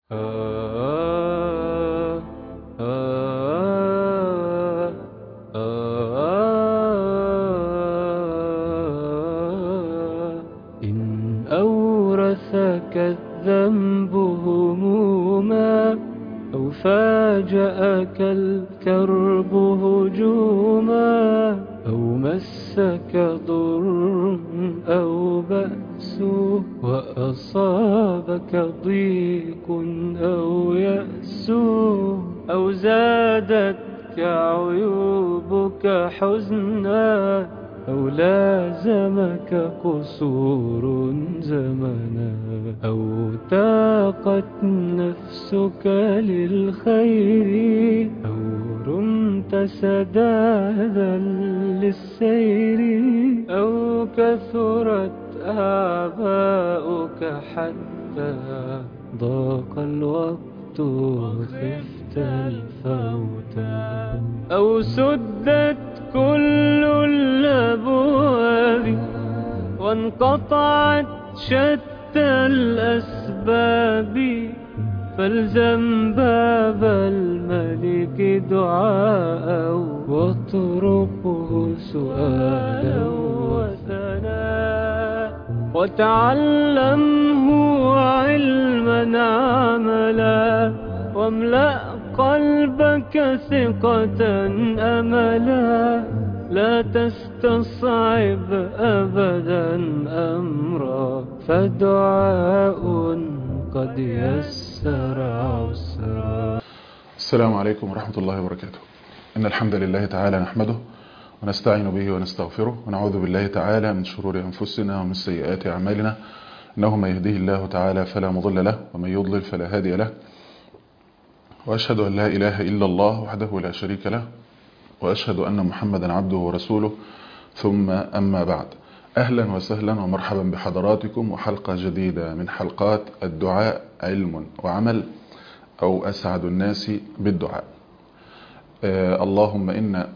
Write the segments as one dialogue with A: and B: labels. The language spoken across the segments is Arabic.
A: آه آه إن أورثك الذنب هموما أو فاجأك الكرب هجوما أو مسك ضر أو بأس وأصابك ضيق أو يأس أو زادتك عيوبك حزنا أو لازمك قصور زمنا أو تاقت نفسك للخير أو رمت سدادا للسير أو كثرت آباؤك حتى ضاق الوقت وخفت الفوت أو سدت كل الأبواب وانقطعت شتى الأسباب فالزم باب الملك دعاء واطرقه سؤالا وثناء وتعلمه علما عملا واملأ قلبك ثقة أملا لا تستصعب أبدا أمرا فدعاء قد يسر عسرا.
B: السلام عليكم ورحمة الله وبركاته. إن الحمد لله تعالى نحمده ونستعين به ونستغفره ونعوذ بالله تعالى من شرور أنفسنا ومن سيئات أعمالنا، إنه من يهديه الله تعالى فلا مضل له ومن يضلل فلا هادي له، وأشهد أن لا إله إلا الله وحده لا شريك له، وأشهد أن محمدا عبده ورسوله، ثم أما بعد. أهلا وسهلا ومرحبا بحضراتكم وحلقة جديدة من حلقات الدعاء علم وعمل، أو أسعد الناس بالدعاء. اللهم إنا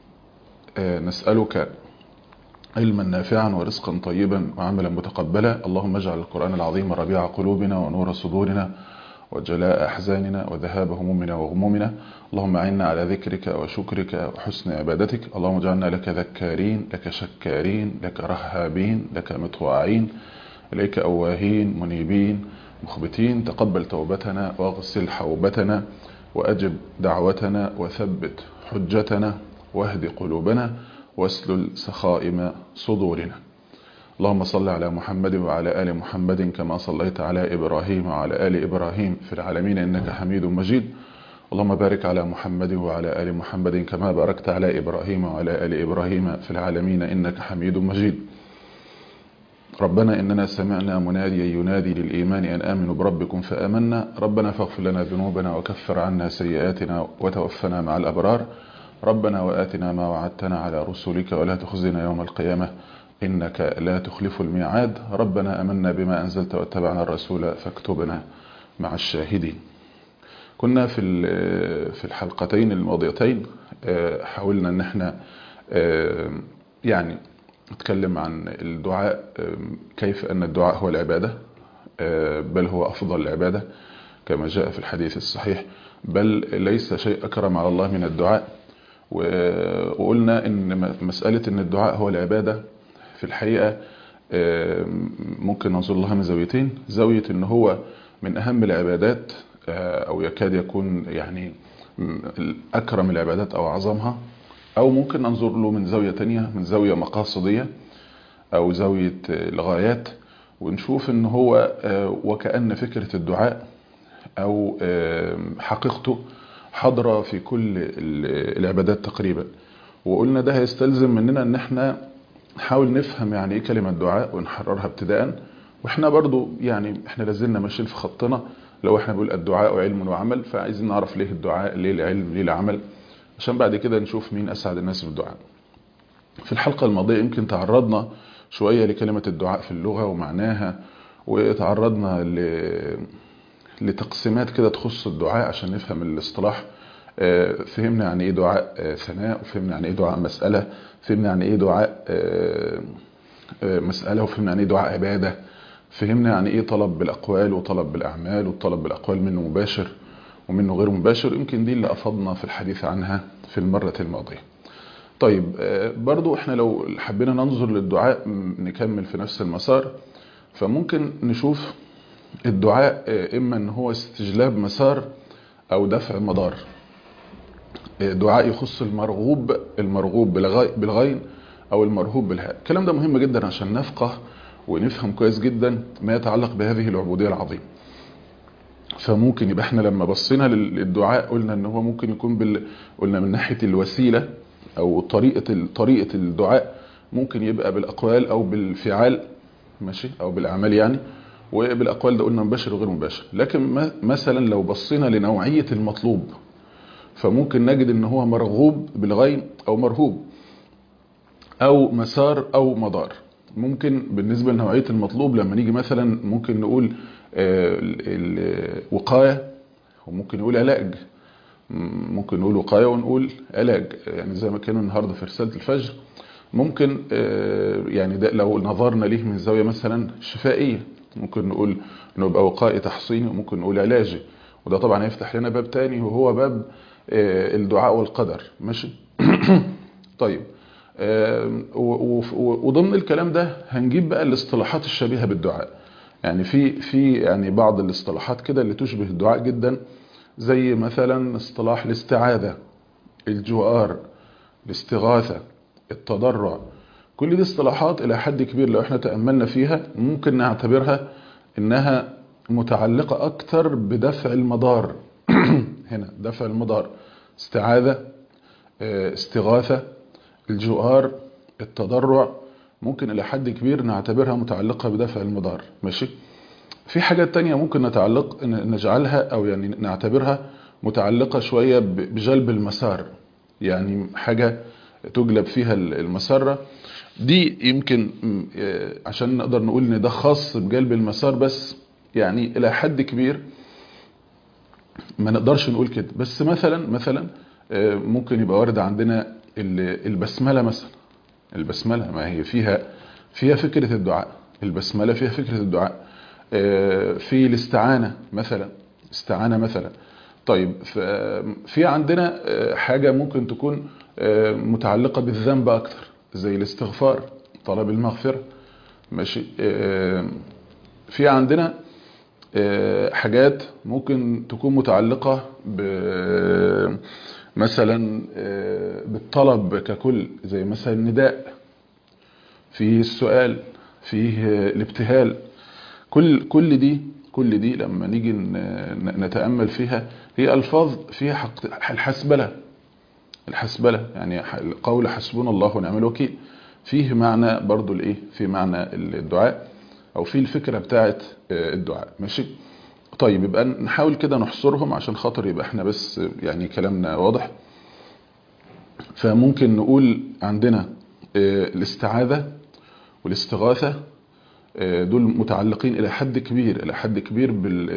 B: نسألك علما نافعا ورزقا طيبا وعملا متقبلا. اللهم اجعل القرآن العظيم ربيع قلوبنا ونور صدورنا وجلاء أحزاننا وذهاب همومنا وغمومنا. اللهم أعنا على ذكرك وشكرك وحسن عبادتك. اللهم اجعلنا لك ذكارين، لك شكارين، لك رهابين، لك مطواعين، إليك أواهين منيبين مخبتين. تقبل توبتنا واغسل حوبتنا وأجب دعوتنا وثبت حجتنا واهد قلوبنا واسلل سخائم صدورنا. اللهم صل على محمد وعلى آل محمد كما صليت على إبراهيم وعلى آل إبراهيم في العالمين إنك حميد مجيد. اللهم بارك على محمد وعلى آل محمد كما باركت على إبراهيم وعلى آل إبراهيم في العالمين إنك حميد مجيد. ربنا إننا سمعنا مناديا ينادي للإيمان أن آمنوا بربكم فآمنا. ربنا فاغفر لنا ذنوبنا وكفر عنا سيئاتنا وتوفنا مع الأبرار. ربنا وآتنا ما وعدتنا على رسلك ولا تخزنا يوم القيامة إنك لا تخلف الميعاد. ربنا آمنا بما أنزلت واتبعنا الرسول فاكتبنا مع الشاهدين. كنا في الحلقتين الماضيتين حاولنا أن احنا يعني نتكلم عن الدعاء، كيف أن الدعاء هو العبادة، بل هو أفضل العبادة كما جاء في الحديث الصحيح، بل ليس شيء أكرم على الله من الدعاء. وقلنا إن مسألة أن الدعاء هو العبادة في الحقيقة ممكن ننظر لها من زاويتين. زاوية أن هو من أهم العبادات أو يكاد يكون يعني أكرم العبادات أو أعظمها، أو ممكن ننظر له من زاوية تانية، من زاوية مقاصدية أو زاوية الغايات، ونشوف أن هو وكأن فكرة الدعاء أو حقيقته حاضرة في كل العبادات تقريبا. وقلنا ده هيستلزم مننا أن احنا نحاول نفهم يعني إيه كلمة دعاء ونحررها ابتداء. وإحنا برضو يعني إحنا لازلنا ماشيين في خطنا. لو إحنا بنقول الدعاء علم وعمل، فعايزين نعرف ليه الدعاء، ليه العلم، ليه العمل، عشان بعد كده نشوف مين أسعد الناس بالدعاء. في الحلقة الماضية يمكن تعرضنا شوية لكلمة الدعاء في اللغة ومعناها، وتعرضنا لتقسيمات كده تخص الدعاء عشان نفهم الاصطلاح. فهمنا يعني ايه دعاء ثناء، وفهمنا يعني ايه دعاء مسألة، فهمنا يعني ايه دعاء مسألة، وفهمنا يعني ايه دعاء عبادة. فهمنا يعني ايه طلب بالاقوال وطلب بالاعمال، والطلب بالاقوال منه مباشر ومنه غير مباشر. يمكن دي اللي افضنا في الحديث عنها في المرة الماضية. طيب برضو احنا لو حبينا ننظر للدعاء نكمل في نفس المسار، فممكن نشوف الدعاء اما ان هو استجلاب مسار او دفع مضار. دعاء يخص المرغوب بالغين او المرهوب بالهاء. الكلام ده مهم جدا عشان نفقه ونفهم كويس جدا ما يتعلق بهذه العبودية العظيمة. فممكن يبقى احنا لما بصينا للدعاء قلنا ان هو ممكن يكون قلنا من ناحية الوسيلة او طريقة الدعاء، ممكن يبقى بالاقوال او بالفعال، ماشي، او بالاعمال يعني. وبالاقوال ده قلنا مباشر وغير مباشر. لكن مثلا لو بصينا لنوعية المطلوب، فممكن نجد ان هو مرغوب بالغين او مرهوب او مسار او مدار. ممكن بالنسبة لنوعية المطلوب لما نيجي مثلا ممكن نقول الوقاية، وممكن نقول علاج. ممكن نقول وقاية ونقول علاج، يعني زي ما كانوا النهاردة في رسالة الفجر. ممكن يعني ده لو نظرنا ليه من زاوية مثلا شفائية، ممكن نقول انه يبقى وقائي تحصيني، وممكن نقول علاجي. وده طبعا هيفتح لنا باب تاني وهو باب الدعاء والقدر، ماشي. طيب وضمن الكلام ده هنجيب بقى الاصطلاحات الشبيهة بالدعاء. يعني في يعني بعض الاصطلاحات كده اللي تشبه الدعاء جدا، زي مثلا اصطلاح الاستعاذة، الجوار، الاستغاثة، التضرع. كل دي اصطلاحات الى حد كبير لو احنا تأملنا فيها ممكن نعتبرها انها متعلقة اكتر بدفع المضار. هنا دفع المضار، استعاذة، استغاثة، الجوار، التضرع، ممكن الى حد كبير نعتبرها متعلقة بدفع المضار، ماشي. في حاجات تانية ممكن نجعلها او يعني نعتبرها متعلقة شوية بجلب المسار، يعني حاجة تجلب فيها المسارة دي. يمكن عشان نقدر نقول ان ده خاص بجلب المسار بس، يعني الى حد كبير ما نقدرش نقول كده. بس مثلا ممكن يبقى وارد عندنا البسملة مثلا. البسملة ما هي فيها فكرة الدعاء. البسملة فيها فكرة الدعاء. في الاستعانة مثلا. طيب في عندنا حاجة ممكن تكون متعلقة بالذنب أكتر، زي الاستغفار، طلب المغفرة، ماشي. في عندنا حاجات ممكن تكون متعلقة مثلا بالطلب ككل، زي مثلا النداء، فيه السؤال، فيه الابتهال. كل دي لما نيجي نتأمل فيها هي ألفاظ فيها الحسبلة، يعني قول حسبنا الله ونعم الوكيل، فيه معنى برضو في معنى الدعاء، او في الفكرة بتاعت الدعاء، ماشي. طيب يبقى نحاول كده نحصرهم عشان خاطر يبقى احنا بس يعني كلامنا واضح. فممكن نقول عندنا الاستعاذة والاستغاثة، دول متعلقين الى حد كبير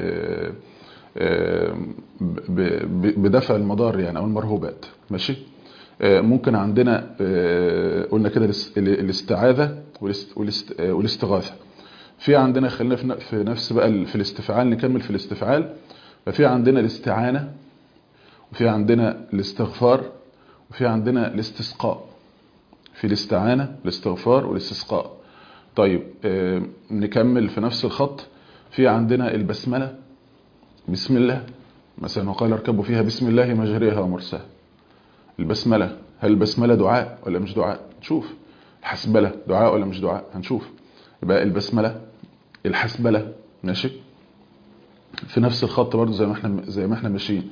B: بدفع المضار يعني او المرهوبات، ماشي. ممكن عندنا قلنا كده الاستعاذة والاستغاثة. في عندنا خلينا في نفس بقى في الاستفعال، نكمل في الاستفعال. ففي عندنا الاستعانة، وفي عندنا الاستغفار، وفي عندنا الاستسقاء. في الاستعانة، الاستغفار، والاستسقاء. طيب نكمل في نفس الخط. في عندنا البسملة، بسم الله مثلا، وقال اركبوا فيها بسم الله مجريها ومرساها. البسملة، هل البسملة دعاء ولا مش دعاء؟ نشوف. الحسبلة دعاء ولا مش دعاء؟ هنشوف. يبقى البسملة، الحسبلة، ماشي. في نفس الخط برضو زي ما احنا ماشيين.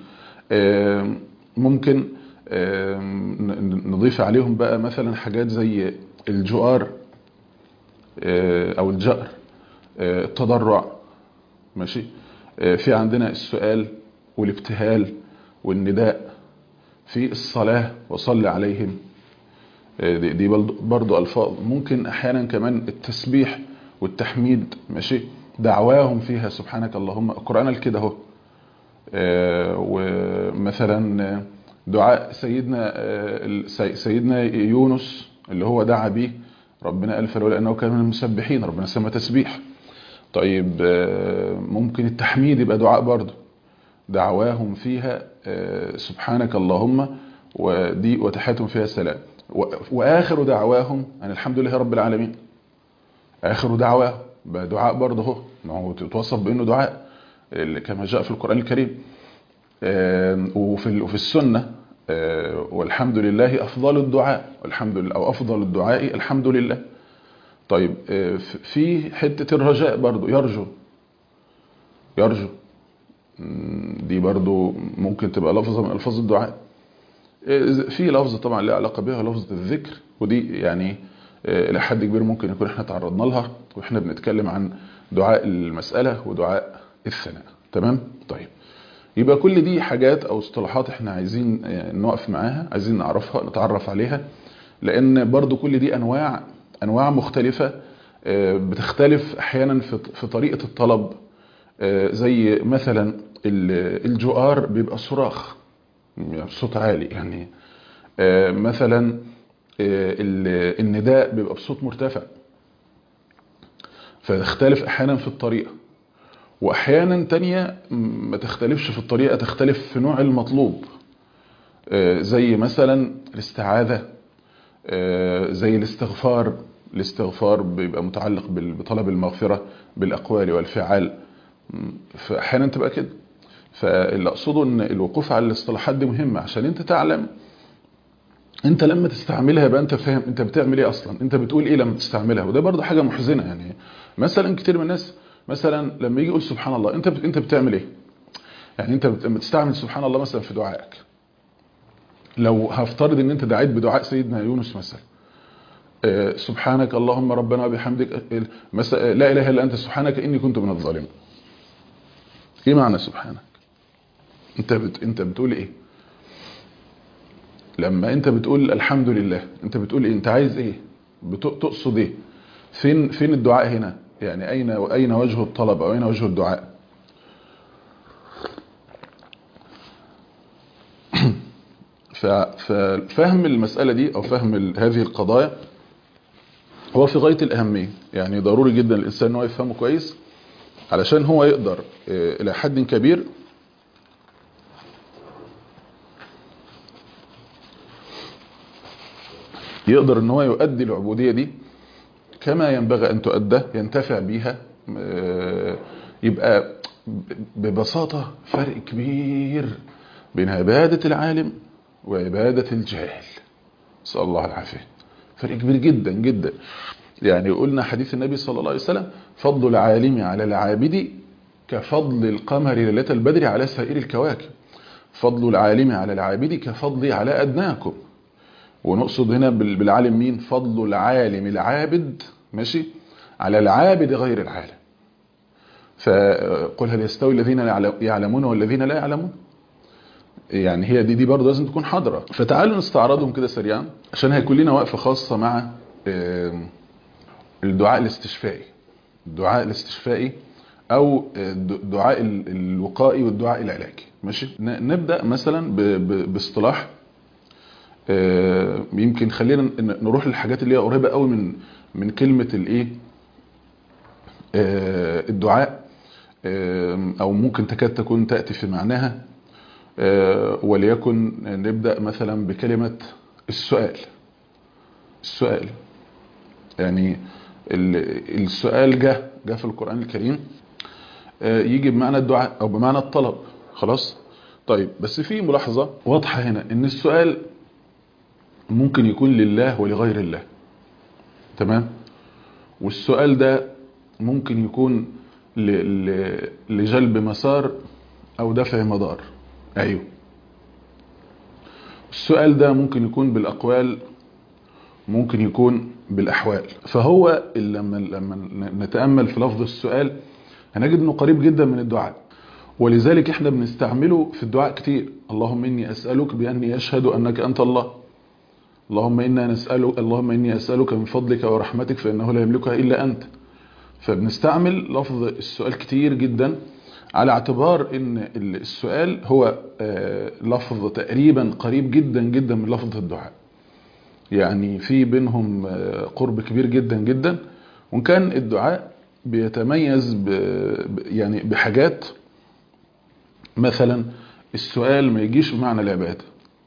B: ممكن نضيف عليهم بقى مثلا حاجات زي الجؤار او الجأر، التضرع، ماشي. في عندنا السؤال والابتهال والنداء. في الصلاة وصل عليهم، دي برضو ألفاظ. ممكن أحيانا كمان التسبيح والتحميد، ماشي. دعواهم فيها سبحانك اللهم، القرآن كده اهو. ومثلا دعاء سيدنا يونس اللي هو دعا به ربنا، قال فلولا أنه كان من المسبحين، ربنا سمى تسبيح. طيب ممكن التحميد يبقى دعاء برضه، دعواهم فيها سبحانك اللهم ودي وتحياتهم فيها سلام، واخر دعواهم ان الحمد لله رب العالمين. اخر دعواهم بقى دعاء برضه اهو، ما هو توصف بانه دعاء كما جاء في القرآن الكريم. وفي السنة والحمد لله افضل الدعاء، والحمد لله او افضل الدعاء الحمد لله. طيب في حتة الرجاء برضو، يرجو دي برضو ممكن تبقى لفظة من ألفاظ الدعاء. في لفظة طبعا لها علاقة بها لفظة الذكر، ودي يعني إلى حد كبير ممكن يكون احنا تعرضنا لها واحنا بنتكلم عن دعاء المسألة ودعاء الثناء. تمام. طيب يبقى كل دي حاجات أو اصطلاحات احنا عايزين نقف معاها، عايزين نعرفها نتعرف عليها، لأن برضو كل دي أنواع مختلفة بتختلف أحيانا في طريقة الطلب. زي مثلا الجؤار بيبقى صراخ يعني صوت عالي، يعني مثلا النداء بيبقى بصوت مرتفع، فتختلف أحيانا في الطريقة، وأحيانا تانية ما تختلفش في الطريقة، تختلف في نوع المطلوب. زي مثلا الاستعاذة، زي الاستغفار بيبقى متعلق بطلب المغفرة بالأقوال والفعال، فأحيانا تبقى كده. فاللي أقصده أن الوقوف على الاصطلاحات دي مهمة عشان أنت تعلم أنت لما تستعملها يبقى أنت فاهم أنت بتعمل إيه أصلا، أنت بتقول إيه لما تستعملها. وده برضه حاجة محزنة، يعني مثلا كتير من الناس مثلا لما يجي يقول سبحان الله أنت بتعمل إيه؟ يعني أنت لما تستعمل سبحان الله مثلا في دعائك، لو هفترض أن أنت دعيت بدعاء سيدنا يونس مثلا، سبحانك اللهم ربنا وبحمدك لا إله إلا أنت سبحانك إني كنت من الظالمين. إيه معنى سبحانك؟ أنت بتقول إيه؟ لما أنت بتقول الحمد لله أنت بتقول إيه؟ أنت عايز إيه؟ تقصد إيه؟ فين الدعاء هنا؟ يعني أين وجه الطلب أو أين وجه الدعاء؟ ففهم المسألة دي أو فهم هذه القضايا هو في غاية الأهمية، يعني ضروري جدا الإنسان أنه يفهمه كويس علشان هو يقدر إلى حد كبير يقدر ان هو يؤدي العبودية دي كما ينبغي ان تؤدى، ينتفع بيها. يبقى ببساطة فرق كبير بين عبادة العالم وعبادة الجاهل، نسأل الله العافية. فرق كبير جدا جدا. يعني قلنا حديث النبي صلى الله عليه وسلم فضل العالم على العابد كفضل القمر ليلة البدر على سائر الكواكب. فضل العالم على العابد كفضلي على أدناكم. ونقصد هنا بالعالم مين؟ فضل العالم العابد ماشي على العابد غير العالم. فقل هل يستوي الذين يعلمون والذين لا يعلمون؟ يعني هي دي برضه لازم تكون حاضرة. فتعالوا نستعرضهم كده سريعا عشان هيكون لنا وقفة خاصة مع الدعاء الاستشفائي. الدعاء الاستشفائي او الدعاء الوقائي والدعاء العلاجي. ماشي. نبدأ مثلا باصطلاح يمكن خلينا نروح للحاجات اللي هي قريبة قوي من كلمة الايه الدعاء، او ممكن تكاد تكون تأتي في معناها. وليكن نبدأ مثلا بكلمة السؤال. يعني السؤال جاء في القرآن الكريم يجي بمعنى الدعاء او بمعنى الطلب. خلاص. طيب بس في ملاحظة واضحة هنا ان السؤال ممكن يكون لله ولغير الله. تمام. والسؤال ده ممكن يكون لجلب مسار او دفع مضار. ايوه. السؤال ده ممكن يكون بالاقوال، ممكن يكون بالاحوال. فهو لما نتأمل في لفظ السؤال هنجد انه قريب جدا من الدعاء، ولذلك احنا بنستعمله في الدعاء كتير. اللهم اني اسألك باني اشهد انك انت الله. اللهم إني أسألك من فضلك ورحمتك فإنه لا يملكها إلا أنت. فبنستعمل لفظ السؤال كتير جدا على اعتبار إن السؤال هو لفظ تقريبا قريب جدا جدا من لفظ الدعاء، يعني في بينهم قرب كبير جدا جدا. وإن كان الدعاء بيتميز يعني بحاجات. مثلا السؤال ما يجيش بمعنى العبادة،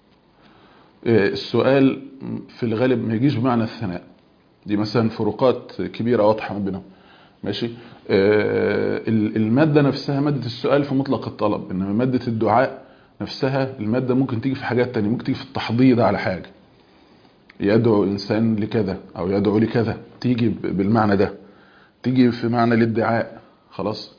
B: السؤال في الغالب ما يجيش بمعنى الثناء. دي مثلا فروقات كبيرة واضحة ما بينهم. ماشي. المادة نفسها مادة السؤال في مطلق الطلب، انما مادة الدعاء نفسها المادة ممكن تيجي في حاجات تانية، ممكن تيجي في التحضيض على حاجة، يدعو إنسان لكذا أو يدعو لكذا، تيجي بالمعنى ده، تيجي في معنى الادعاء. خلاص.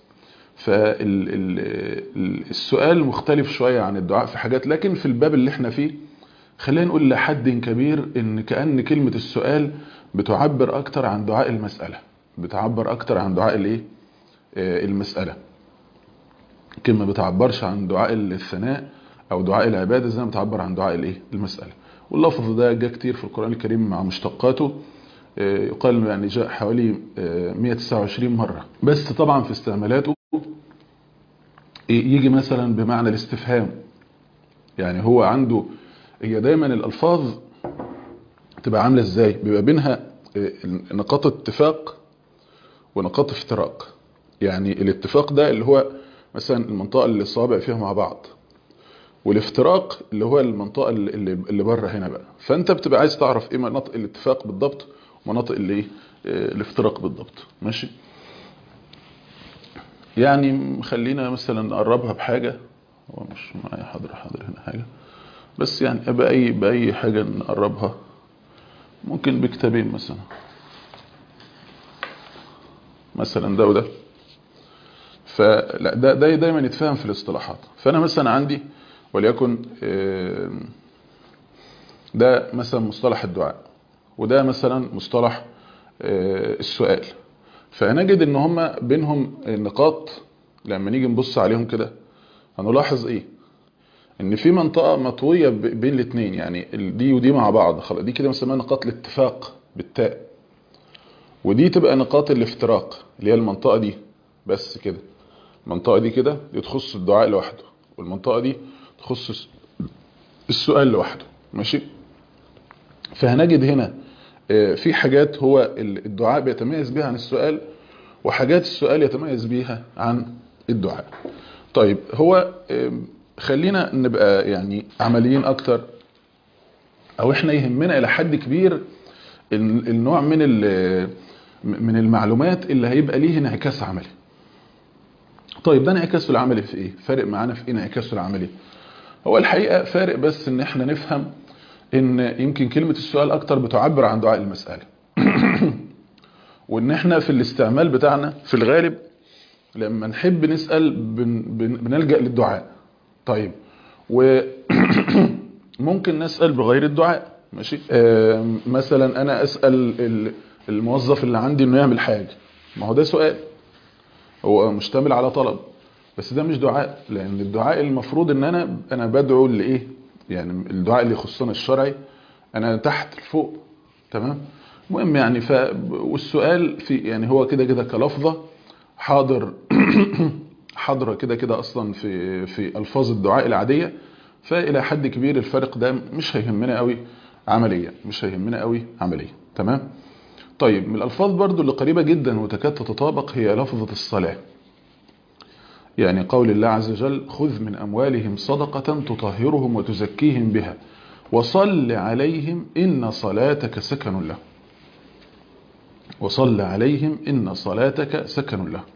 B: فالسؤال مختلف شوية عن الدعاء في حاجات، لكن في الباب اللي احنا فيه خلينا نقول لحد كبير ان كأن كلمة السؤال بتعبر اكتر عن دعاء المسألة، بتعبر اكتر عن دعاء الايه، المسألة. كلمة بتعبرش عن دعاء الثناء او دعاء العبادة زي ما بتعبر عن دعاء الايه، المسألة. واللفظ ده جاء كتير في القرآن الكريم مع مشتقاته، يقال يعني جاء حوالي 129 مرة، بس طبعا في استعمالاته يجي مثلا بمعنى الاستفهام. يعني هو عنده، هي دايما الألفاظ تبقى عاملة ازاي، بيبقى بينها نقاط اتفاق ونقاط افتراق. يعني الاتفاق ده اللي هو مثلا المنطقة اللي الصوابع فيها مع بعض، والافتراق اللي هو المنطقة اللي بره هنا بقى. فانت بتبقى عايز تعرف ايه مناطق الاتفاق بالضبط ومناطق اللي ايه، الافتراق بالضبط. ماشي. يعني خلينا مثلا نقربها بحاجة، هو مش معايا حاضر هنا حاجة، بس يعني بأي حاجة نقربها، ممكن بكتابين مثلا ده وده. فلا ده دايما يتفهم في الاصطلاحات. فانا مثلا عندي وليكن ده مثلا مصطلح الدعاء، وده مثلا مصطلح السؤال. فنجد ان هما بينهم نقاط لما نيجي نبص عليهم كده هنلاحظ ايه، ان في منطقة مطوية بين الاثنين، يعني دي ودي مع بعض. خلاص دي كده بنسميها نقاط الاتفاق بالتاء، ودي تبقى نقاط الافتراق اللي هي المنطقة دي بس كده. المنطقة دي كده دي تخص الدعاء لوحده، والمنطقة دي تخص السؤال لوحده. ماشي. فهنجد هنا في حاجات هو الدعاء بيتميز بها عن السؤال، وحاجات السؤال يتميز بيها عن الدعاء. طيب هو خلينا نبقى يعني عمليين اكتر، او احنا يهمنا الى حد كبير النوع من المعلومات اللي هيبقى ليه انعكاس عملي. طيب ده انعكاسه العملي في ايه؟ فارق معانا في ايه انعكاسه العملي؟ هو الحقيقة فارق بس ان احنا نفهم ان يمكن كلمة السؤال اكتر بتعبر عن دعاء المسألة وان احنا في الاستعمال بتاعنا في الغالب لما نحب نسأل بنلجأ للدعاء. طيب وممكن نسأل بغير الدعاء. ماشي. مثلا انا اسأل الموظف اللي عندي انه يعمل حاجة، ما هو ده سؤال، هو مشتمل على طلب، بس ده مش دعاء. لان الدعاء المفروض ان انا بدعو لايه، يعني الدعاء اللي يخصنا الشرعي انا تحت لفوق. تمام. المهم يعني والسؤال في يعني هو كده كلفظة حاضر حاضرة كده اصلا في الفاظ الدعاء العادية. فالى حد كبير الفرق ده مش هيهمنا قوي عمليا، تمام. طيب من الالفاظ برضو اللي قريبة جدا وتكاد تتطابق هي لفظة الصلاة. يعني قول الله عز وجل خذ من أموالهم صدقة تطهرهم وتزكيهم بها وصل عليهم إن صلاتك سكن له. وصل عليهم إن صلاتك سكن له.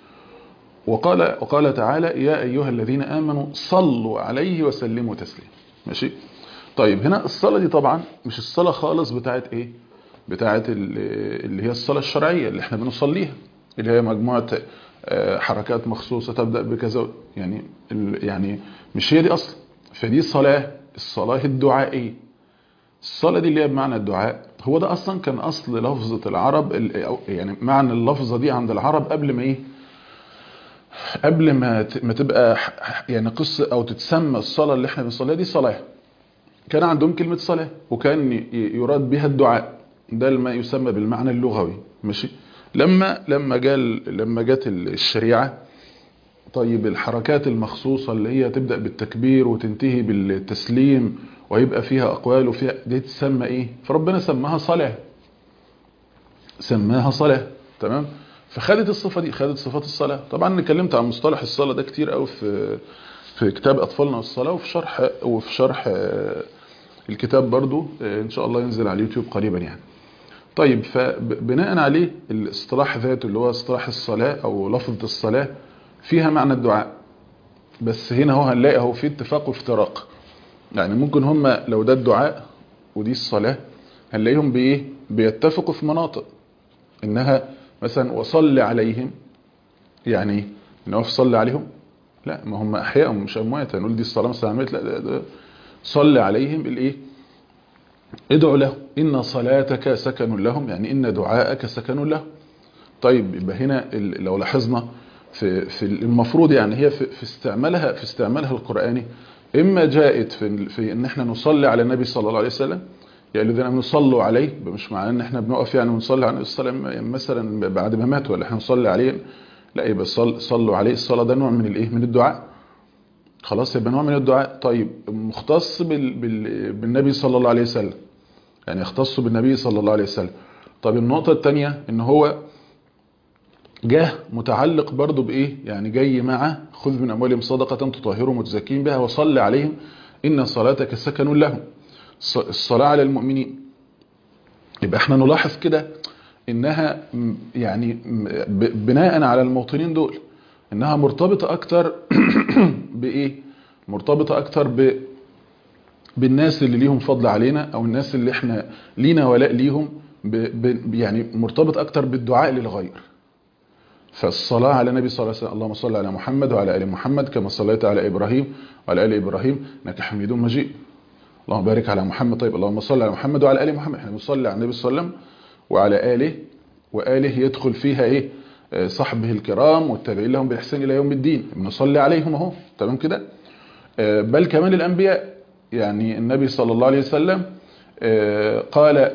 B: وقال تعالى يا أيها الذين آمنوا صلوا عليه وسلموا تسليما. ماشي. طيب هنا الصلاة دي طبعا مش الصلاة خالص بتاعت ايه، بتاعت اللي هي الصلاة الشرعية اللي احنا بنصليها، اللي هي مجموعة حركات مخصوصة تبدأ بكذا، يعني مش هي دي أصلا. فدي الصلاة الدعائية. الصلاة دي اللي هي بمعنى الدعاء، هو ده أصلا كان أصل لفظة العرب، يعني معنى اللفظة دي عند العرب قبل ما ايه، قبل ما تبقى يعني قصة أو تتسمى الصلاة اللي احنا بنصليها دي صلاة. كان عندهم كلمة صلاة وكان يراد بها الدعاء، ده ما يسمى بالمعنى اللغوي. ماشي. لما جت الشريعة، طيب الحركات المخصوصة اللي هي تبدأ بالتكبير وتنتهي بالتسليم ويبقى فيها أقوال وفيها دي تسمى إيه؟ فربنا سماها صلاة. تمام. فخدت الصفة دي، خدت صفات الصلاة. طبعا انا اتكلمت عن مصطلح الصلاة ده كتير قوي في كتاب أطفالنا والصلاة، وفي شرح الكتاب برضو إن شاء الله ينزل على اليوتيوب قريبا يعني. طيب، فبناء عليه الاصطلاح ذاته اللي هو اصطلاح الصلاة أو لفظة الصلاة فيها معنى الدعاء، بس هنا هو هنلاقي هو في اتفاق وافتراق. يعني ممكن هما لو ده الدعاء ودي الصلاة هنلاقيهم بإيه بيتفقوا في مناطق، إنها مثلا وصل عليهم، يعني إنه صلي عليهم، لا ما هم أحياء مش أموات، هنقول دي الصلاة مثلا عملت، لا ده صلي عليهم الإيه، ادعوا له إن صلاتك سكن لهم، يعني إن دعاءك سكن لهم. طيب يبقى هنا لو لاحظنا في المفروض يعني هي في استعمالها القرآني، إما جاءت في إن احنا نصلي على النبي صلى الله عليه وسلم، يعني الذين نصلوا عليه، مش معناه ان احنا بنقف يعني ونصلي على النبي مثلا بعد ما مات، ولا احنا نصلي عليه، لا يبقى صلوا عليه. الصلاة ده نوع من الايه، من الدعاء، خلاص يبقى نوع من الدعاء. طيب مختص بالنبي صلى الله عليه وسلم، يعني يختص بالنبي صلى الله عليه وسلم. طيب النقطة الثانية ان هو جه متعلق برضو بايه، يعني جاي مع خذ من اموالهم صدقة تطهرهم وتزكيهم بها وصل عليهم ان صلاتك سكن لهم، الصلاة على المؤمنين. يبقى احنا نلاحظ كده انها يعني بناء على الموطنين دول انها مرتبطة اكتر بايه، مرتبطة اكتر بالناس اللي ليهم فضل علينا، او الناس اللي احنا لينا ولاء ليهم، يعني مرتبط اكتر بالدعاء للغير. فالصلاة على النبي صلى الله عليه وسلم، اللهم صل على محمد وعلى ال محمد كما صليت على ابراهيم وعلى ال ابراهيم انك حميد مجيد، اللهم بارك على محمد. طيب اللهم صل على محمد وعلى ال محمد، احنا بنصلي على النبي صلى الله عليه وسلم وعلى آله، وآله يدخل فيها ايه، صحبه الكرام والتابعين لهم بإحسان إلى يوم الدين، بنصلي عليهم اهو، تمام كده. بل كمان الأنبياء، يعني النبي صلى الله عليه وسلم قال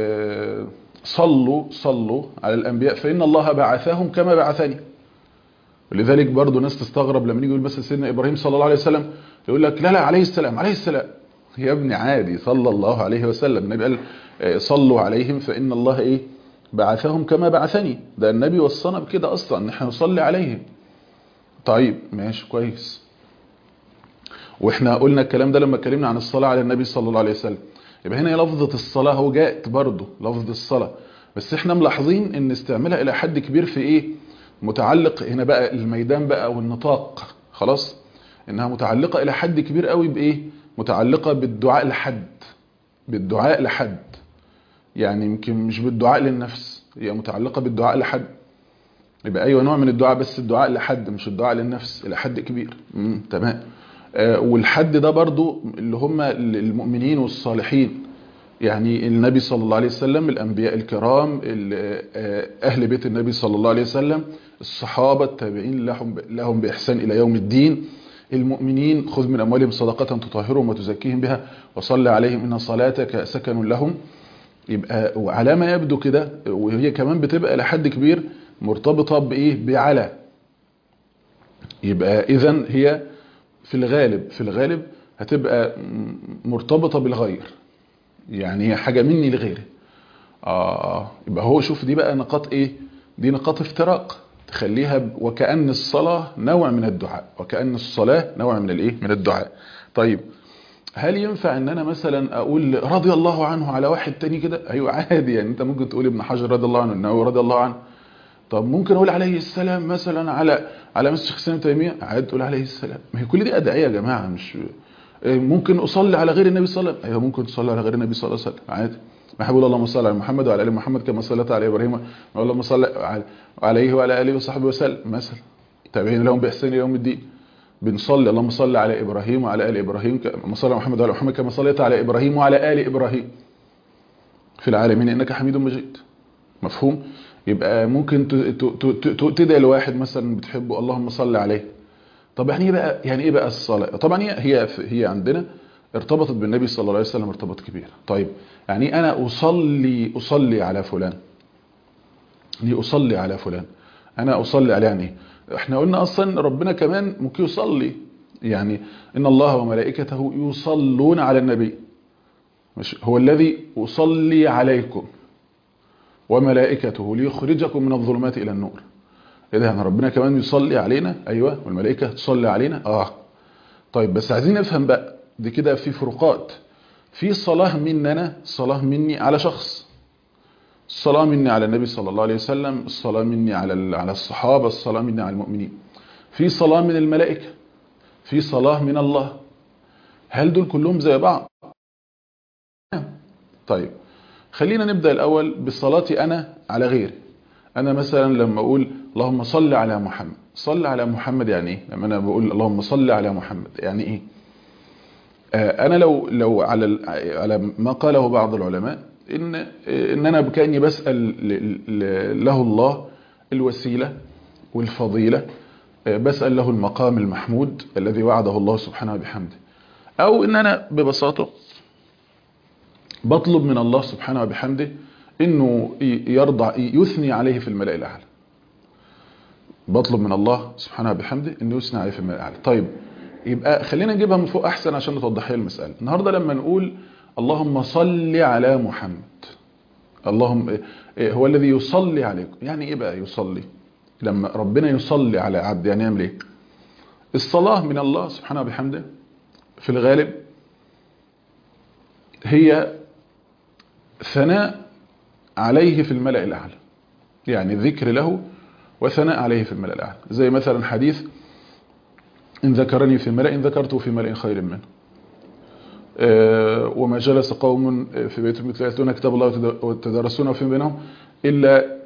B: صلوا على الأنبياء فإن الله بعثهم كما بعثني. ولذلك برضو ناس تستغرب لما نيجي يقول بس سيدنا إبراهيم صلى الله عليه وسلم، يقول لك لا عليه السلام، عليه السلام يا ابني عادي، صلى الله عليه وسلم. النبي قال صلوا عليهم فإن الله ايه بعثهم كما بعثني، ده النبي وصانا بكده اصلا ان احنا نصلي عليهم. طيب ماشي كويس، واحنا قلنا الكلام ده لما اتكلمنا عن الصلاة على النبي صلى الله عليه وسلم. يبقى هنا لفظة الصلاة هو جاءت برضه لفظة الصلاة، بس احنا ملاحظين ان استعمالها الى حد كبير في ايه، متعلق هنا بقى الميدان بقى والنطاق، خلاص انها متعلقة الى حد كبير قوي بايه، متعلقة بالدعاء لحد، بالدعاء لحد، يعني يمكن مش بالدعاء للنفس، هي متعلقة بالدعاء لحد. يبقى ايوه نوع من الدعاء، بس الدعاء لحد مش الدعاء للنفس الى حد كبير. تمام. والحد ده برضو اللي هم المؤمنين والصالحين، يعني النبي صلى الله عليه وسلم، الانبياء الكرام، اهل بيت النبي صلى الله عليه وسلم، الصحابة التابعين لهم باحسان الى يوم الدين، المؤمنين خذ من اموالهم صدقة تطهرهم وتزكيهم بها وصل عليهم ان صلاتك سكن لهم. يبقى وعلى ما يبدو كده، وهي كمان بتبقى لحد كبير مرتبطة بإيه، بعلى. يبقى إذن هي في الغالب هتبقى مرتبطة بالغير، يعني هي حاجة مني لغيري. يبقى هو شوف دي بقى نقاط إيه، دي نقاط افتراق تخليها وكأن الصلاة نوع من الدعاء، وكأن الصلاة نوع من الإيه، من الدعاء. طيب هل ينفع ان انا مثلا اقول رضي الله عنه على واحد تاني كده؟ ايوه عادي، يعني انت ممكن تقول ابن حجر رضي الله عنه، النووي رضي الله عنه. طب ممكن اقول عليه السلام مثلا على مثل شيخ الاسلام تيميه، عادي تقول عليه السلام. ما هي كل دي ادعيه يا جماعه، مش ممكن اصلي على غير النبي صلى الله عليه وسلم، ايوه ممكن تصلي على غير النبي صلى الله عليه وسلم عادي. ما حبوا اللهم صل على محمد وعلى ال محمد كما صليت على ابراهيم، اللهم صل عليه وعلى اله وصحبه وسلم مثلا، تابعين لهم باحسان يوم الدين. بنصلي اللهم صل على ابراهيم وعلى ال ابراهيم كما صلى على محمد وعلى محمد كما صليت على ابراهيم وعلى ال ابراهيم في العالمين انك حميد مجيد. مفهوم؟ يبقى ممكن تدعي لواحد مثلا بتحبه اللهم صل عليه. طب يعني ايه بقى الصلاه؟ طبعا هي عندنا ارتبطت بالنبي صلى الله عليه وسلم ارتباط كبير. طيب يعني انا اصلي على فلان، ليه اصلي على فلان؟ انا اصلي عليه يعني ايه؟ احنا قلنا اصلا ربنا كمان ممكن يصلي، يعني ان الله وملائكته يصلون على النبي، مش هو الذي اصلي عليكم. وملائكته ليخرجكم من الظلمات إلى النور. إيه ده؟ يعني ربنا كمان يصلي علينا؟ أيوة، والملائكة تصلي علينا. طيب بس عايزين نفهم بقى دي كده في فروقات. في صلاة مني أنا، صلاة مني على شخص، الصلاة مني على النبي صلى الله عليه وسلم، الصلاة مني على الصحابة، الصلاة مني على المؤمنين. في صلاة من الملائكة، في صلاة من الله. هل دول كلهم زي بعض؟ طيب خلينا نبدأ الأول بصلاتي أنا على غيري. أنا مثلا لما أقول اللهم صل على محمد، صل على محمد يعني إيه؟ لما أنا بقول اللهم صل على محمد يعني إيه؟ أنا لو على ما قاله بعض العلماء إن أنا كأني بسأل له الله الوسيلة والفضيلة، بسأل له المقام المحمود الذي وعده الله سبحانه وبحمده، أو إن أنا ببساطة بطلب من الله سبحانه وبحمده إنه يثني عليه في الملأ الأعلى. بطلب من الله سبحانه وبحمده إنه يثني عليه في الملأ الأعلى. طيب يبقى خلينا نجيبها من فوق أحسن عشان نتوضح المسألة. النهاردة لما نقول اللهم صل على محمد، اللهم هو الذي يصلي عليكم، يعني إيه بقى يصلي؟ لما ربنا يصلي على عبد يعني يعمل إيه؟ الصلاة من الله سبحانه وبحمده في الغالب هي ثناء عليه في الملأ الأعلى، يعني ذكر له وثناء عليه في الملأ الأعلى. زي مثلا حديث إن ذكرني في ملأ ذكرته في ملأ خير منه، وما جلس قوم في بيت مثل يتلون كتاب الله وتدارسونه فيما بينهم إلا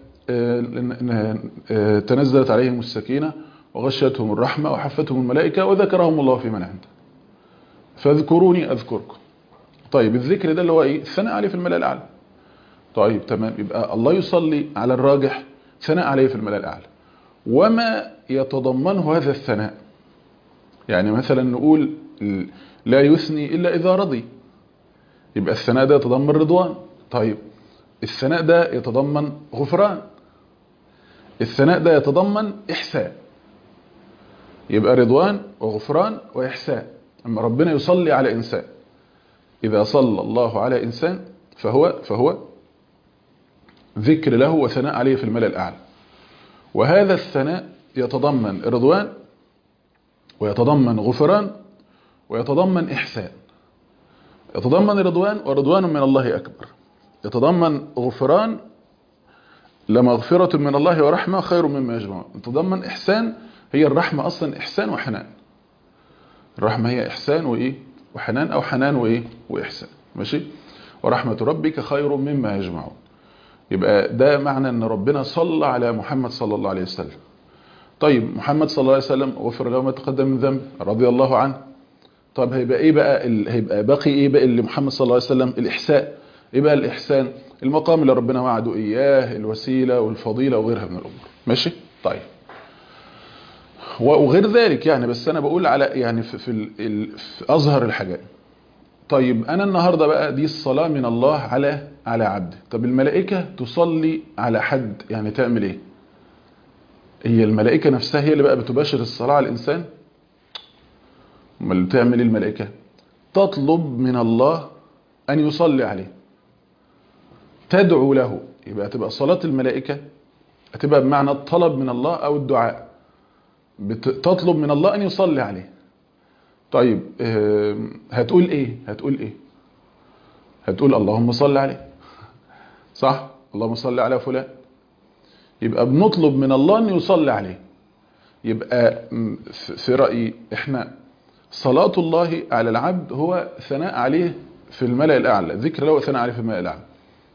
B: تنزلت عليهم السكينة وغشتهم الرحمة وحفتهم الملائكة وذكرهم الله في من عنده فاذكروني أذكركم. طيب الذكر ده اللي هو إيه؟ الثناء عليه في الملأ الأعلى. طيب تمام، يبقى الله يصلي على الراجح ثناء عليه في الملأ الأعلى وما يتضمنه هذا الثناء. يعني مثلا نقول لا يثني إلا إذا رضي، يبقى الثناء ده يتضمن رضوان. طيب الثناء ده يتضمن غفران، الثناء ده يتضمن إحسان، يبقى رضوان وغفران وإحسان. أما ربنا يصلي على إنسان، إذا صلى الله على إنسان فهو ذكر له وثناء عليه في الملأ الأعلى، وهذا الثناء يتضمن رضوان ويتضمن غفران ويتضمن إحسان. يتضمن رضوان، ورضوان من الله أكبر. يتضمن غفران، لمغفرة من الله ورحمة خير مما يجمعون. يتضمن إحسان، هي الرحمة أصلا إحسان وحنان. الرحمة هي إحسان وإيه وحنان، أو حنان وإيه وإحسان، ماشي. ورحمة ربك خير مما يجمعون. يبقى ده معنى أن ربنا صلى على محمد صلى الله عليه وسلم. طيب محمد صلى الله عليه وسلم غفر له ما تقدم من ذنب رضي الله عنه. طب هيبقى ايه بقى هيبقى باقي ايه بقى اللي محمد صلى الله عليه وسلم؟ الإحساء. ايه بقى الإحسان؟ المقام اللي ربنا وعده اياه، الوسيلة والفضيلة وغيرها من الامور، ماشي. طيب وغير ذلك يعني، بس انا بقول على يعني في اظهر الحاجات. طيب انا النهارده بقى دي الصلاة من الله على عبده. طب الملائكة تصلي على حد يعني تعمل ايه؟ هي الملائكة نفسها هي اللي بقى بتباشر الصلاة على الإنسان؟ امال تعمل ايه الملائكة؟ تطلب من الله أن يصلي عليه، تدعو له. يبقى تبقى صلاة الملائكة هتبقى بمعنى الطلب من الله أو الدعاء، تطلب من الله أن يصلي عليه. طيب هتقول ايه؟ هتقول اللهم صل عليه، صح؟ اللهم صل على فلان. يبقى بنطلب من الله أن يصلي عليه. يبقى في رأيي احنا صلاة الله على العبد هو ثناء عليه في الملأ الأعلى، ذكر له وثناء عليه في الملأ الأعلى.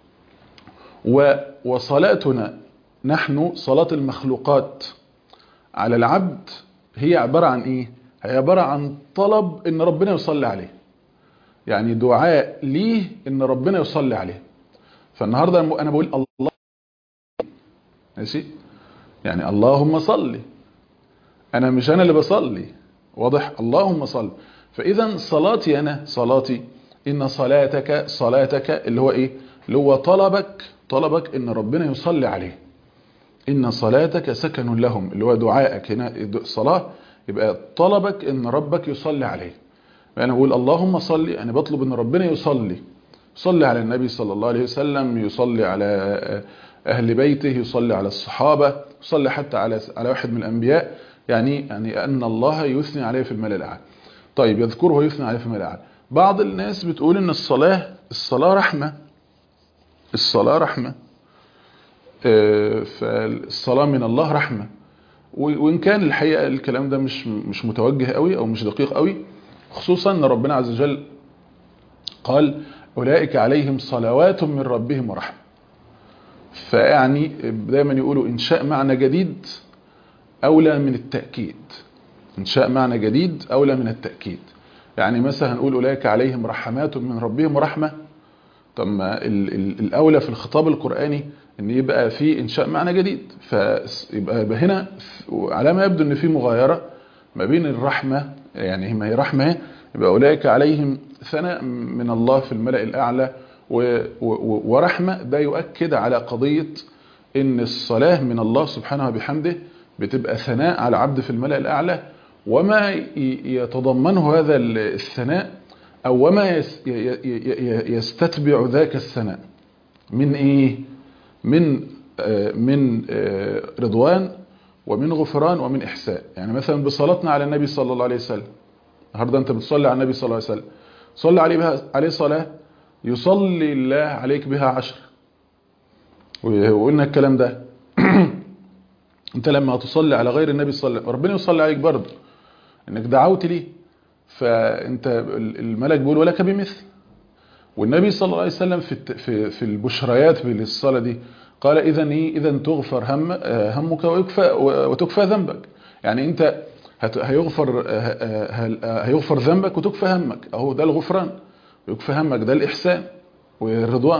B: وصلاتنا نحن صلاة المخلوقات على العبد هي عبارة عن ايه؟ هي عبارة عن طلب ان ربنا يصلي عليه، يعني دعاء ليه ان ربنا يصلي عليه. فالنهاردة انا بقول الله، ماشي، يعني اللهم صلي. انا مش انا اللي بصلي، واضح؟ اللهم صل. فاذا صلاتي انا، صلاتي ان صلاتك اللي هو ايه؟ اللي هو طلبك ان ربنا يصلي عليه. ان صلاتك سكن لهم، اللي هو دعائك هنا صلاة، يبقى طلبك ان ربك يصلي عليه. يعني بقول اللهم صل، يعني بطلب ان ربنا يصلي على النبي صلى الله عليه وسلم، يصلي على أهل بيته، يصلي على الصحابة، يصلي حتى على واحد من الأنبياء، يعني أن الله يثني عليه في الملأ الأعلى. طيب يذكره ويثني عليه في الملأ الأعلى. بعض الناس بتقول إن الصلاة رحمة، الصلاة رحمة، فالصلاة من الله رحمة. وإن كان الحقيقة الكلام ده مش متوجه قوي أو مش دقيق قوي، خصوصا أن ربنا عز وجل قال أولئك عليهم صلوات من ربهم ورحمة. فيعني دايما يقولوا إنشاء معنى جديد أولى من التأكيد، إنشاء معنى جديد أولى من التأكيد. يعني مثلا نقول أولئك عليهم رحمات من ربهم ورحمة، طب ما الأولى في الخطاب القرآني ان يبقى في انشاء معنى جديد، فيبقى هنا على ما يبدو ان في مغايرة ما بين الرحمة، يعني ما هي رحمة، يبقى أولئك عليهم ثناء من الله في الملأ الأعلى، ورحمة ده يؤكد على قضية ان الصلاة من الله سبحانه وبحمده بتبقى ثناء على عبد في الملأ الأعلى، وما يتضمنه هذا الثناء أو وما يستتبع ذاك الثناء من إيه؟ من رضوان ومن غفران ومن إحسان. يعني مثلا بصلاتنا على النبي صلى الله عليه وسلم، النهارده أنت بتصلي على النبي صلى الله عليه وسلم، صلي عليه صلاة يصلي الله عليك بها 10. وقلنا الكلام ده أنت لما تصلي على غير النبي صلى الله عليه وسلم ربنا يصلي عليك برضه، إنك دعوت ليه، فأنت الملك بيقول ولك بمثل. والنبي صلى الله عليه وسلم في البشريات بالصلاة دي قال إذن تغفر همك وتكفى ذنبك. يعني أنت هيغفر ذنبك وتكفى همك، أهو ده الغفران، ويكفى همك ده الإحسان والرضوان.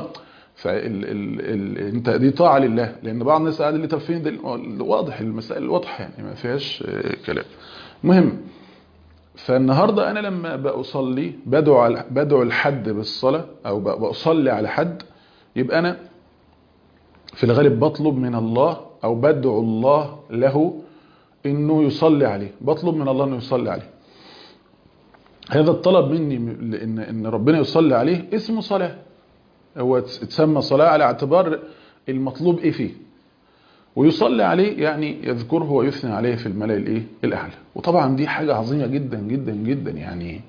B: انت دي طاعة لله، لأن بعض الناس قاعد اللي تفين ده واضح، المسائل واضحة يعني ما فيهاش كلام. مهم، فالنهاردة أنا لما بأصلي بدعو الحد بالصلاة أو بأصلي على حد، يبقى أنا في الغالب بطلب من الله أو بدعو الله له إنه يصلي عليه، بطلب من الله إنه يصلي عليه. هذا الطلب مني إن ربنا يصلي عليه اسمه صلاة، هو تسمى صلاة على اعتبار المطلوب إيه فيه، ويصلي عليه يعني يذكره ويثني عليه في الملأ الأعلى. وطبعا دي حاجة عظيمة جدا جدا جدا، يعني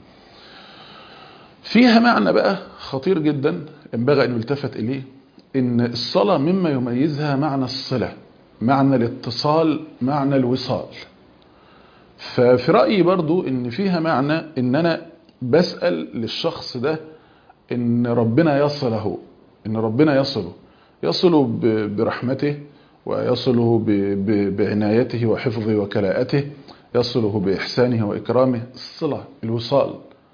B: فيها معنى بقى خطير جدا ينبغي أن يلتفت إليه، إن الصلاة مما يميزها معنى الصلة، معنى الاتصال، معنى الوصال. ففي رأيي برضو إن فيها معنى إن أنا بسأل للشخص ده إن ربنا يصله، إن ربنا يصله برحمته، ويصله بعنايته وحفظه وكلاءته، يصله بإحسانه وإكرامه، الصلة الوصال.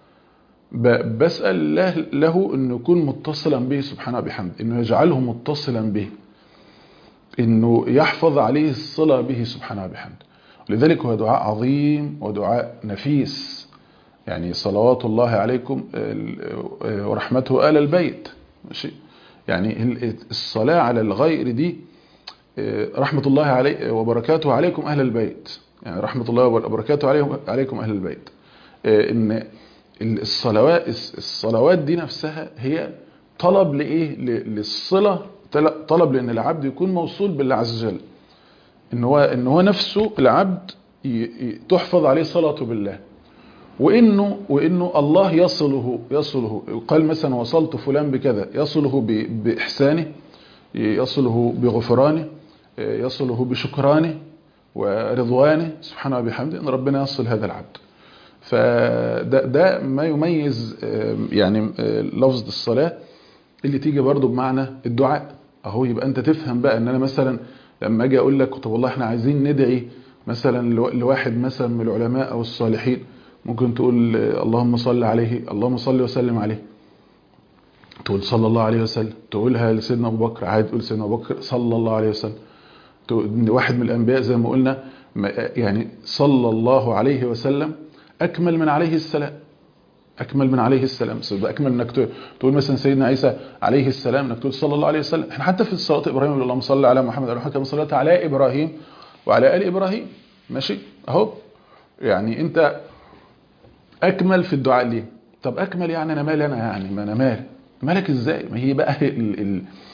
B: بسأل له أنه يكون متصلا به سبحانه بحمد، أنه يجعله متصلا به، أنه يحفظ عليه الصلة به سبحانه بحمد. لذلك هو دعاء عظيم ودعاء نفيس، يعني صلوات الله عليكم ورحمته آل البيت، ماشي؟ يعني الصلاة على الغير دي رحمة الله عليه وبركاته عليكم أهل البيت، يعني رحمة الله وبركاته عليكم أهل البيت. إن الصلوات دي نفسها هي طلب لإيه؟ للصلة، طلب لأن العبد يكون موصول بالله عز وجل، إن هو نفسه العبد تحفظ عليه صلاته بالله، وإنه الله يصله. قال مثلا وصلت فلان بكذا، يصله بإحسانه، يصله بغفرانه، يصله بشكرانه ورضوانه سبحانه وبحمده، ان ربنا يصل هذا العبد. فده ما يميز يعني لفظ الصلاة اللي تيجي برضو بمعنى الدعاء. اهو يبقى انت تفهم بقى ان انا مثلا لما اجي اقول لك طب والله احنا عايزين ندعي مثلا لواحد مثلا من العلماء او الصالحين، ممكن تقول اللهم صل عليه، اللهم صل وسلم عليه، تقول صلى الله عليه وسلم، تقولها لسيدنا أبو بكر عادي، تقول سيدنا أبو بكر صلى الله عليه وسلم. واحد من الأنبياء زي ما قلنا يعني صلى الله عليه وسلم أكمل من عليه السلام، أكمل من عليه السلام، أكمل من أنك تقول مثلا سيدنا عيسى عليه السلام، أنك تقول صلى الله عليه وسلم. احنا حتى في الصلاة إبراهيم اللهم صل على محمد وعلى محمد كما صليت على إبراهيم وعلى آل إبراهيم، ماشي؟ أهو يعني أنت أكمل في الدعاء ليه؟ طب أكمل يعني أنا مالي، أنا يعني ما أنا مالي، مالك إزاي؟ ما هي بقى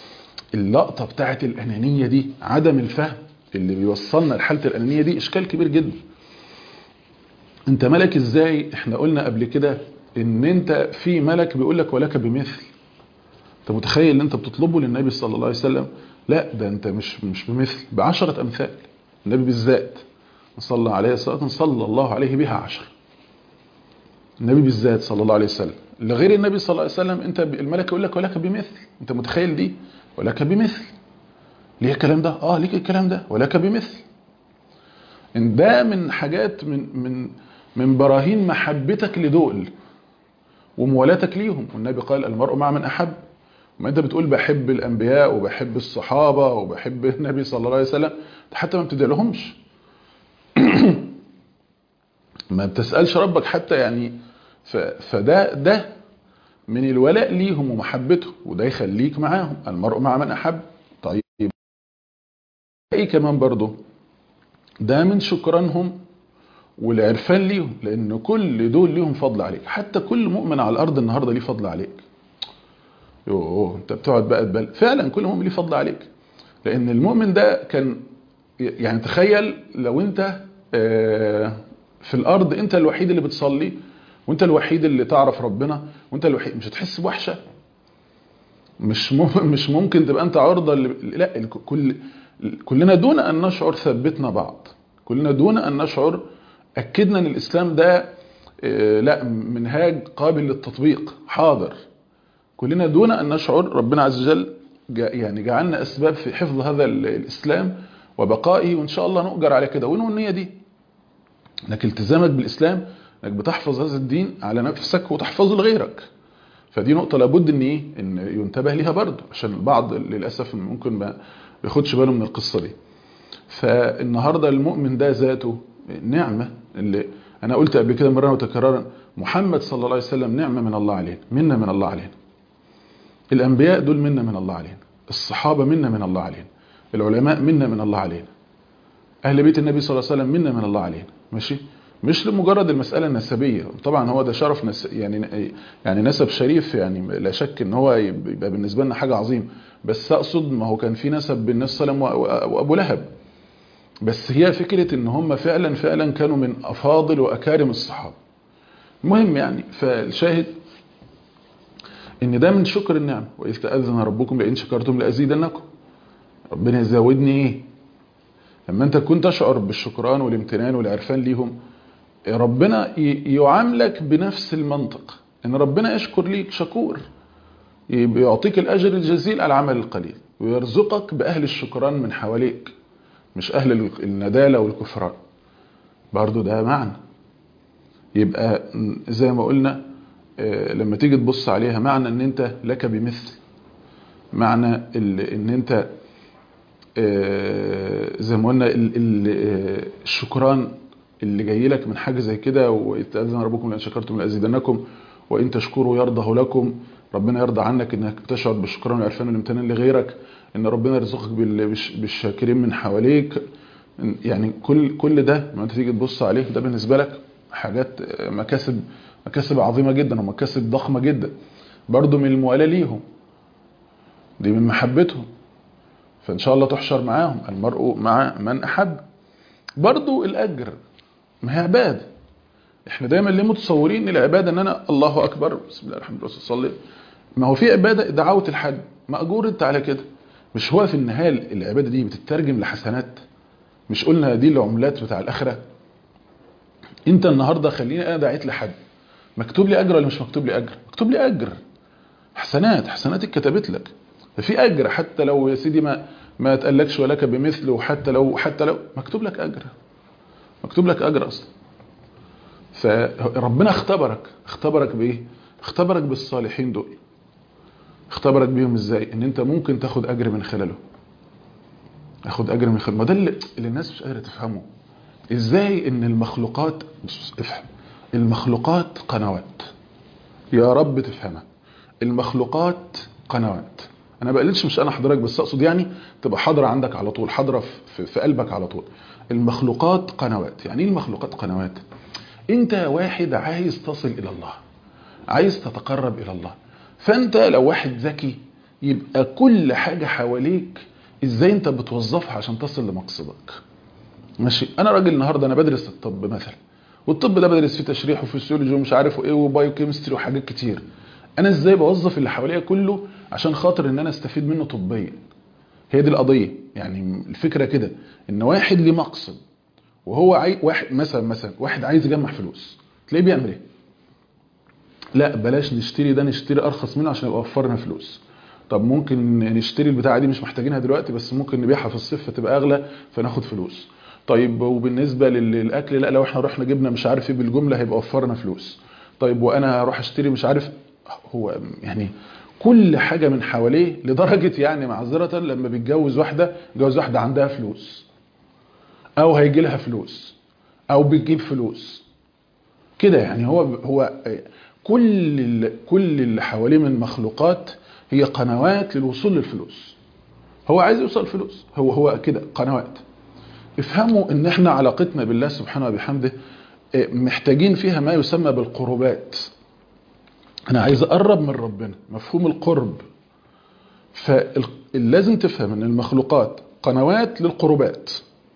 B: اللقطة بتاعت الأنانية دي، عدم الفهم اللي بيوصلنا لحالة الأنانية دي إشكال كبير جدا. انت ملك ازاي؟ احنا قلنا قبل كده ان انت في ملك بيقول لك ولك بمثل. انت متخيل ان انت بتطلبه للنبي صلى الله عليه وسلم؟ لا، ده انت مش بمثل، ب10 امثال. النبي بالذات صلى عليه الصلاة صلى الله عليه بها 10. النبي بالذات صلى الله عليه وسلم، لغير النبي صلى الله عليه وسلم انت الملك يقول لك ولك بمثل. انت متخيل دي؟ ولك بمثل. ليه الكلام ده؟ ليك الكلام ده ولك بمثل. ان ده من حاجات من براهين محبتك لدول وموالاتك ليهم. والنبي قال المرء مع من احب. ما انت بتقول بحب الانبياء وبحب الصحابه وبحب النبي صلى الله عليه وسلم، حتى ما بتدعي لهمش. ما بتسالش ربك حتى يعني. فده من الولاء ليهم ومحبتهم، وده يخليك معاهم. المرء مع من احب. طيب ايه كمان برضه؟ ده من شكرانهم والعرفان ليهم، لان كل دول ليهم فضل عليك. حتى كل مؤمن على الارض النهارده ليه فضل عليك. انت بتقعد بقى تبل، فعلا كل مؤمن ليه فضل عليك. لان المؤمن ده كان يعني، تخيل لو انت في الارض انت الوحيد اللي بتصلي، وانت الوحيد اللي تعرف ربنا، وانت الوحيد، مش هتحس بوحشه؟ مش ممكن تبقى انت عرضه لا، كلنا دون ان نشعر ثبتنا بعض. كلنا دون ان نشعر اكدنا ان الاسلام ده لا، منهاج قابل للتطبيق حاضر. كلنا دون ان نشعر ربنا عز وجل يعني جعلنا اسباب في حفظ هذا الاسلام وبقائه، وان شاء الله نؤجر على كده. وين النية دي؟ انك التزامك بالاسلام، انك بتحفظ هذا الدين على نفسك وتحفظه لغيرك. فدي نقطة لابد ان ينتبه ليها برضه، عشان البعض للاسف ممكن ما بياخدش باله من القصة دي. فالنهارده المؤمن ده ذاته نعمة. اللي انا قلت قبل كده مرة وتكرارا، محمد صلى الله عليه وسلم نعمة من الله علينا، منة من الله علينا. الانبياء دول منة من الله علينا، الصحابة منة من الله علينا، العلماء منة من الله علينا، اهل بيت النبي صلى الله عليه وسلم منة من الله علينا. ماشي؟ مش لمجرد المسألة النسبية، طبعا هو ده شرف يعني نسب شريف، يعني لا شك ان هو يبقى بالنسبة لنا حاجة عظيمة. بس اقصد ما هو كان في نسب بين النبي صلى الله عليه وسلم وابو لهب، بس هي فكرة ان هم فعلا كانوا من افاضل واكارم الصحابة. المهم يعني، فالشاهد ان ده من شكر النعمة. واذ تأذن ربكم لئن شكرتم لأزيدنكم. ربنا يزودني ايه؟ لما انت كنت تشعر بالشكران والامتنان والعرفان ليهم، ربنا يعاملك بنفس المنطق، ان ربنا يشكر ليك شكور، يعطيك الاجر الجزيل على العمل القليل، ويرزقك باهل الشكران من حواليك، مش اهل الندالة والكفران. برضو ده معنى. يبقى زي ما قلنا لما تيجي تبص عليها، معنى ان انت لك بمثل، معنى ان انت زي ما قلنا الشكران اللي جاي لك من حاجة زي كده. وإذ ربكم لأن شكرتم لأزيدنكم وإن تشكروا يرضه لكم. ربنا يرضى عنك انك تشعر بالشكران والعرفان والامتنان لغيرك، ان ربنا يرزقك بالشاكرين من حواليك. يعني كل ده لما انت تيجي تبص عليه، ده بالنسبة لك حاجات مكاسب عظيمة جدا ومكاسب ضخمة جدا. برضو من الموالاه ليهم، دي من محبتهم، فإن شاء الله تحشر معاهم. المرء مع من أحب. برضو الأجر، ما هي عبادة. احنا دايما ليه متصورين ان العبادة ان انا الله أكبر بسم الله الرحمن الرحيم صلي. ما هو في عبادة دعوة الحج، مأجور انت على كده. مش هو في النهاية العبادة دي بتترجم لحسنات؟ مش قلنا دي العملات بتاع الآخرة؟ انت النهاردة خليني انا دعيت لحج، مكتوب لي أجر ولا مش مكتوب لي أجر؟ مكتوب لي أجر، حسنات اتكتبت لك. ففي أجر، حتى لو يا سيدي ما تقلكش ولك بمثله، وحتى لو مكتوب لك أجر، مكتوب لك أجر أصلا. فربنا اختبرك بإيه؟ اختبرك بالصالحين دول. اختبرك بيهم ازاي؟ ان انت ممكن تاخد أجر من خلاله. ما ده اللي الناس مش قادرة تفهمه. ازاي ان المخلوقات، افهم، المخلوقات قنوات. يا رب تفهمها. المخلوقات قنوات. انا بقللش، مش انا حضرتك، بس اقصد يعني تبقى حاضره عندك على طول، حاضره في قلبك على طول. المخلوقات قنوات. يعني ايه المخلوقات قنوات؟ انت واحد عايز تصل الى الله، عايز تتقرب الى الله. فانت لو واحد ذكي يبقى كل حاجة حواليك ازاي انت بتوظفها عشان تصل لمقصدك. ماشي، انا راجل النهارده انا بدرس الطب مثلا، والطب ده بدرس فيه تشريح وفسيولوجي ومش عارف ايه وبايو كيمستري وحاجات كتير. انا ازاي بوظف اللي حواليا كله عشان خاطر ان انا استفيد منه طبيا؟ هي دي القضيه. يعني الفكره كده ان واحد ليه مقصد، وهو واحد مثلا واحد عايز يجمع فلوس، تلاقيه بيعمل ايه؟ لا بلاش نشتري ده، نشتري ارخص منه عشان يبقى وفرنا فلوس. طب ممكن نشتري البتاعه دي مش محتاجينها دلوقتي بس ممكن نبيعها في الصيف فتبقى اغلى فناخد فلوس. طيب وبالنسبه للاكل، لا لو احنا رحنا جبنا مش عارف ايه بالجمله هيبقى وفرنا فلوس. طيب وانا هروح اشتري مش عارف. هو يعني كل حاجه من حواليه، لدرجه يعني معذره لما بيتجوز واحده، جوز واحده عندها فلوس او هيجي لها فلوس او بتجيب فلوس كده. يعني هو كل اللي حواليه من مخلوقات هي قنوات للوصول للفلوس. هو عايز يوصل الفلوس، هو كده قنوات. افهموا ان احنا علاقتنا بالله سبحانه وبحمده محتاجين فيها ما يسمى بالقربات. انا عايز اقرب من ربنا، مفهوم القرب. فلازم تفهم ان المخلوقات قنوات للقربات.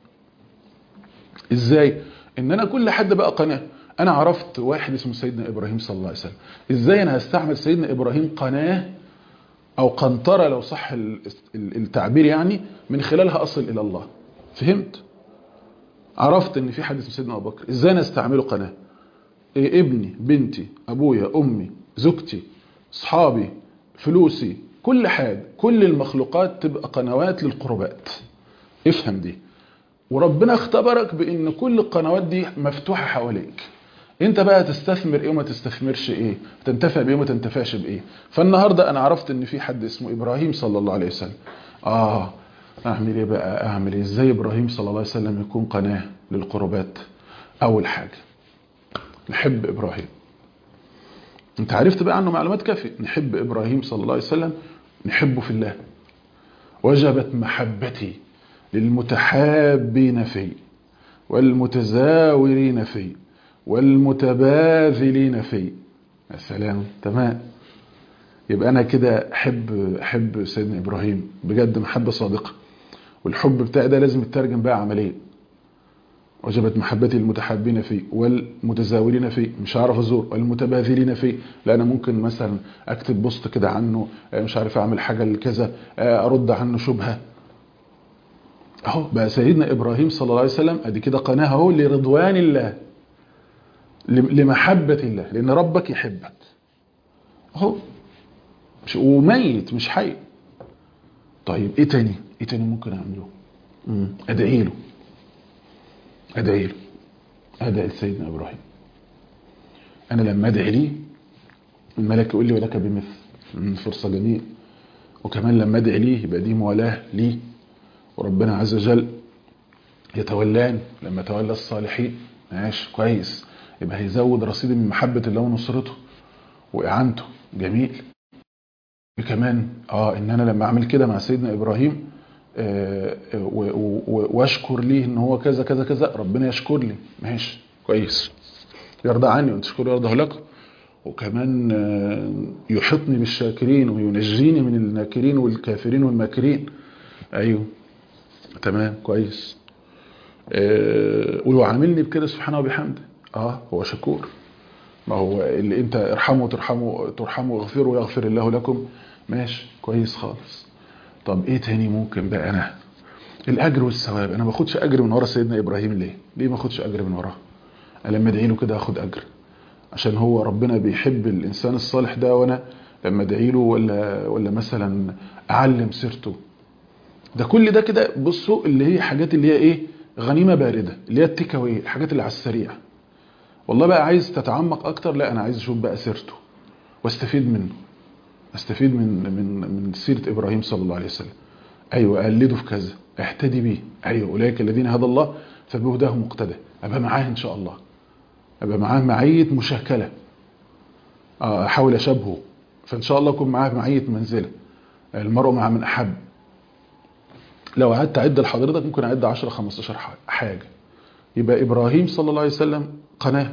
B: ازاي؟ ان انا كل حد بقى قناه. انا عرفت واحد اسمه سيدنا ابراهيم صلى الله عليه وسلم، ازاي انا هستعمل سيدنا ابراهيم قناه او قنطره لو صح التعبير، يعني من خلالها اصل الى الله. فهمت؟ عرفت ان في حد اسمه سيدنا ابو بكر، ازاي انا استعمله قناه؟ إيه؟ ابني، بنتي، ابويا، امي، زوجتي، اصحابي، فلوسي، كل حاجه، كل المخلوقات تبقى قنوات للقربات. افهم دي. وربنا اختبرك بان كل القنوات دي مفتوحه حواليك. انت بقى تستثمر ايه وما تستثمرش ايه، تنتفع بايه وما تنتفعش بايه. فالنهارده انا عرفت ان في حد اسمه ابراهيم صلى الله عليه وسلم. اعمل ايه بقى؟ اعمل ايه؟ ازاي ابراهيم صلى الله عليه وسلم يكون قناه للقربات؟ اول حاجه نحب ابراهيم. انت عرفت بقى عنه معلومات كافيه. نحب ابراهيم صلى الله عليه وسلم، نحبه في الله. وجبت محبتي للمتحابين فيه والمتزاورين فيه والمتباذلين فيه. السلام، تمام. يبقى انا كده احب سيدنا ابراهيم بجد محبه صادقه، والحب بتاعي ده لازم يترجم بقى عمليا. وجبت محبتي للمتحابين فيه والمتزاورين فيه، مش هعرف ازور، والمتباذلين فيه، لا انا ممكن مثلا اكتب بوست كده عنه، مش عارف اعمل حاجه لكذا، ارد عنه شبهه. اهو بقى سيدنا ابراهيم صلى الله عليه وسلم ادي كده قناه اهو لرضوان الله، لمحبه الله، لان ربك يحبك اهو، وميت مش حي. طيب ايه تاني؟ ايه تاني ممكن اعمله؟ ادعي له. ادعي لسيدنا ابراهيم. انا لما ادعي ليه الملك يقول لي ولك بمثل. فرصه جميله. وكمان لما ادعي ليه يبقى دي موالاه ليه، وربنا عز وجل يتولاني لما تولى الصالحين. ماشي كويس، يبقى هيزود رصيدي من محبه الله ونصرته واعانته. جميل. كمان ان انا لما اعمل كده مع سيدنا ابراهيم واشكر ليه ان هو كذا كذا كذا، ربنا يشكر لي. ماشي كويس، يرضى عني وان تشكروا يرضى لكم. وكمان يحطني بالشاكرين وينجيني من الناكرين والكافرين والماكرين. ايوه تمام كويس. ويعاملني بكده سبحانه وبحمده. هو شكور. ما هو اللي انت ارحموا ترحموا واغفروا يغفر الله لكم. ماشي كويس خالص. طب ايه تاني ممكن بقى؟ انا الاجر والثواب، انا ما باخدش اجر من ورا سيدنا ابراهيم. ليه ما اخدش اجر من وراه؟ انا لما ادعي له كده اخد اجر، عشان هو ربنا بيحب الانسان الصالح ده. وانا لما ادعي له ولا مثلا اعلم سيرته، ده كل ده كده بصوا اللي هي حاجات اللي هي ايه، غنيمه بارده، اللي هي التيك اواي، الحاجات اللي على السريع. والله بقى عايز تتعمق اكتر، لا انا عايز اشوف بقى سيرته واستفيد منه، استفيد من سيره ابراهيم صلى الله عليه وسلم. ايوه اقلده في كذا، احتدي بيه. ايوه اولئك الذين هدى الله فبهداه مقتدى. ابقى معاه ان شاء الله، ابقى معاه معيه مشاكله، احاول اشبهه، فان شاء الله اكون معاه معيه منزله. المرء مع من احب. لو قعدت اعد لحضرتك ممكن اعد 10 15 حاجه. يبقى ابراهيم صلى الله عليه وسلم قناه.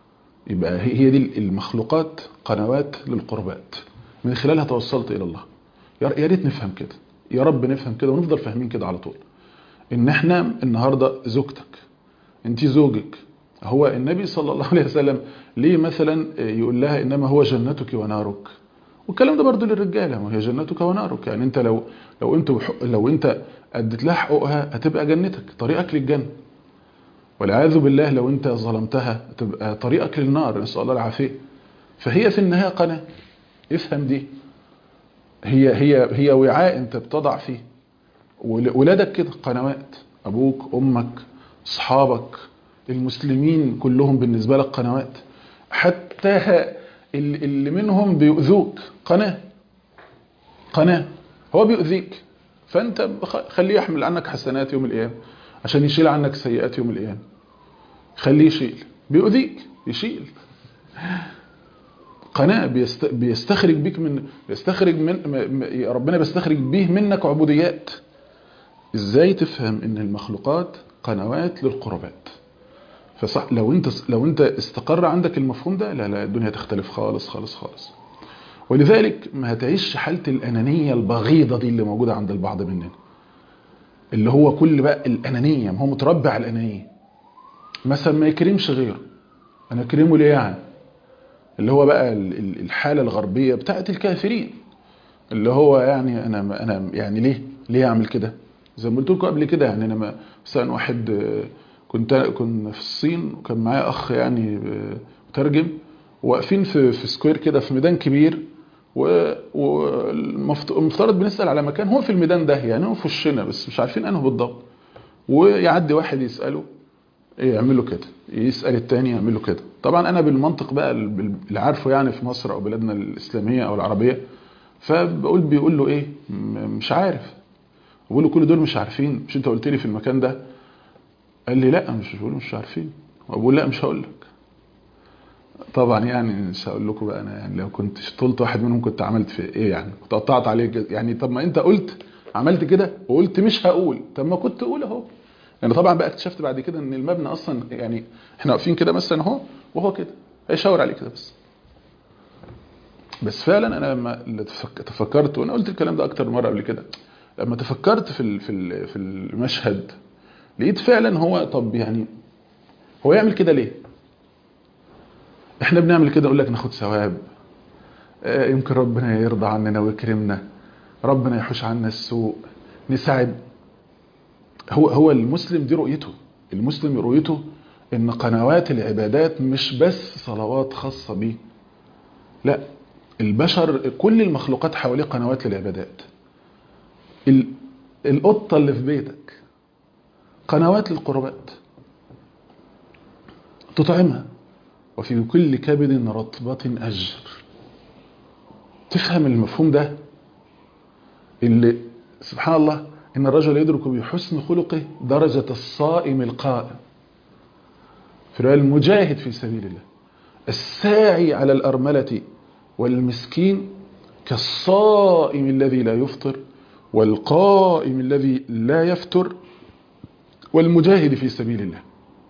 B: يبقى هي دي المخلوقات قنوات للقربات، من خلالها توصلت الى الله. يا ريت نفهم كده، يا رب نفهم كده ونفضل فاهمين كده على طول، ان احنا النهارده زوجتك، انت زوجك، هو النبي صلى الله عليه وسلم ليه مثلا يقول لها انما هو جنتك ونارك، والكلام ده برضو للرجاله، ما هي جنتك ونارك، يعني انت لو انت اديت لها حقوقها هتبقى جنتك، طريقك للجنه، والعياذ بالله لو انت ظلمتها تبقى طريقك للنار، نسال الله العافيه. فهي في النهايه قناه، افهم دي، هي وعاء انت بتضع فيه، ولادك كده قنوات، ابوك امك اصحابك المسلمين كلهم بالنسبه لك قنوات، حتى اللي منهم بيؤذوك قناه، هو بيؤذيك، فانت خليه يحمل عنك حسنات يوم القيامه عشان يشيل عنك سيئات يوم القيامه، خليه يشيل، بيؤذيك يشيل، قناة بيستخرج بيك ربنا بيستخرج بيه منك عبوديات. ازاي تفهم ان المخلوقات قنوات للقربات؟ فصح لو انت استقر عندك المفهوم ده، لا الدنيا تختلف خالص خالص خالص. ولذلك ما هتعيش حالة الأنانية البغيضة دي اللي موجودة عند البعض مننا، اللي هو كل بقى الأنانية، ما هو متربع على الأنانية، مثلا ما يكرمش غيره، أنا أكرمه ليه يعني؟ اللي هو بقى الحالة الغربية بتاعت الكافرين، اللي هو يعني أنا يعني ليه أعمل كده؟ زي ما قلت لكم قبل كده، يعني أنا مثلا واحد كنت في الصين وكان معايا أخ يعني مترجم، واقفين في سكوير كده في ميدان كبير، والمفترض بنسأل على مكان هو في الميدان ده، يعني هو في وشنا بس مش عارفين أنه بالضبط، ويعدي واحد يسأله يعمل له كده، يسأل التاني يعمل له كده. طبعا أنا بالمنطق بقى اللي عارفه يعني في مصر أو بلادنا الإسلامية أو العربية، بيقول له إيه، مش عارف، بقول له كل دول مش عارفين، مش أنت قلت لي في المكان ده؟ قال لي لا مش عارفين، وأقول لا مش هقول لك. طبعا يعني مش هقول لكم بقى، انا يعني لو كنت شطلت واحد منهم كنت عملت في ايه يعني، كنت قطعت عليه يعني. طب ما انت قلت عملت كده وقلت مش هقول، طب ما كنت اقول اهو يعني. طبعا بقى اكتشفت بعد كده ان المبنى اصلا يعني احنا واقفين كده مثلا اهو وهو كده هيشاور عليه كده بس فعلا انا لما تفكرت، وانا قلت الكلام ده اكتر مره قبل كده، لما تفكرت في المشهد لقيت فعلا هو، طب يعني هو يعمل كده ليه؟ احنا بنعمل كده اقول لك ناخد ثواب، يمكن ربنا يرضى عننا ويكرمنا، ربنا يحوش عنا السوء، نساعد. هو المسلم دي رؤيته، المسلم رؤيته ان قنوات العبادات مش بس صلوات خاصة بيه، لا، البشر كل المخلوقات حواليه قنوات للعبادات. القطة اللي في بيتك قنوات للقربات، تطعمها وفي كل كبد رطبة أجر. تفهم المفهوم ده، اللي سبحان الله إن الرجل يدرك بحسن خلقه درجة الصائم القائم، في رواية المجاهد في سبيل الله، الساعي على الأرملة والمسكين كالصائم الذي لا يفطر والقائم الذي لا يفتر والمجاهد في سبيل الله.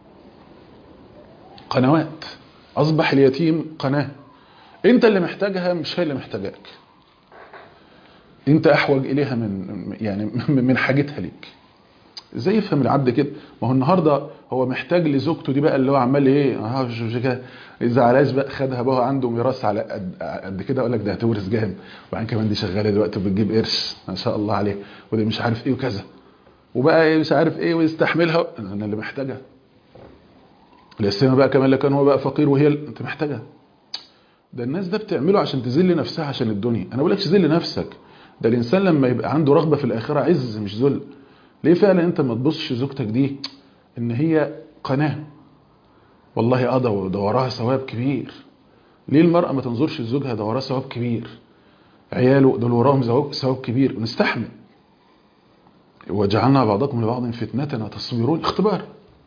B: قنوات، أصبح اليتيم قناة، أنت اللي محتاجها مش هي اللي محتاجاك، أنت أحوج إليها من حاجتها ليك. ازاي يفهم العبد كده؟ ما هو النهارده هو محتاج لزوجته دي بقى، اللي هو عمال ايه كده الزعلاش بقى، خدها بقى عنده ميراث على قد كده، اقول لك ده هتورث جامد، وبعدين كمان دي شغاله دلوقتي وبتجيب قرش ما شاء الله عليه، ودي مش عارف ايه وكذا، وبقى ايه مش عارف ايه ويستحملها، انا اللي محتاجها. الاسلام بقى كمان لكن هو بقى فقير وهي انت محتاجها. ده الناس ده بتعمله عشان تذل نفسها عشان الدنيا. انا بقول لك تذل نفسك، ده الانسان لما يبقى عنده رغبه في الاخره عز مش ذل. ليه فعلا انت ما تبصش زوجتك دي ان هي قناة، والله ده وراها ثواب كبير. ليه المرأة ما تنظرش لزوجها ده وراها ثواب كبير، عياله دول وراهم ثواب كبير، ونستحمل. وجعلنا بعضكم لبعض فتنة وتصبرون، اختبار،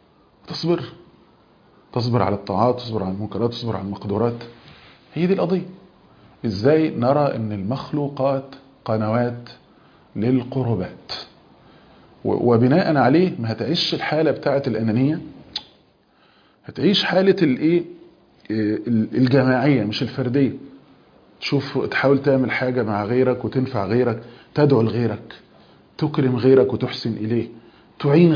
B: تصبر على الطاعات، تصبر على المنكرات، تصبر على المقدورات. هي دي القضية. ازاي نرى ان المخلوقات قنوات للقربات، وبناء عليه ما هتعيش الحالة بتاعة الأنانية، هتعيش حالة الايه، الجماعية مش الفردية. تحاول تعمل حاجة مع غيرك وتنفع غيرك، تدعو لغيرك، تكرم غيرك وتحسن إليه، تعين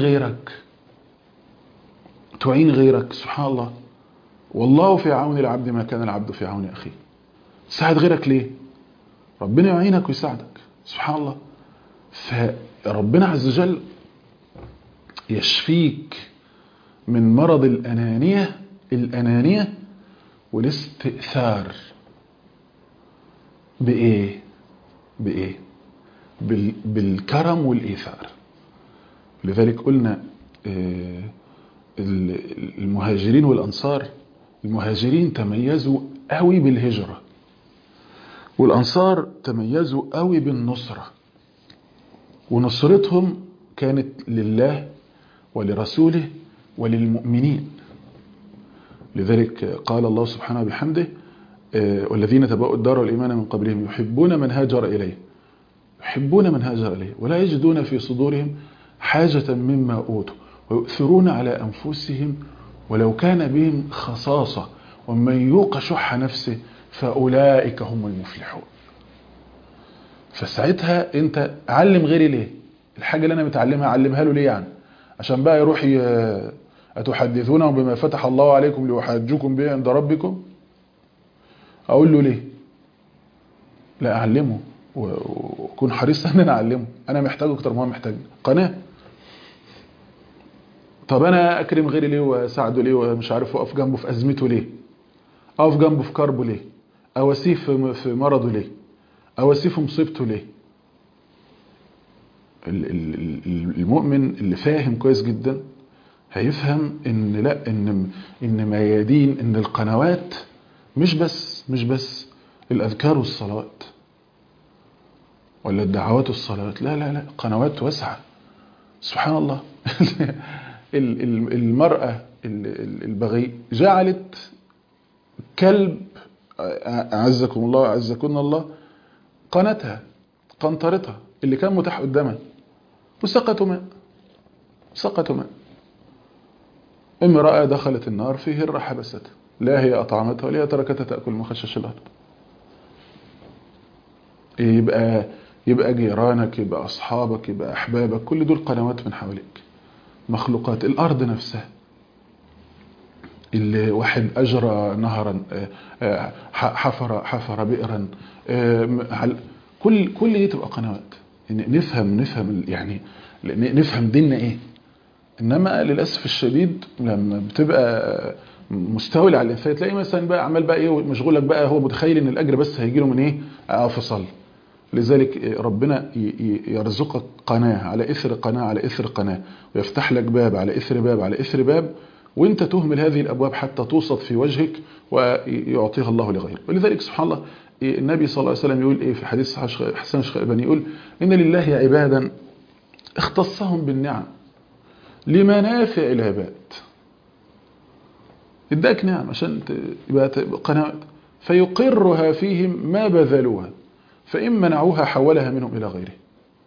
B: غيرك. سبحان الله، والله في عون العبد ما كان العبد في عون أخيه. تساعد غيرك ليه؟ ربنا يعينك ويساعدك. سبحان الله. فربنا عز وجل يشفيك من مرض الأنانية والاستئثار. بإيه؟ بالكرم والإيثار. لذلك قلنا المهاجرين والأنصار، المهاجرين تميزوا قوي بالهجرة، والأنصار تميزوا قوي بالنصرة، ونصرتهم كانت لله ولرسوله وللمؤمنين. لذلك قال الله سبحانه بحمده والذين تبوأوا الدار والإيمان من قبلهم يحبون من هاجر إليه ولا يجدون في صدورهم حاجة مما أوتوا ويؤثرون على أنفسهم ولو كان بهم خصاصة ومن يوق شح نفسه فأولئك هم المفلحون. فساعتها انت علم غيري ليه؟ الحاجة اللي انا متعلمها علمها له ليه؟ يعني عشان بقى يروح أتحدثونهم بما فتح الله عليكم ليحاجوكم به عند ربكم؟ اقول له ليه؟ لا، اعلمه واكون حريص ان انا اعلمه. انا محتاجه اكتر ما هو محتاجني. قناة. طب انا اكرم غيري ليه واساعده ليه ومش عارف اقف جنبه في ازمته ليه؟ اقف جنبه في كربه ليه؟ اواسيه في مرضه ليه؟ اواسيه في مصيبته ليه؟ المؤمن اللي فاهم كويس جدا هيفهم ان لا، ان ميادين، ان القنوات مش بس الاذكار والصلوات ولا الدعوات والصلوات، لا، قنوات واسعة. سبحان الله. المرأة البغي جعلت كلب، أعزكم الله أعزكن الله، قنطرتها اللي كان متاح قدامها وسقطوا ماء. امرأة دخلت النار في هرة حبستها، لا هي أطعمتها ولا هي تركتها تأكل من خشاش الأرض. يبقى جيرانك، يبقى أصحابك، يبقى أحبابك، كل دول قنوات من حواليك، مخلوقات. الأرض نفسها اللي واحد أجرى نهرا، حفر بئرا، كل دي تبقى قنوات. نفهم يعني نفهم ديننا ايه. انما للاسف الشديد لما بتبقى مستولي على الانسان تلاقي مثلا بقى عمال بقى ايه مشغولك بقى، هو متخيل ان الاجر بس هيجيله من ايه؟ فصل. لذلك ربنا يرزقك قناة على اثر قناة على اثر قناة، ويفتح لك باب على اثر باب على اثر باب، وانت تهمل هذه الابواب حتى توسط في وجهك ويعطيها الله لغيره. ولذلك سبحان الله النبي صلى الله عليه وسلم يقول ايه في حديث حسن الشيباني؟ يقول ان لله عبادا اختصهم بالنعم لمنافع العباد. اداك نعم عشان يبقى قناة، فيقرها فيهم ما بذلوها، فإن منعوها حولها منهم إلى غيره.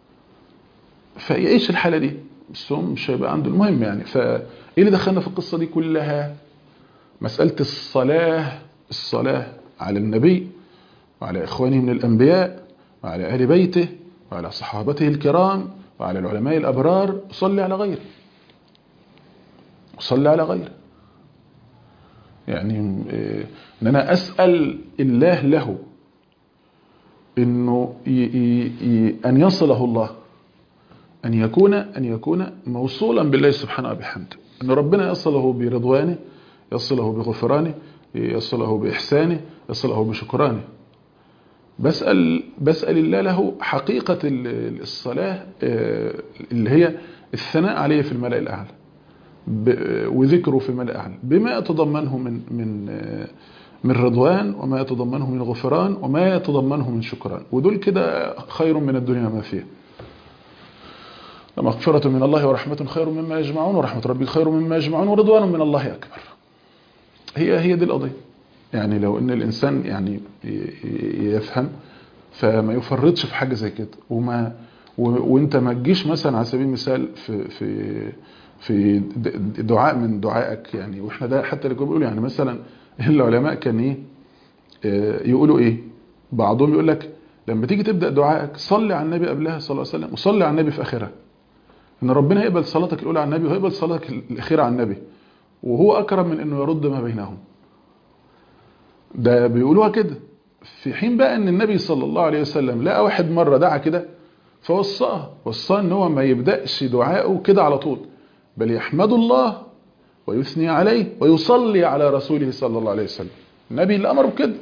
B: فيعيش الحالة دي بس هم مش هيبقى عنده. المهم يعني فإيه اللي دخلنا في القصة دي كلها؟ مسألة الصلاة على النبي وعلى إخوانه من الأنبياء وعلى أهل بيته وعلى صحابته الكرام وعلى العلماء الأبرار. صلي على غيره. يعني إن أنا أسأل الله له إنه أن يصله الله، أن يكون موصولا بالله سبحانه وبحمده، أن ربنا يصله برضوانه، يصله بغفرانه، يصله بإحسانه، يصله بشكرانه. بسأل الله له حقيقة الصلاة اللي هي الثناء عليه في الملأ الأعلى وذكره في الملأ الأعلى بما يتضمنه من رضوان، وما يتضمنه من غفران، وما يتضمنه من شكران. ودول كده خير من الدنيا ما فيها. مغفرة من الله ورحمة خير مما يجمعون، ورحمة ربك خير مما يجمعون، ورضوان من الله أكبر. هي دي القضية. يعني لو ان الانسان يعني يفهم فما يفرطش في حاجة زي كده، وانت ما تجيش مثلا على سبيل المثال في دعاء من دعائك. يعني واحنا ده حتى اللي بيقولوا يعني مثلا العلماء كان ايه يقولوا ايه؟ بعضهم يقول لك لما تيجي تبدأ دعائك صلي على النبي قبلها صلى الله عليه وسلم، وصلي على النبي في آخرها، إن ربنا هيقبل صلاتك الأولى على النبي وهيقبل صلاتك الأخيرة على النبي، وهو أكرم من إنه يرد ما بينهم. ده بيقولوها كده. في حين بقى إن النبي صلى الله عليه وسلم لقى واحد مرة دعا كده فوصاه إن هو ما يبدأش دعائه كده على طول، بل يحمد الله ويثني عليه ويصلي على رسوله صلى الله عليه وسلم. النبي اللي أمره بكده.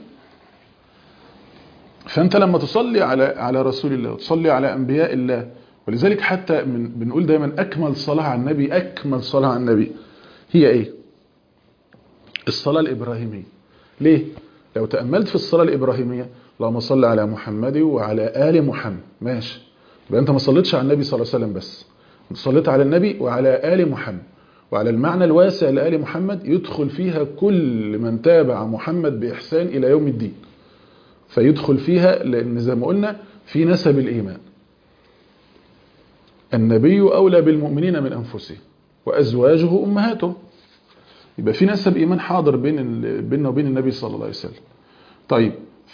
B: فأنت لما تصلي على رسول الله وتصلي على أنبياء الله، ولذلك حتى بنقول دايما أكمل صلاة على النبي، أكمل صلاة على النبي هي إيه؟ الصلاة الإبراهيمية. ليه؟ لو تأملت في الصلاة الإبراهيمية، اللهم صل على محمد وعلى آل محمد، ماشي، يبقى أنت ما صليتش على النبي صلى الله عليه وسلم بس، صليت على النبي وعلى آل محمد، وعلى المعنى الواسع لآل محمد يدخل فيها كل من تابع محمد بإحسان إلى يوم الدين، فيدخل فيها لأن زي ما قلنا في نسب الإيمان. النبي أولى بالمؤمنين من أنفسهم وأزواجه أمهاتهم، يبقى في نسب إيمان حاضر بيننا وبين النبي صلى الله عليه وسلم. طيب،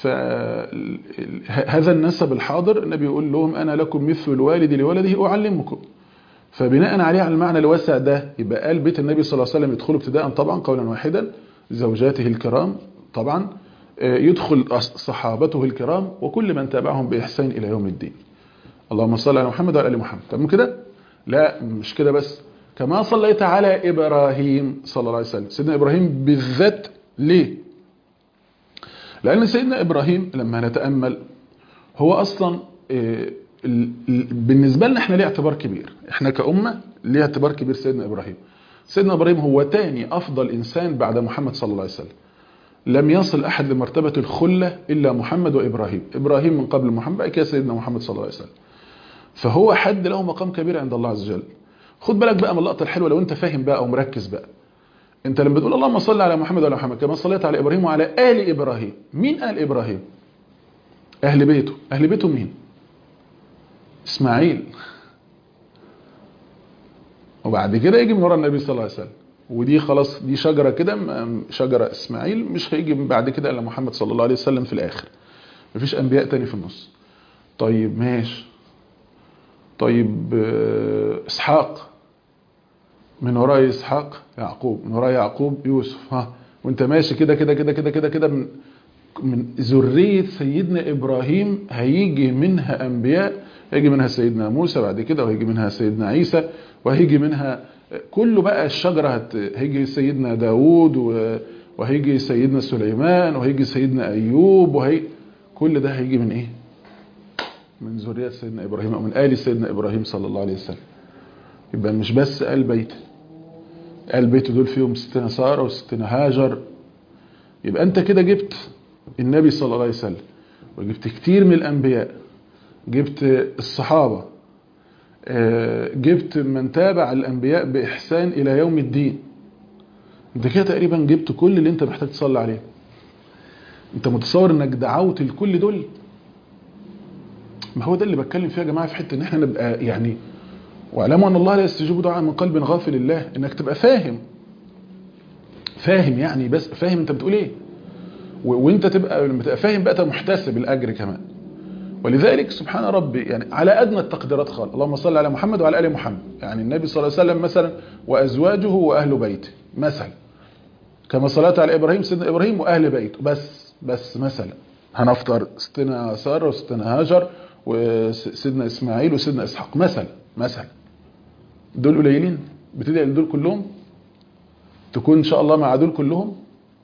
B: فهذا النسب الحاضر النبي يقول لهم أنا لكم مثل الوالد لولده أعلمكم. فبناء عليه على المعنى الواسع ده يبقى آل بيت النبي صلى الله عليه وسلم يدخلوا ابتداء طبعا قولا واحدا زوجاته الكرام، طبعا يدخل صحابته الكرام وكل من تابعهم بإحسان إلى يوم الدين. اللهم صل على محمد وعلى آل محمد. طب كده؟ لا، مش كده بس، كما صليت على إبراهيم صلى الله عليه وسلم. سيدنا إبراهيم بالذات ليه؟ لأن سيدنا إبراهيم لما نتأمل هو أصلا بالنسبة لنا احنا ليه اعتبار كبير، احنا كأمة ليه اعتبار كبير. سيدنا إبراهيم هو تاني أفضل إنسان بعد محمد صلى الله عليه وسلم. لم يصل أحد لمرتبة الخلة إلا محمد وإبراهيم. إبراهيم من قبل محمد، بقى كده سيدنا محمد صلى الله عليه وسلم. فهو حد له مقام كبير عند الله عز وجل. خد بالك بقى من اللقطة الحلوة لو انت فاهم بقى ومركز بقى. انت لما بتقول اللهم صل على محمد وعلى محمد كما صليت على إبراهيم وعلى آل إبراهيم، مين آل إبراهيم؟ أهل بيته. أهل بيته مين؟ إسماعيل. وبعد كده يجي من وراء النبي صلى الله عليه وسلم، ودي خلاص دي شجرة كده، شجرة إسماعيل، مش هيجي من بعد كده إلا محمد صلى الله عليه وسلم في الآخر، مفيش أنبياء تاني في النص. طيب ماشي. طيب إسحاق، من وراء إسحاق يعقوب، من وراء يعقوب يوسف، ها، وانت ماشي كده كده كده كده كده كده من ذرية سيدنا إبراهيم هيجي منها أنبياء، هيجي منها سيدنا موسى بعد كده، وهيجي منها سيدنا عيسى، وهيجي منها كله بقى الشجرة، هيجي سيدنا داود، وهيجي سيدنا سليمان، وهيجي سيدنا أيوب، كل ده هيجي من إيه؟ من ذرية سيدنا إبراهيم، أو من آل سيدنا إبراهيم صلى الله عليه وسلم. يبقى مش بس آل بيته، آل بيته دول فيهم ستنا سارة وستنا هاجر. يبقى أنت كده جبت النبي صلى الله عليه وسلم، وجبت كتير من الأنبياء، جبت الصحابة، جبت من تابع الأنبياء بإحسان إلى يوم الدين. انت كده تقريبا جبت كل اللي انت محتاج تصلي عليه. انت متصور انك دعوت الكل دول؟ ما هو ده اللي بتكلم فيه يا جماعة، في حتة ان احنا نبقى يعني، واعلموا ان الله لا يستجيب دعاء من قلب غافل الله. انك تبقى فاهم يعني، بس فاهم انت بتقول ايه، وانت تبقى لما تبقى فاهم بقى محتسب الاجر كمان. ولذلك سبحان ربي، يعني على ادنى التقديرات قال اللهم صل على محمد وعلى ال محمد، يعني النبي صلى الله عليه وسلم مثلا وازواجه واهل بيته مثلا، كما صليت على ابراهيم سيدنا ابراهيم واهل بيته، بس مثلا هنفترض ستنا ساره وستنا هاجر وسيدنا اسماعيل وسيدنا اسحاق مثلا دول قليلين؟ بتدعي لدول كلهم؟ تكون ان شاء الله مع دول كلهم؟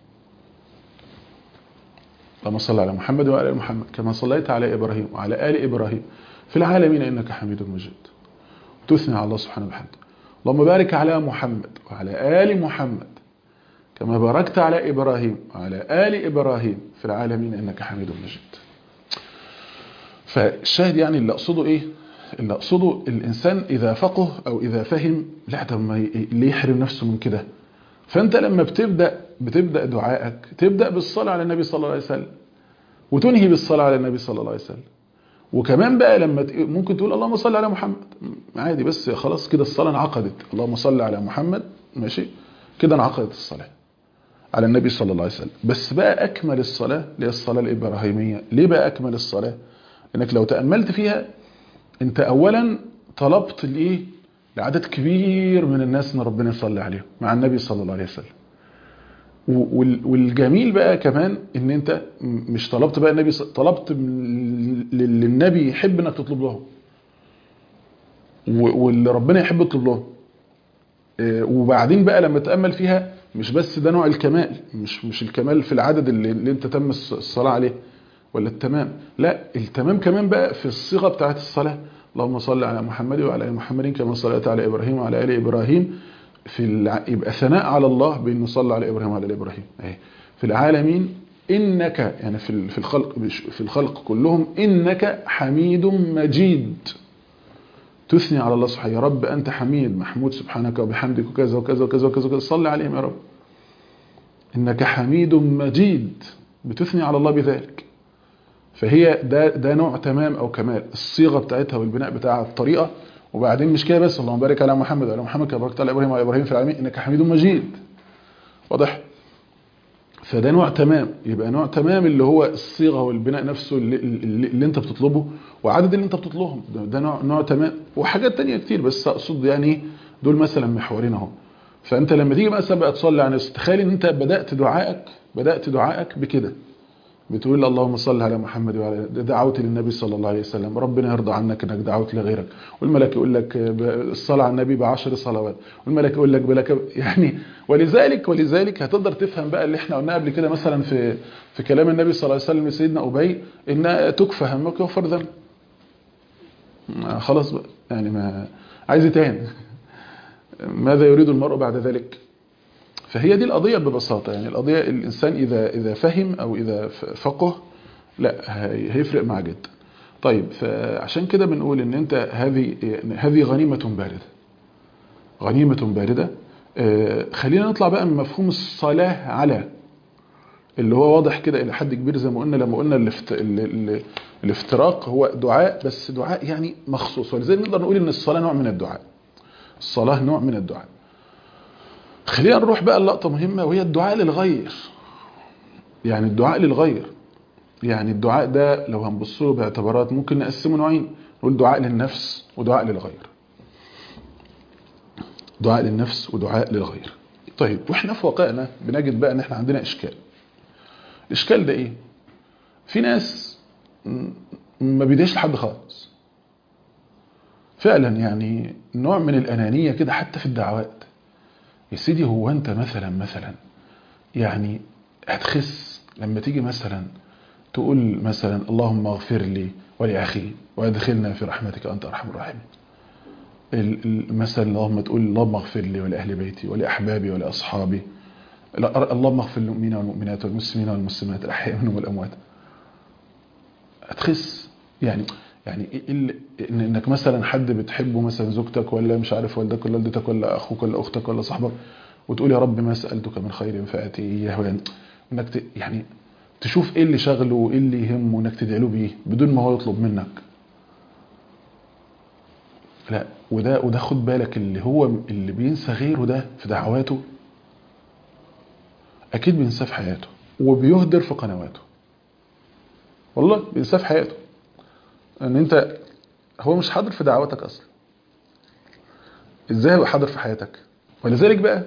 B: اللهم صل على محمد وعلى ال محمد كما صليت على ابراهيم وعلى ال ابراهيم في العالمين انك حميد مجيد. تثني على الله سبحانه وتعالى. اللهم بارك على محمد وعلى ال محمد كما باركت على ابراهيم وعلى ال ابراهيم في العالمين انك حميد مجيد. فالشاهد يعني اللي اقصده ايه؟ اللي اقصده الانسان اذا فقه او اذا فهم، لا طب ما ليه يحرم نفسه من كده؟ فانت لما بتبدا دعائك تبدا بالصلاه على النبي صلى الله عليه وسلم، وتنهي بالصلاه على النبي صلى الله عليه وسلم. وكمان بقى لما ممكن تقول اللهم صل على محمد عادي، بس خلاص كده الصلاه انعقدت. اللهم صل على محمد، ماشي كده انعقدت الصلاه. على النبي صلى الله عليه وسلم. بس بقى أكمل الصلاة اللي هي الصلاة الإبراهيمية. ليه بقى أكمل الصلاة؟ إنك لو تأملت فيها أنت أولا طلبت الإيه؟ لعدد كبير من الناس إن ربنا يصلي عليهم مع النبي صلى الله عليه وسلم. والجميل بقى كمان إن أنت مش طلبت بقى النبي، طلبت للنبي يحب إنك تطلب لهم، واللي ربنا يحب يطلب لهم. وبعدين بقى لما تأمل فيها مش بس ده نوع الكمال، مش الكمال في العدد اللي انت تم الصلاة عليه ولا التمام، لا التمام كمان بقى في الصيغة بتاعت الصلاة. اللهم صل على محمد وعلى ال محمد كما صليت على إبراهيم وعلى آل إبراهيم يبقى ثناء على الله بأنه صلى على إبراهيم وعلى آل إبراهيم في العالمين إنك، يعني في الخلق كلهم إنك حميد مجيد. تثني على الله سبحانه، يا رب أنت حميد محمود سبحانك وبحمدك وكذا وكذا وكذا وكذا، صلي عليهم يا رب. إنك حميد مجيد، بتثني على الله بذلك. فهي ده نوع تمام أو كمال، الصيغة بتاعتها والبناء بتاعها، الطريقة. وبعدين مش كده بس، اللهم بارك على محمد وعلى محمد كما باركت على إبراهيم وعلى إبراهيم في العالمين إنك حميد مجيد. واضح؟ فده نوع تمام. يبقى نوع تمام اللي هو الصيغة والبناء نفسه اللي انت بتطلبه، وعدد اللي انت بتطلبهم، ده نوع تمام. وحاجات تانية كتير، بس اقصد يعني دول مثلا محورين اهو. فانت لما تيجي مثلا بقى تصلي على نفسك، تخيل ان انت بدأت دعائك بكده، بتقول اللهم صل على محمد وعلى، دعوت للنبي صلى الله عليه وسلم، ربنا يرضى عنك انك دعوت لغيرك، والملك يقول لك الصلاه على النبي ب10 صلوات، والملك يقول لك بلك يعني. ولذلك هتقدر تفهم بقى اللي احنا قلناه قبل كده مثلا في كلام النبي صلى الله عليه وسلم لسيدنا ابي، ان تكفى همك ويغفر ذنبك. خلاص بقى، يعني ما عايز تاني. ماذا يريد المرء بعد ذلك؟ فهي دي القضية ببساطة. يعني القضية الإنسان إذا فهم أو إذا فقه، لا هيفرق معاه جدا. طيب، فعشان كده بنقول إن أنت هذه غنيمة باردة. خلينا نطلع بقى من مفهوم الصلاة على اللي هو واضح كده إلى حد كبير، زي ما قلنا لما قلنا الافتراق هو دعاء، بس دعاء يعني مخصوص. ولذلك نقدر نقول إن الصلاة نوع من الدعاء، الصلاة نوع من الدعاء. خلينا نروح بقى اللقطة مهمة، وهي الدعاء للغير. يعني الدعاء للغير، يعني الدعاء ده لو هنبص له باعتبارات ممكن نقسمه نوعين، نقول دعاء للنفس ودعاء للغير. دعاء للنفس ودعاء للغير. طيب، واحنا في واقعنا بنجد بقى ان احنا عندنا اشكال. الاشكال ده ايه؟ في ناس ما بيدعيش لحد خالص فعلا، يعني نوع من الانانية كده حتى في الدعوات. يا سيدي، هو انت مثلا يعني هتخس لما تيجي مثلا تقول مثلا اللهم اغفر لي ولأخي وادخلنا في رحمتك أنت أرحم الراحمين. مثلا اللهم تقول اللهم اغفر لي ولأهل بيتي ولأحبابي ولأصحابي، اللهم اغفر للمؤمنين والمؤمنات والمسلمين والمسلمات الأحياء منهم والأموات. هتخس يعني انك مثلا حد بتحبه، مثلا زوجتك ولا مش عارف والدك ولا والدتك ولا اخوك ولا اختك ولا صاحبك، وتقول يا رب ما سألتك من خير فآتي إياه، انك يعني تشوف ايه اللي شغله وايه اللي يهمه انك تدعي له بيه بدون ما هو يطلب منك. لا، وده خد بالك، اللي بينسى غيره ده في دعواته اكيد بينساه في حياته، وبيهدر في قنواته. والله بينساه في حياته، ان انت هو مش حاضر في دعواتك اصلا، ازاي هو حاضر في حياتك؟ ولذلك بقى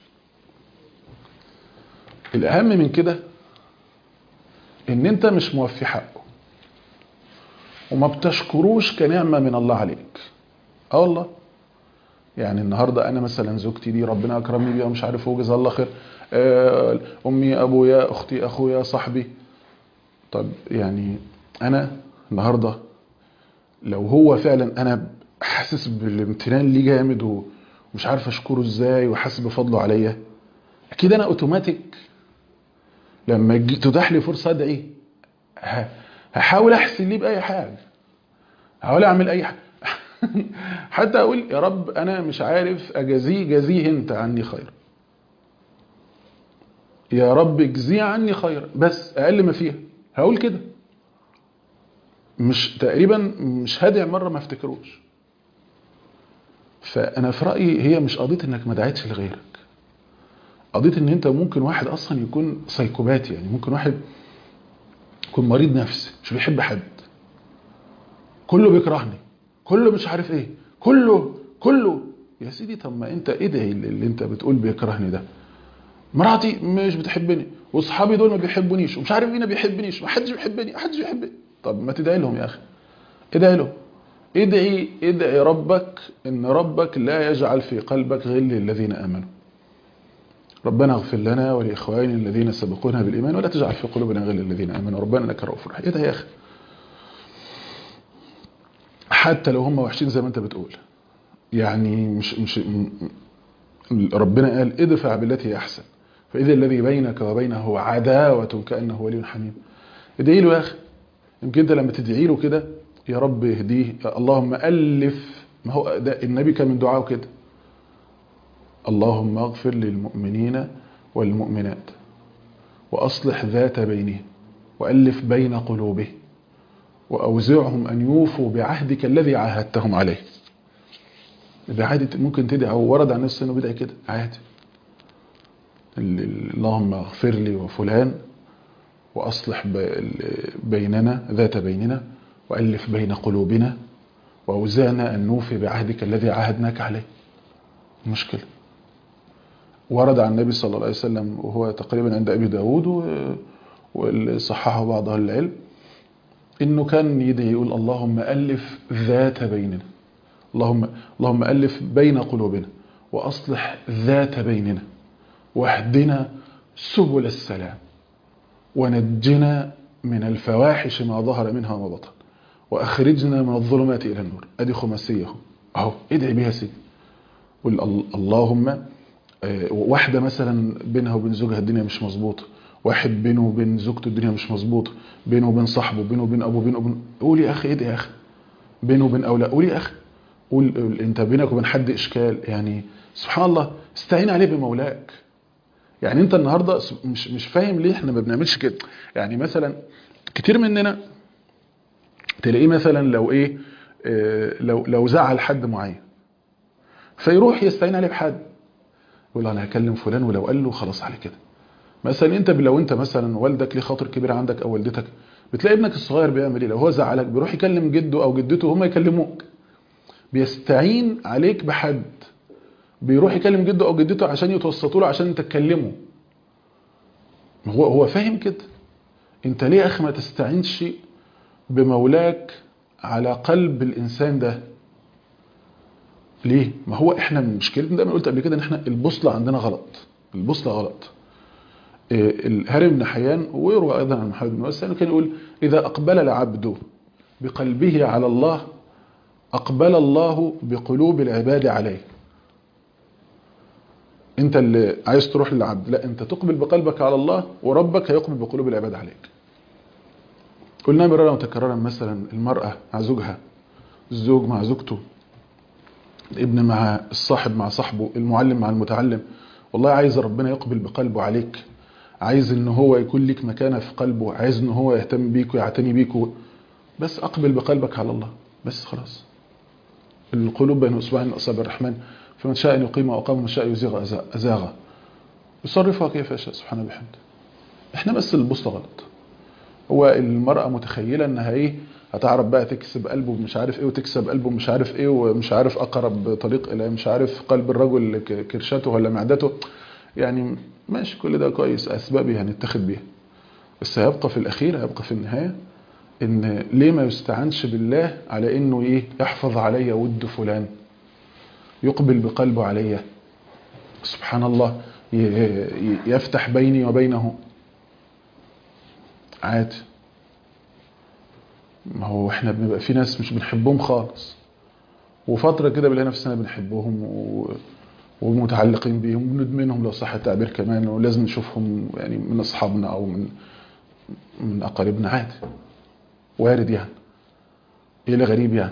B: الاهم من كده ان انت مش موفي حقه وما بتشكروش كنعمة من الله عليك. والله يعني النهاردة انا مثلا زوجتي دي ربنا اكرمني بيها ومش عارف وجزاها الله خير، امي ابويا اختي اخويا صاحبي. طب يعني انا النهاردة لو هو فعلا انا حاسس بالامتنان ليه جامد ومش عارف اشكره ازاي وحاسس بفضله عليا، اكيد انا اوتوماتيك لما تتاح لي فرصة ادعي هحاول احسن ليه باي حاجة، هحاول اعمل اي حاجة حتى اقول يا رب انا مش عارف جزيه انت عني خير، يا رب اجزيه عني خير، بس اقل ما فيها هقول كده. مش تقريبا مش هدعي مرة ما افتكروش. فانا في رأيي هي مش قضية انك ما دعيتش لغيرك، قضيه ان انت ممكن واحد اصلا يكون سايكوباتي، يعني ممكن واحد يكون مريض نفسي مش بيحب حد، كله بيكرهني، كله مش عارف ايه، كله يا سيدي. طب ما انت ادعي اللي انت بتقول بيكرهني ده، مراتي مش بتحبني واصحابي دول ما بيحبونيش ومش عارف مين ما بيحبنيش، ما حدش بيحبني، ما حدش بيحبني. طب ما تدعي لهم يا اخي، ادعي لهم، ادعي ربك ان ربك لا يجعل في قلبك غل للذين امنوا. ربنا اغفر لنا ولاخواننا الذين سبقونا بالايمان ولا تجعل في قلوبنا غل للذين امنوا ربنا انك رؤوف رحيم. ادعي يا اخي، حتى لو هم وحشين زي ما انت بتقول. يعني مش ربنا قال ادفع بالتي هي احسن فاذا الذي بينك وبينه عداوه كانه ولي حميم. ادعي له يا اخي، يمكن انت لما تدعي له كده يا رب اهديه، اللهم الف، ما هو ده النبي كان من دعائه كده، اللهم اغفر للمؤمنين والمؤمنات واصلح ذات بينهم والف بين قلوبهم واوزعهم ان يوفوا بعهدك الذي عاهدتهم عليه. بعادة ممكن تدعي، او ورد عن الناس انه بيدعي كده عادي، اللهم اغفر لي وفلان واصلح بيننا ذات بيننا والف بين قلوبنا واوزعنا ان نوفي بعهدك الذي عاهدناك عليه. المشكله ورد عن النبي صلى الله عليه وسلم وهو تقريبا عند ابي داود وصححه بعض اهل العلم، انه كان يدعي يقول اللهم الف ذات بيننا، اللهم الف بين قلوبنا واصلح ذات بيننا واهدنا سبل السلام ونجنا من الفواحش ما ظهر منها وما بطن واخرجنا من الظلمات الى النور. ادي خماسيه اهو، ادعي بيها سيدي. اللهم واحده مثلا بينها وبين زوجها الدنيا مش مظبوطه، واحد بينه وبين زوجته الدنيا مش مظبوطه، بينه وبين صاحبه، بينه وبين ابوه، بينه وبين، قول يا اخي ادعي يا اخي، بينه وبين اولاد، قول يا اخي، قول انت بينك وبين حد اشكال، يعني سبحان الله استعين عليه بمولاك. يعني انت النهارده مش فاهم ليه احنا ما بنعملش كده. يعني مثلا كتير مننا تلاقيه مثلا لو ايه لو زعل حد معين فيروح يستعين عليه بحد، يقول انا هكلم فلان ولو قال له خلاص على كده. مثلا انت لو انت مثلا والدك ليه خاطر كبير عندك او والدتك، بتلاقي ابنك الصغير بيعمل ايه؟ لو هو زعلك بيروح يكلم جده او جدته هم يكلموك، بيستعين عليك بحد، بيروح يكلم جده او جدته عشان يتوسطوا له عشان انت تكلمه. هو فاهم كده. انت ليه يا اخي ما تستعينش بمولاك على قلب الانسان ده؟ ليه؟ ما هو احنا من مشكلتنا ده، ما قلت قبل كده ان احنا البوصله عندنا غلط، البوصله غلط. الهرم بن حيان ويروى ايضا عن محمد بن واسع كان يقول اذا اقبل العبد بقلبه على الله اقبل الله بقلوب العباد عليه. انت اللي عايز تروح للعبد، لا انت تقبل بقلبك على الله وربك هيقبل بقلوب العباد عليك. قلنا مرارا وتكرارا، مثلا المرأة مع زوجها، الزوج مع زوجته، الابن مع الصاحب مع صاحبه، المعلم مع المتعلم. والله عايز ربنا يقبل بقلبه عليك، عايز ان هو يكون لك مكانة في قلبه، عايز ان هو يهتم بيك ويعتني بيك بس اقبل بقلبك على الله بس خلاص. القلوب بين اصبعين من اصابع الرحمن فمن شاء ان يقيم واقام ومن شاء يزيغ ازاغ يصرفها كيف يشاء سبحانه وبحمده. احنا بس البوصله غلط. هو المرأة متخيلة انها ايه، هتعرف بقى تكسب قلبه مش عارف ايه وتكسب قلبه مش عارف ايه ومش عارف اقرب طريق الى مش عارف قلب الرجل كرشاته ولا معدته. يعني ماشي كل ده كويس، اسباب هنتخذ بيها، بس هيبقى في الاخير، هيبقى في النهاية ان ليه ما يستعنش بالله على انه ايه، يحفظ عليا ود فلان، يقبل بقلبه عليا سبحان الله، يفتح بيني وبينه عادي. ما هو احنا بنبقى في ناس مش بنحبهم خالص، وفترة كده بنلاقي نفسنا بنحبهم ومتعلقين بيهم وندمنهم لو صح التعبير كمان، ولازم نشوفهم يعني من اصحابنا او من اقاربنا عادي، وارد يعني، ايه اللي غريب يعني.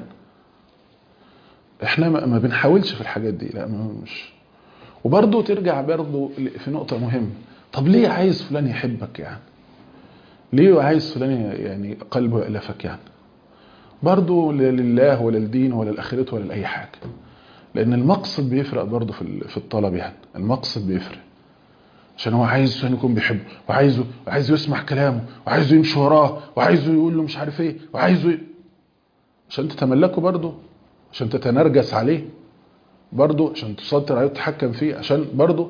B: احنا ما بنحاولش في الحاجات دي، لا مش. وبرضه ترجع برضه في نقطة مهمة، طب ليه عايز فلان يحبك يعني؟ ليه عايز فلان يعني قلبه يألفك يعني؟ برضه لله ولا للدين ولا للآخرة ولا لأي حاجة، لأن المقصد بيفرق برضه في الطلب يعني، المقصد بيفرق. عشان هو عايز عشان يكون بيحبه، وعايزه يسمع كلامه، وعايزه يمشي وراه، وعايزه يقول له مش عارف ايه، عشان تتملكه برضه، عشان تتنرجس عليه برضه، عشان تسيطر عليه وتتحكم فيه، عشان برضه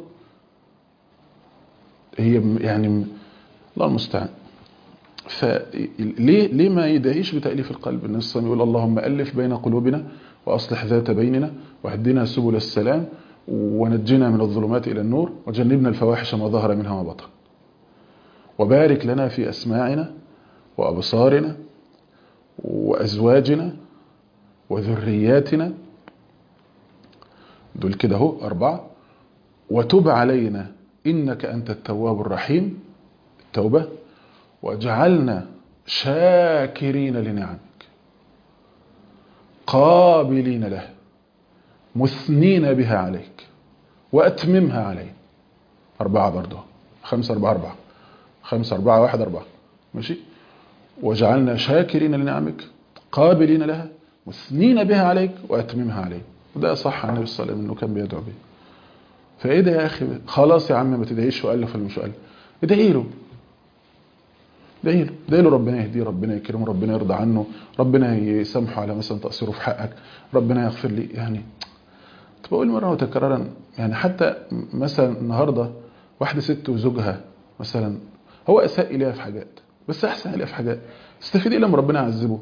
B: هي يعني الله المستعان. فليه ما يدعيش بتأليف القلب؟ النبي صلى الله عليه وسلم يقول اللهم ألف بين قلوبنا وأصلح ذات بيننا واهدنا سبل السلام ونجنا من الظلمات إلى النور وجنبنا الفواحش ما ظهر منها ما بطن، وبارك لنا في أسماعنا وأبصارنا وأزواجنا وذرياتنا، دول كده هو 4، وتب علينا إنك أنت التواب الرحيم، التوبة، واجعلنا شاكرين لنعمك قابلين له مثنين بها عليك وأتممها علينا. 4 برضه، 5 4 4 5 4 1 4 ماشي. واجعلنا شاكرين لنعمك قابلين لها مثنين بها عليك وأتممها علينا. وده صح عن النبي صلى الله عليه وسلم انه كان بيدعو به. فايه ده يا اخي؟ خلاص يا عم ما تدعيش وألف ولا مش ألف، ادعي له، ادعي له ربنا يهديه، ربنا يكرمه، ربنا يرضى عنه، ربنا يسامحه على مثلا تقصيره في حقك، ربنا يغفر لي. يعني بقول مرة وتكرارا، يعني حتى مثلا النهارده واحدة ست وزوجها مثلا هو اساء اليها في حاجات بس احسن اليها في حاجات، تستفيد ايه لما ربنا يعذبه؟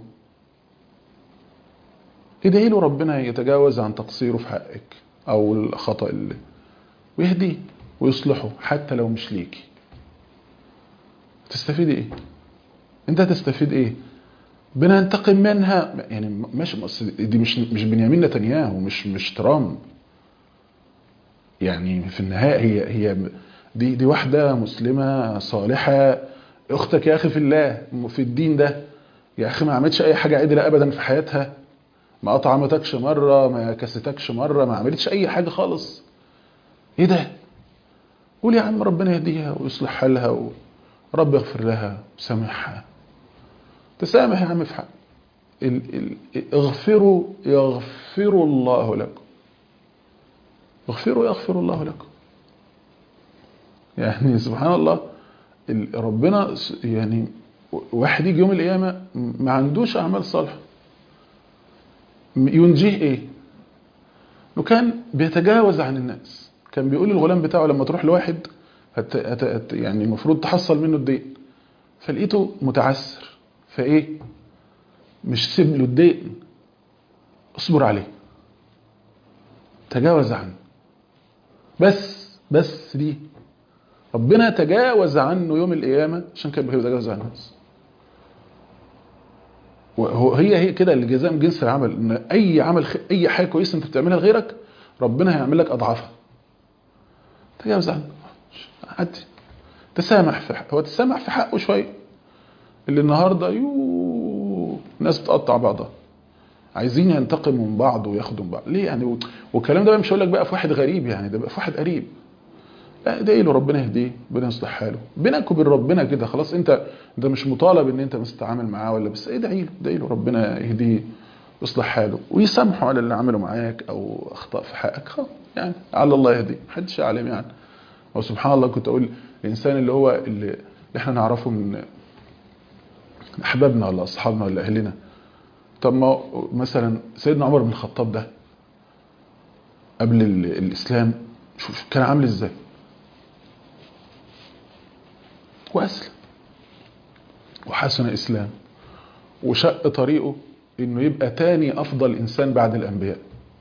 B: ادعي له ربنا يتجاوز عن تقصيره في حقك او الخطأ اللي ويهديه ويصلحه حتى لو مش ليكي. تستفيد ايه؟ انت هتستفيد ايه؟ بننتقم منها يعني ماشي، دي مش بنيامين نتنياهو، مش ترامب. يعني في النهاية هي دي واحدة مسلمة صالحة، اختك يا اخي في الله في الدين ده يا اخي، ما عملتش اي حاجة عدلة ابدا في حياتها، ما اطعمتكش مرة، ما كستكش مرة، ما عملتش اي حاجة خالص. ايه ده؟ قول يا عم ربنا يهديها ويصلح حالها ورب يغفر لها وسامحها. تسامح يا عم في حق. اغفروا يغفر الله لكم، اغفروا يغفر الله لكم. يعني سبحان الله، ربنا يعني واحد يجي يوم القيامة ما عندوش أعمال صالحة، ينجيه إيه؟ انه كان بيتجاوز عن الناس. كان بيقول للغلام بتاعه لما تروح لواحد يعني المفروض تحصل منه الدين، فلقيته متعسر، فايه؟ مش سيب له الدين، اصبر عليه، تجاوز عنه. بس دي ربنا تجاوز عنه يوم القيامة عشان كان بيتجاوز عن الناس. وهي كده الجزاء من جنس العمل، ان اي عمل اي حاجه كويسه انت بتعملها لغيرك ربنا هيعمل لك اضعافها. تجاوز عنه، عدي، تسامح في حقه، هو تسامح في حقه شويه. اللي النهارده الناس بتقطع بعضها، عايزين ينتقموا من بعض وياخدوا من بعض ليه يعني؟ والكلام ده مش هقول لك بقى في واحد غريب، يعني ده بقى في واحد قريب. لا ادعي له ربنا يهديه، ربنا يصلح حاله بينك وبين ربنا كده خلاص. انت مش مطالب ان انت تتعامل معاه ولا بس ادعي له ربنا يهديه يصلح حاله ويسامحه على اللي عمله معاك او اخطاء في حقك. يعني على الله يهديه، محدش يعلم يعني. وسبحان الله كنت اقول الانسان اللي احنا نعرفه من احبابنا ولا اصحابنا ولا اهلنا، طب ما مثلا سيدنا عمر بن الخطاب ده قبل الاسلام شوف كان عامل ازاي، واسلم وحسن اسلام وشق طريقه انه يبقى تاني افضل انسان بعد الانبياء.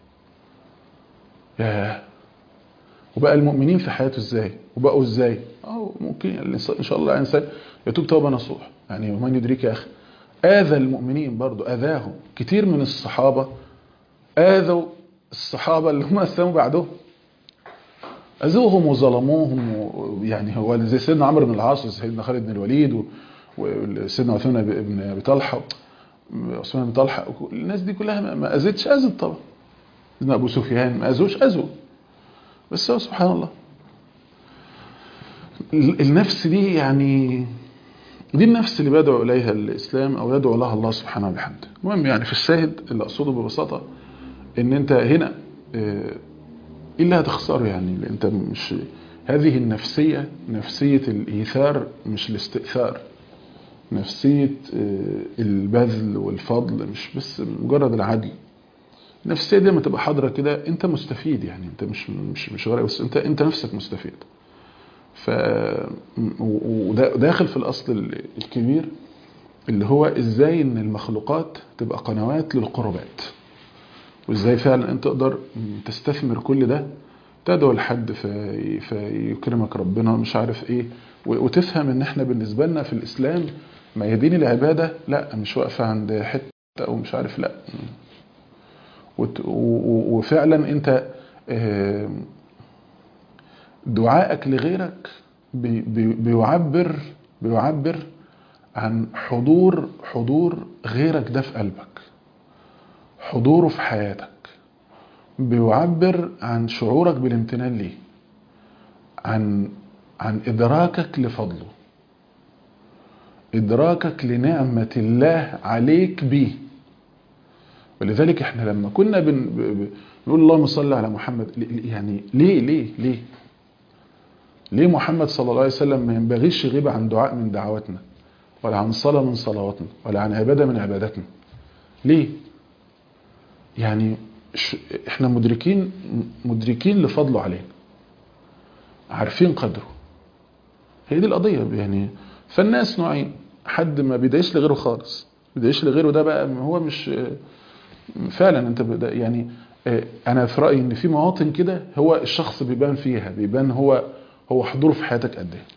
B: ياه، وبقى المؤمنين في حياته ازاي وبقوا ازاي. ممكن الانسان ان شاء الله انسان يتوب توبه نصوح يعني. ومن يدريك يا اخي، اذى المؤمنين برضو، اذاهم كتير من الصحابه، اذوا الصحابه اللي هم اسلموا بعدهم، اذوهم وظلموهم. يعني هو زي سيدنا عمرو بن العاص وسيدنا خالد بن الوليد وسيدنا عثمان بن ابي طلحه، عثمان بن طلحه، الناس دي كلها ما اذتش، اذت طبعا. سيدنا ابو سفيان ما اذوش، اذوا. بس هو سبحان الله النفس دي، يعني دي النفس اللي بيدعو اليها الاسلام او يدعو لها الله سبحانه وبحمده. المهم يعني في الشاهد اللي اقصده ببساطه ان انت هنا ايه اللي هتخسره يعني؟ انت مش هذه النفسية نفسية الإيثار مش الاستئثار، نفسية البذل والفضل، مش بس مجرد العدل. النفسية دي لما تبقى حاضرة كده انت مستفيد، يعني انت مش غير، بس انت نفسك مستفيد. وداخل في الأصل الكبير اللي هو ازاي ان المخلوقات تبقى قنوات للقربات، وازاي فعلا انت تقدر تستثمر كل ده، تدعو لحد فيكرمك ربنا مش عارف ايه، وتفهم ان احنا بالنسبة لنا في الاسلام ما هي دين العبادة لا مش واقفة عند حتة او مش عارف لا. وفعلا انت دعائك لغيرك بيعبر عن حضور غيرك ده في قلبك، حضوره في حياتك، بيعبر عن شعورك بالامتنان ليه، عن إدراكك لفضله، إدراكك لنعمة الله عليك بيه. ولذلك احنا لما كنا بنقول اللهم صل على محمد، يعني ليه محمد صلى الله عليه وسلم ما ينبغيش يغيب عن دعاء من دعواتنا، ولا عن صلاة من صلواتنا، ولا عن عبادة من عباداتنا؟ ليه؟ يعني احنا مدركين لفضله علينا، عارفين قدره. هي دي القضية يعني. فالناس نوعين، حد ما بيدعيش لغيره خالص، بيدعيش لغيره ده بقى هو مش فعلا انت يعني انا في رأيي ان في مواطن كده هو الشخص بيبان فيها، بيبان هو حضوره في حياتك قد ايه،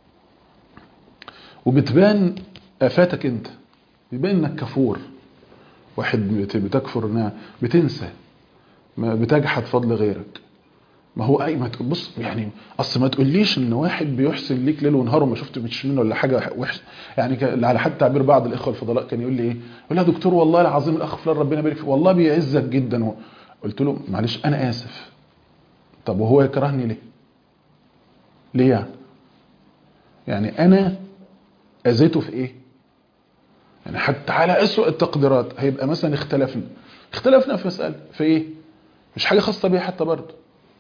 B: وبتبان افاتك انت، بيبان انك كفور، واحد بتكفر انها بتنسى، ما بتجحد فضل غيرك. ما هو اي ما تبص يعني، اصل ما تقوليش ان واحد بيحسن ليك ليل ونهار وما شفتش منه ولا حاجه وحشه. يعني على حد تعبير بعض الاخوه الفضلاء كان يقول لي ايه، يقول لي يا دكتور والله العظيم الاخ فلان ربنا يبارك فيه والله بيعزك جدا. قلت له معلش انا اسف، طب وهو يكرهني ليه يعني انا اذيته في ايه؟ يعني حتى على اسوأ التقديرات هيبقى مثلا اختلفنا في مساله في ايه، مش حاجه خاصه بيا حتى برضه.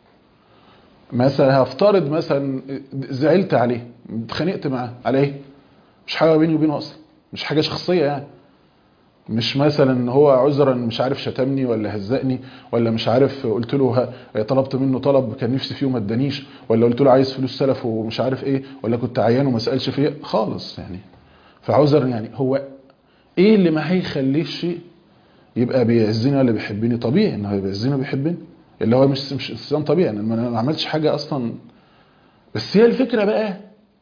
B: مثلا هفترض مثلا زعلت عليه، اتخانقت معاه على ايه، مش حاجه بيني وبينه اصلا، مش حاجه شخصيه يعني، مش مثلا هو عذرا مش عارف شتمني ولا هزقني، ولا مش عارف قلت له طلبت منه طلب كان نفسي فيه وما ادانيش، ولا قلت له عايز فلوس سلف ومش عارف ايه، ولا كنت عيان وما سالش فيا خالص يعني. فعذرا يعني هو ايه اللي ما هيخليش يبقى بيعزني ولا بيحبني؟ طبيعي انه هيبقى بيعزني وبيحبني، اللي هو مش انسان طبيعي، انا ما عملتش حاجه اصلا. بس هي الفكره بقى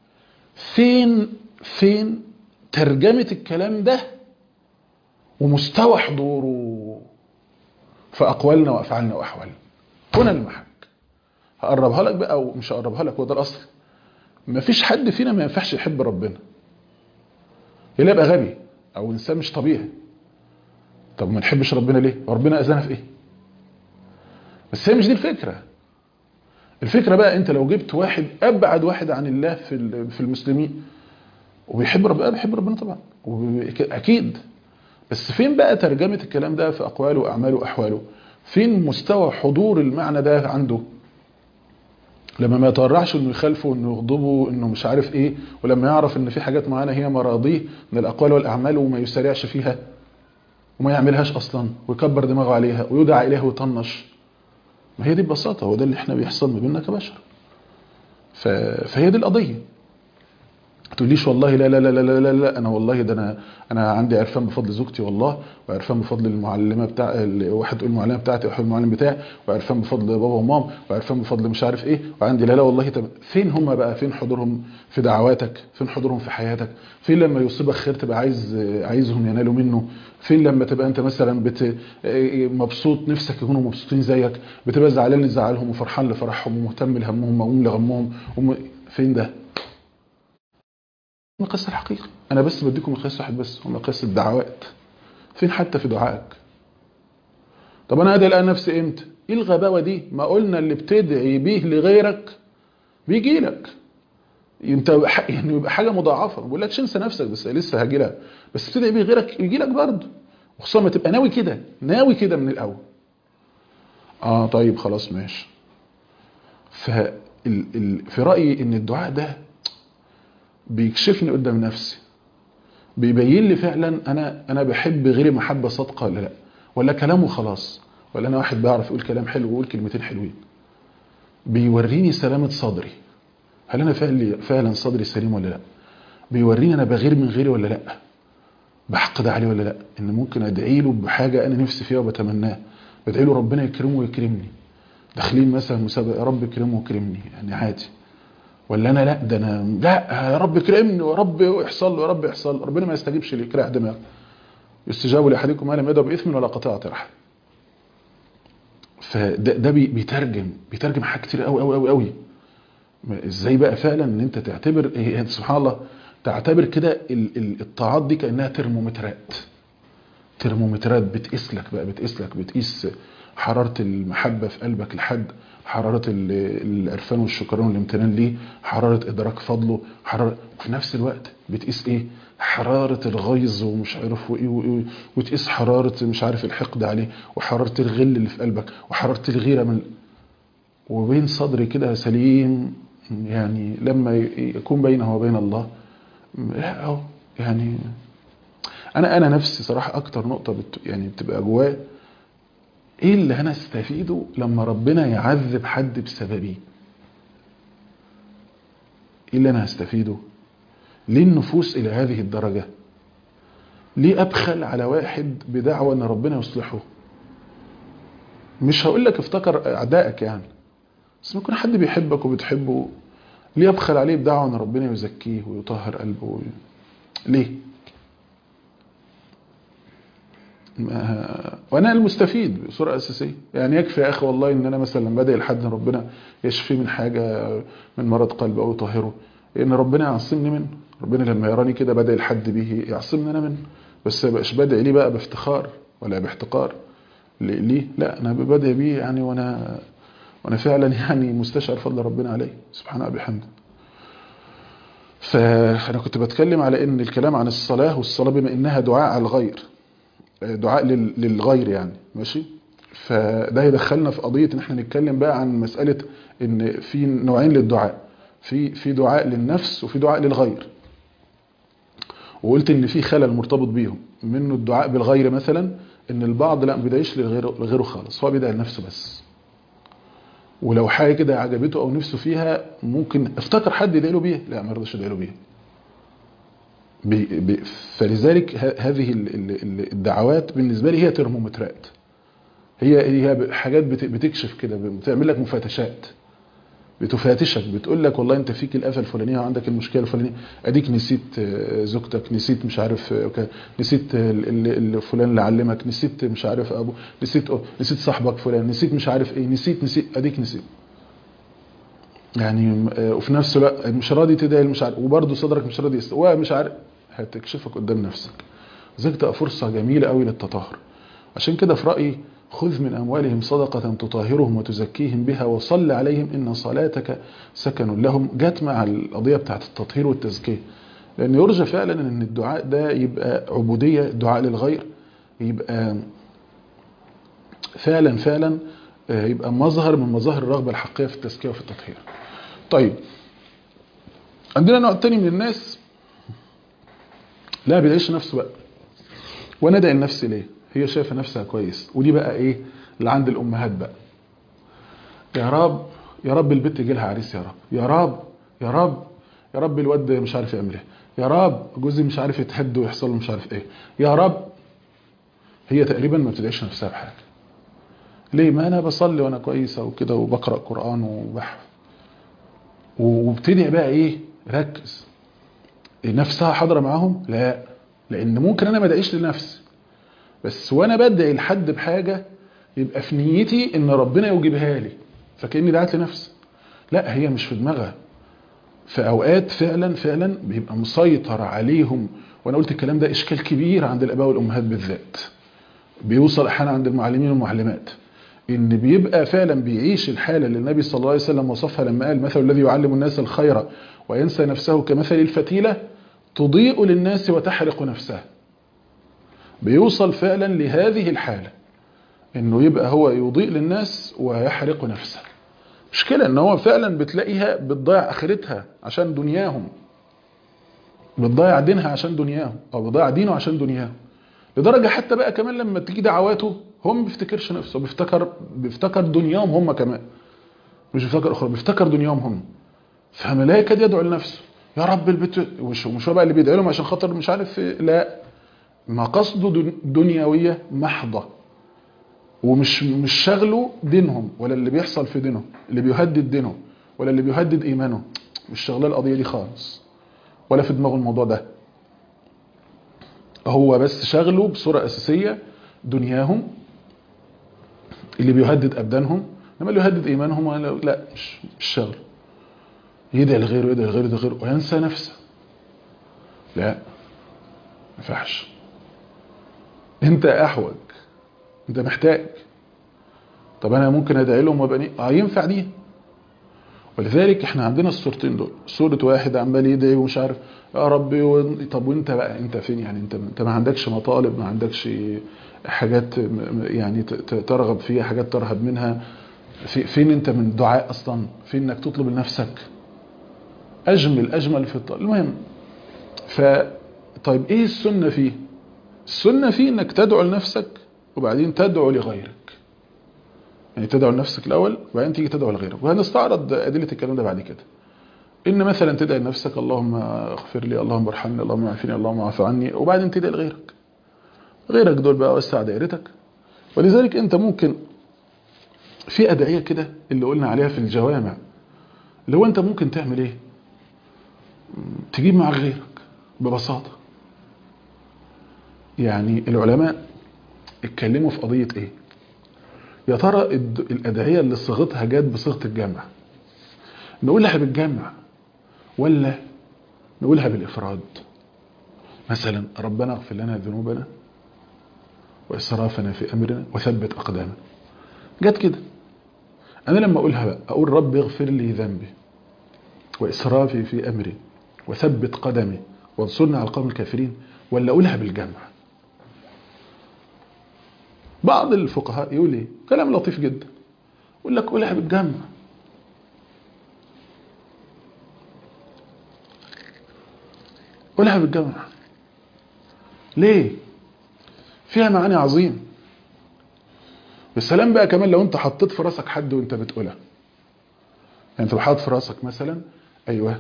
B: فين ترجمه الكلام ده ومستوى حضوره في اقوالنا وافعالنا واحوالنا. هنا المحك. هقربها لك بقى او مش هقربها لك، وده الاصل. مفيش حد فينا ما ينفعش يحب ربنا، يلا يبقى غبي او انسان مش طبيعي. طب ما نحبش ربنا ليه؟ وربنا اذانا في ايه؟ بس هي مش دي الفكره. الفكره بقى انت لو جبت واحد ابعد واحد عن الله في المسلمين وبيحب ربنا، بيحب ربنا طبعا اكيد، بس فين بقى ترجمه الكلام ده في اقواله واعماله واحواله؟ فين مستوى حضور المعنى ده عنده؟ لما ما يتورعش انه يخالفه، انه يغضبه، انه مش عارف ايه، ولما يعرف ان في حاجات معينه هي مراضيه من الاقوال والاعمال وما يسارعش فيها وما يعملهاش اصلا ويكبر دماغه عليها ويدعى اليه ويطنش. ما هي دي ببساطه هو ده اللي احنا بيحصل ما بيننا كبشر. فهي دي القضيه. تقوليش والله لا لا لا لا لا لا انا والله ده انا عندي عرفان بفضل زوجتي والله، وعرفان بفضل المعلمه بتاع واحد يقول المعلمه بتاعتي واحد المعلم بتاعي، وعرفان بفضل بابا ومام، وعرفان بفضل مش عارف ايه، وعندي لا لا والله. طب فين هم بقى؟ فين حضورهم في دعواتك؟ فين حضورهم في حياتك؟ فين لما يصيبك خير تبقى عايزهم ينالوا منه؟ فين لما تبقى انت مثلا مبسوط نفسك يكونوا مبسوطين زيك، بتبقى زعلان لزعلهم وفرحان لفرحهم ومهتم لهمهم ومؤمن لغمهم فين ده؟ مقياس الحقيقي. انا بس بديكم مقياس واحد بس، هو مقياس الدعوات. فين حتى في دعائك؟ طب انا ادعي نفسي امتى؟ ايه الغباوه دي؟ ما قلنا اللي بتدعي بيه لغيرك بيجي لك انت، يعني يبقى حاجه مضاعفه. ما بقولكش انسى نفسك، بس لسه هاجي لها، بس بتدعي بيه غيرك يجي لك برضه، وخصوصا ما تبقى ناوي كده من الاول. طيب خلاص ماشي. في رأيي ان الدعاء ده بيكشفني قدام نفسي، بيبين لي فعلا انا بحب غيري محبة صادقة ولا لا، ولا كلامه خلاص، ولا انا واحد بعرف يقول كلام حلو ويقول كلمتين حلوين. بيوريني سلامة صدري، هل انا فعلا صدري سليم ولا لا، بيوريني انا بغير من غيري ولا لا، بحقد عليه ولا لا، ان ممكن ادعي له بحاجة انا نفسي فيها وبتمناها، بدعي له ربنا يكرمه ويكرمني، داخلين مثلا مسابقة يا رب يكرمه ويكرمني يعني عادي، ولا انا لا ده انا لا يا رب كرمني ويا رب يحصل له، يا رب يحصل، ربنا ما يستجيبش لي، كراع دماغ. يستجاب لاحدكم ما لم يدع باثم ولا قطيعة رحم. فده بيترجم حاجات كتير قوي قوي قوي قوي. ازاي بقى فعلا ان انت تعتبر سبحان الله، تعتبر كده الطاعات دي كانها ترمومترات بتقيس لك بتقيس حرارة المحبة في قلبك لحد، حرارة العرفان والشكران والامتنان ليه، حرارة إدراك فضله، وفي نفس الوقت بتقيس إيه؟ حرارة الغيظ ومش عارف وإيه، وتقيس حرارة مش عارف الحقد عليه، وحرارة الغل اللي في قلبك، وحرارة الغيرة وبين صدري كده سليم، يعني لما يكون بينه وبين الله لا أهو يعني. أنا نفسي صراحة أكتر نقطة يعني بتبقى جوايا، ايه اللي انا استفيده لما ربنا يعذب حد بسببي؟ ايه اللي انا هستفيده؟ ليه النفوس الى هذه الدرجة؟ ليه ابخل على واحد بدعوة ان ربنا يصلحه؟ مش هقول لك افتكر اعدائك يعني، بس ممكن حد بيحبك وبتحبه، ليه ابخل عليه بدعوة ان ربنا يزكيه ويطهر قلبه؟ ليه؟ وانا المستفيد بصوره اساسيه يعني. يكفي يا اخي والله ان انا مثلا لما بدعي لحد ربنا يشفيه من حاجه، من مرض قلب او يطهره، ان ربنا يعصمني منه. ربنا لما يراني كده بدعي لحد به يعصمني انا منه، بس ما بقاش بدعي ليه بقى بافتخار ولا باحتقار. ليه؟ لا انا بدعي بيه يعني وانا فعلا يعني مستشعر فضل ربنا عليه سبحانه وبحمده. فانا كنت بتكلم على ان الكلام عن الصلاه، والصلاه بما انها دعاء على الغير، دعاء للغير يعني، ماشي. فده يدخلنا في قضية ان احنا نتكلم بقى عن مسألة ان في نوعين للدعاء، في دعاء للنفس وفي دعاء للغير. وقلت ان في خلل مرتبط بيهم، منه الدعاء بالغير مثلا، ان البعض لا ما بيدعيش لغيره خالص، هو بيدعي لنفسه بس، ولو حاجة كده عجبته او نفسه فيها ممكن افتكر حد يدعي له بيها، لا ما يرضاش يدعي له بيها. فلذلك هذه الدعوات بالنسبة لي هي ترمومترات، هي حاجات بتكشف كده، بتعمل لك مفاتشات، بتفاتشك، بتقول لك والله انت فيك الآفة الفلانية وعندك المشكلة الفلانية، اديك نسيت زوجتك، نسيت مش عارف نسيت فلان اللي علمك، نسيت مش عارف ابو، نسيت صاحبك فلان، نسيت مش عارف ايه، نسيت اديك نسيت يعني. وفي نفس الوقت مش راضي تدعي مش عارف، وبرضه صدرك مش راضي ومش عارف، هتكشفك قدام نفسك. ذلك تبقى فرصة جميلة قوي للتطهر. عشان كده في رأيي خذ من أموالهم صدقة تطهرهم وتزكيهم بها وصل عليهم إن صلاتك سكن لهم. جت مع القضية بتاعت التطهير والتزكية، لأن يرجى فعلا أن الدعاء ده يبقى عبودية، الدعاء للغير يبقى فعلا يبقى مظهر من مظاهر الرغبة الحقيقية في التزكية وفي التطهير. طيب عندنا نوع تاني من الناس لا بيعيش نفسه بقى، وانا ادعي لنفسي ليه؟ هي شايفه نفسها كويس، ودي بقى ايه اللي عند الامهات بقى، يا رب البنت يجي لها عريس، يا رب الواد مش عارف يعمل ايه، يا رب جوزي مش عارف يتهد ويحصل له مش عارف ايه، يا رب. هي تقريبا ما بتدعيش نفسها بحاجه. ليه؟ ما انا بصلي وانا كويسه وكده وبقرا قران وبحفظ، وبتدعي بقى ايه؟ ركز، نفسها حاضره معاهم؟ لا، لان ممكن انا ما ادعيش لنفسي، بس وانا بدعي لحد بحاجه يبقى في نيتي ان ربنا يوجبها لي، فكاني دعيت لنفسي. لا، هي مش في دماغها. في اوقات فعلا بيبقى مسيطر عليهم، وانا قلت الكلام ده اشكال كبير عند الاباء والامهات بالذات، بيوصل احيانا عند المعلمين والمعلمات، ان بيبقى فعلا بيعيش الحاله اللي النبي صلى الله عليه وسلم وصفها لما قال مثل الذي يعلم الناس الخير وينسى نفسه كمثل الفتيله تضيء للناس وتحرق نفسها. بيوصل فعلا لهذه الحاله، انه يبقى هو يضيء للناس ويحرق نفسه. مشكلة ان هو فعلا بتلاقيها بتضيع اخرتها عشان دنياهم، بتضيع دينها عشان دنياهم، او بتضيع دينه عشان دنياهم. لدرجة حتى بقى كمان لما تيجي دعواته هو ما بيفتكرش نفسه، بيفتكر دنياهم هم كمان، مش بيفتكر اخرى، بيفتكر دنياهم هم. فما يكاد يدعو لنفسه يا رب البيت، مش هو بقى اللي بيدعي لهم عشان خاطر مش عارف إيه. لا، ما قصده دنيوية محضة، ومش شغله دينهم، ولا اللي بيحصل في دينهم اللي بيهدد دينه، ولا اللي بيهدد ايمانه، مش شغله القضية دي خالص، ولا في دماغه الموضوع ده. هو بس شغله بصورة اساسية دنياهم اللي بيهدد ابدانهم، انما اللي يهدد ايمانهم لا، مش شغله. يدعي لغيره، يدعي لغيره، يدعي لغيره، وينسى نفسه. لا، ما ينفعش. انت احوج، انت محتاج. طب انا ممكن ادعي لهم وابقى ينفع دي؟ ولذلك احنا عندنا الصورتين دول، صورة واحد عمال يدعي ومش عارف يا ربي طب وانت بقى انت فين؟ يعني انت ما عندكش مطالب، ما عندكش حاجات يعني ترغب فيها، حاجات ترهب منها. فين انت من الدعاء اصلا؟ فين انك تطلب لنفسك؟ اجمل في الطلب. المهم، طيب ايه السنة فيه؟ السنة فيه انك تدعو لنفسك وبعدين تدعو لغيرك. يعني تدعو لنفسك الاول وبعدين تيجي تدعو لغيرك، وهنستعرض ادله الكلام ده بعد كده. ان مثلا تدعي لنفسك اللهم اغفر لي، اللهم ارحمني، اللهم اعفني، اللهم اعف عني، وبعدين تدعي لغيرك. غيرك دول بقى وسع دائرتك. ولذلك انت ممكن في ادعيه كده اللي قلنا عليها في الجوامع، اللي هو انت ممكن تعمل ايه؟ تجيب مع غيرك ببساطه. يعني العلماء اتكلموا في قضيه ايه؟ يا ترى الادعيه اللي صيغتها جت بصيغه الجمع نقولها بالجمع ولا نقولها بالافراد؟ مثلا ربنا اغفر لنا ذنوبنا واسرافنا في امرنا وثبت اقدامنا، جت كده. انا لما اقولها بقى اقول رب اغفر لي ذنبي واسرافي في امري وثبت قدمي وانصرنا على القوم الكافرين، ولا اقولها بالجمع؟ بعض الفقهاء يقول ايه كلام لطيف جدا، يقول لك قولها بالجمع. قولها بالجمع ليه؟ فيها معاني عظيم. والسلام بقى كمان لو انت حطيت في راسك حد وانت بتقولها. يعني انت حاطط في راسك مثلا ايوه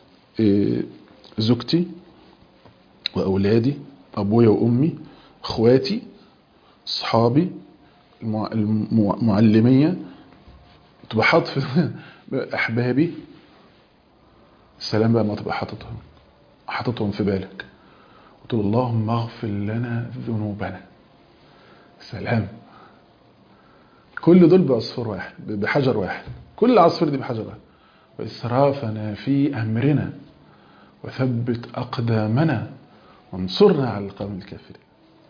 B: زوجتي واولادي، ابويا وامي، اخواتي، اصحابي، المعلميه، تبقى حاطط في احبابي. السلام بقى ما تبقى حاططهم في بالك وتقول اللهم اغفر لنا ذنوبنا. سلام. كل دول بعصفور واحد، بحجر واحد، كل عصفور دي بحجر واحد. وإسرافنا في أمرنا وثبت أقدامنا وانصرنا على القوم الكافرين.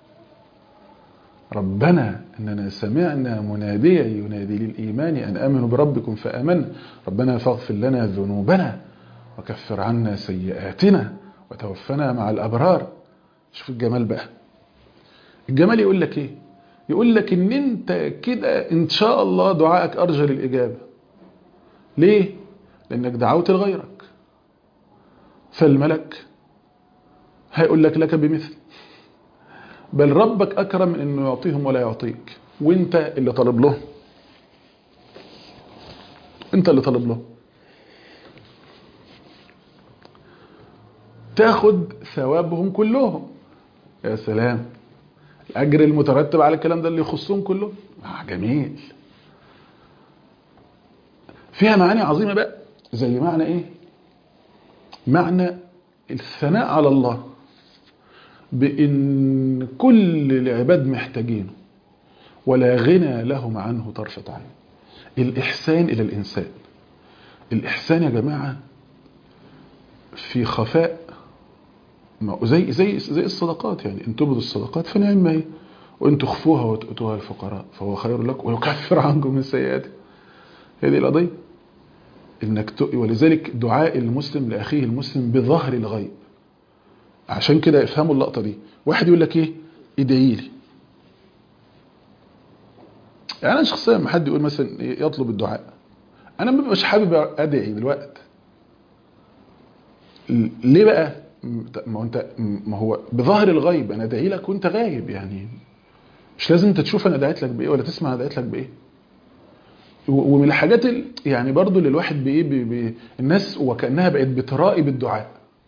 B: ربنا إننا سمعنا مناديا ينادي للإيمان أن آمنوا بربكم فآمنا ربنا فاغفر لنا ذنوبنا وكفر عنا سيئاتنا وتوفنا مع الأبرار. شوف الجمال بقى. الجمال يقول لك إيه؟ يقول لك إن أنت كده إن شاء الله دعائك أرجى للإجابة. ليه؟ لأنك دعوت لغيرك، فالملك هيقول لك بمثل، بل ربك أكرم من أنه يعطيهم ولا يعطيك، وانت اللي طالب له، انت اللي طالب له. تاخد ثوابهم كلهم. يا سلام، الأجر المترتب على الكلام ده اللي يخصهم كلهم. جميل. فيها معاني عظيمة بقى، زي معنى ايه؟ معنى الثناء على الله بأن كل العباد محتاجينه ولا غنى لهم عنه طرفة عين. الإحسان إلى الإنسان. الإحسان يا جماعة في خفاء، زي الصدقات. يعني ان تبدوا الصدقات فنعم هي، وان تخفوها وتؤتوها الفقراء فهو خير لكم ويكفر عنكم من سيئاتكم. هذه القضية ولذلك دعاء المسلم لأخيه المسلم بظهر الغيب. عشان كده افهموا اللقطة دي. واحد يقول لك ايه؟ ادعي لي. يعني انا شخصيا ما حد يقول مثلا يطلب الدعاء انا مش حابب ادعي دلوقتي. ليه بقى؟ ما هو بظاهر الغيب انا ادعي لك وانت غايب، يعني مش لازم انت تشوف انا دعيت لك بايه ولا تسمع انا دعيت لك بايه. ومن الحاجات يعني برضو اللي الواحد بايه الناس وكانها بقت بترائي بالدعاء.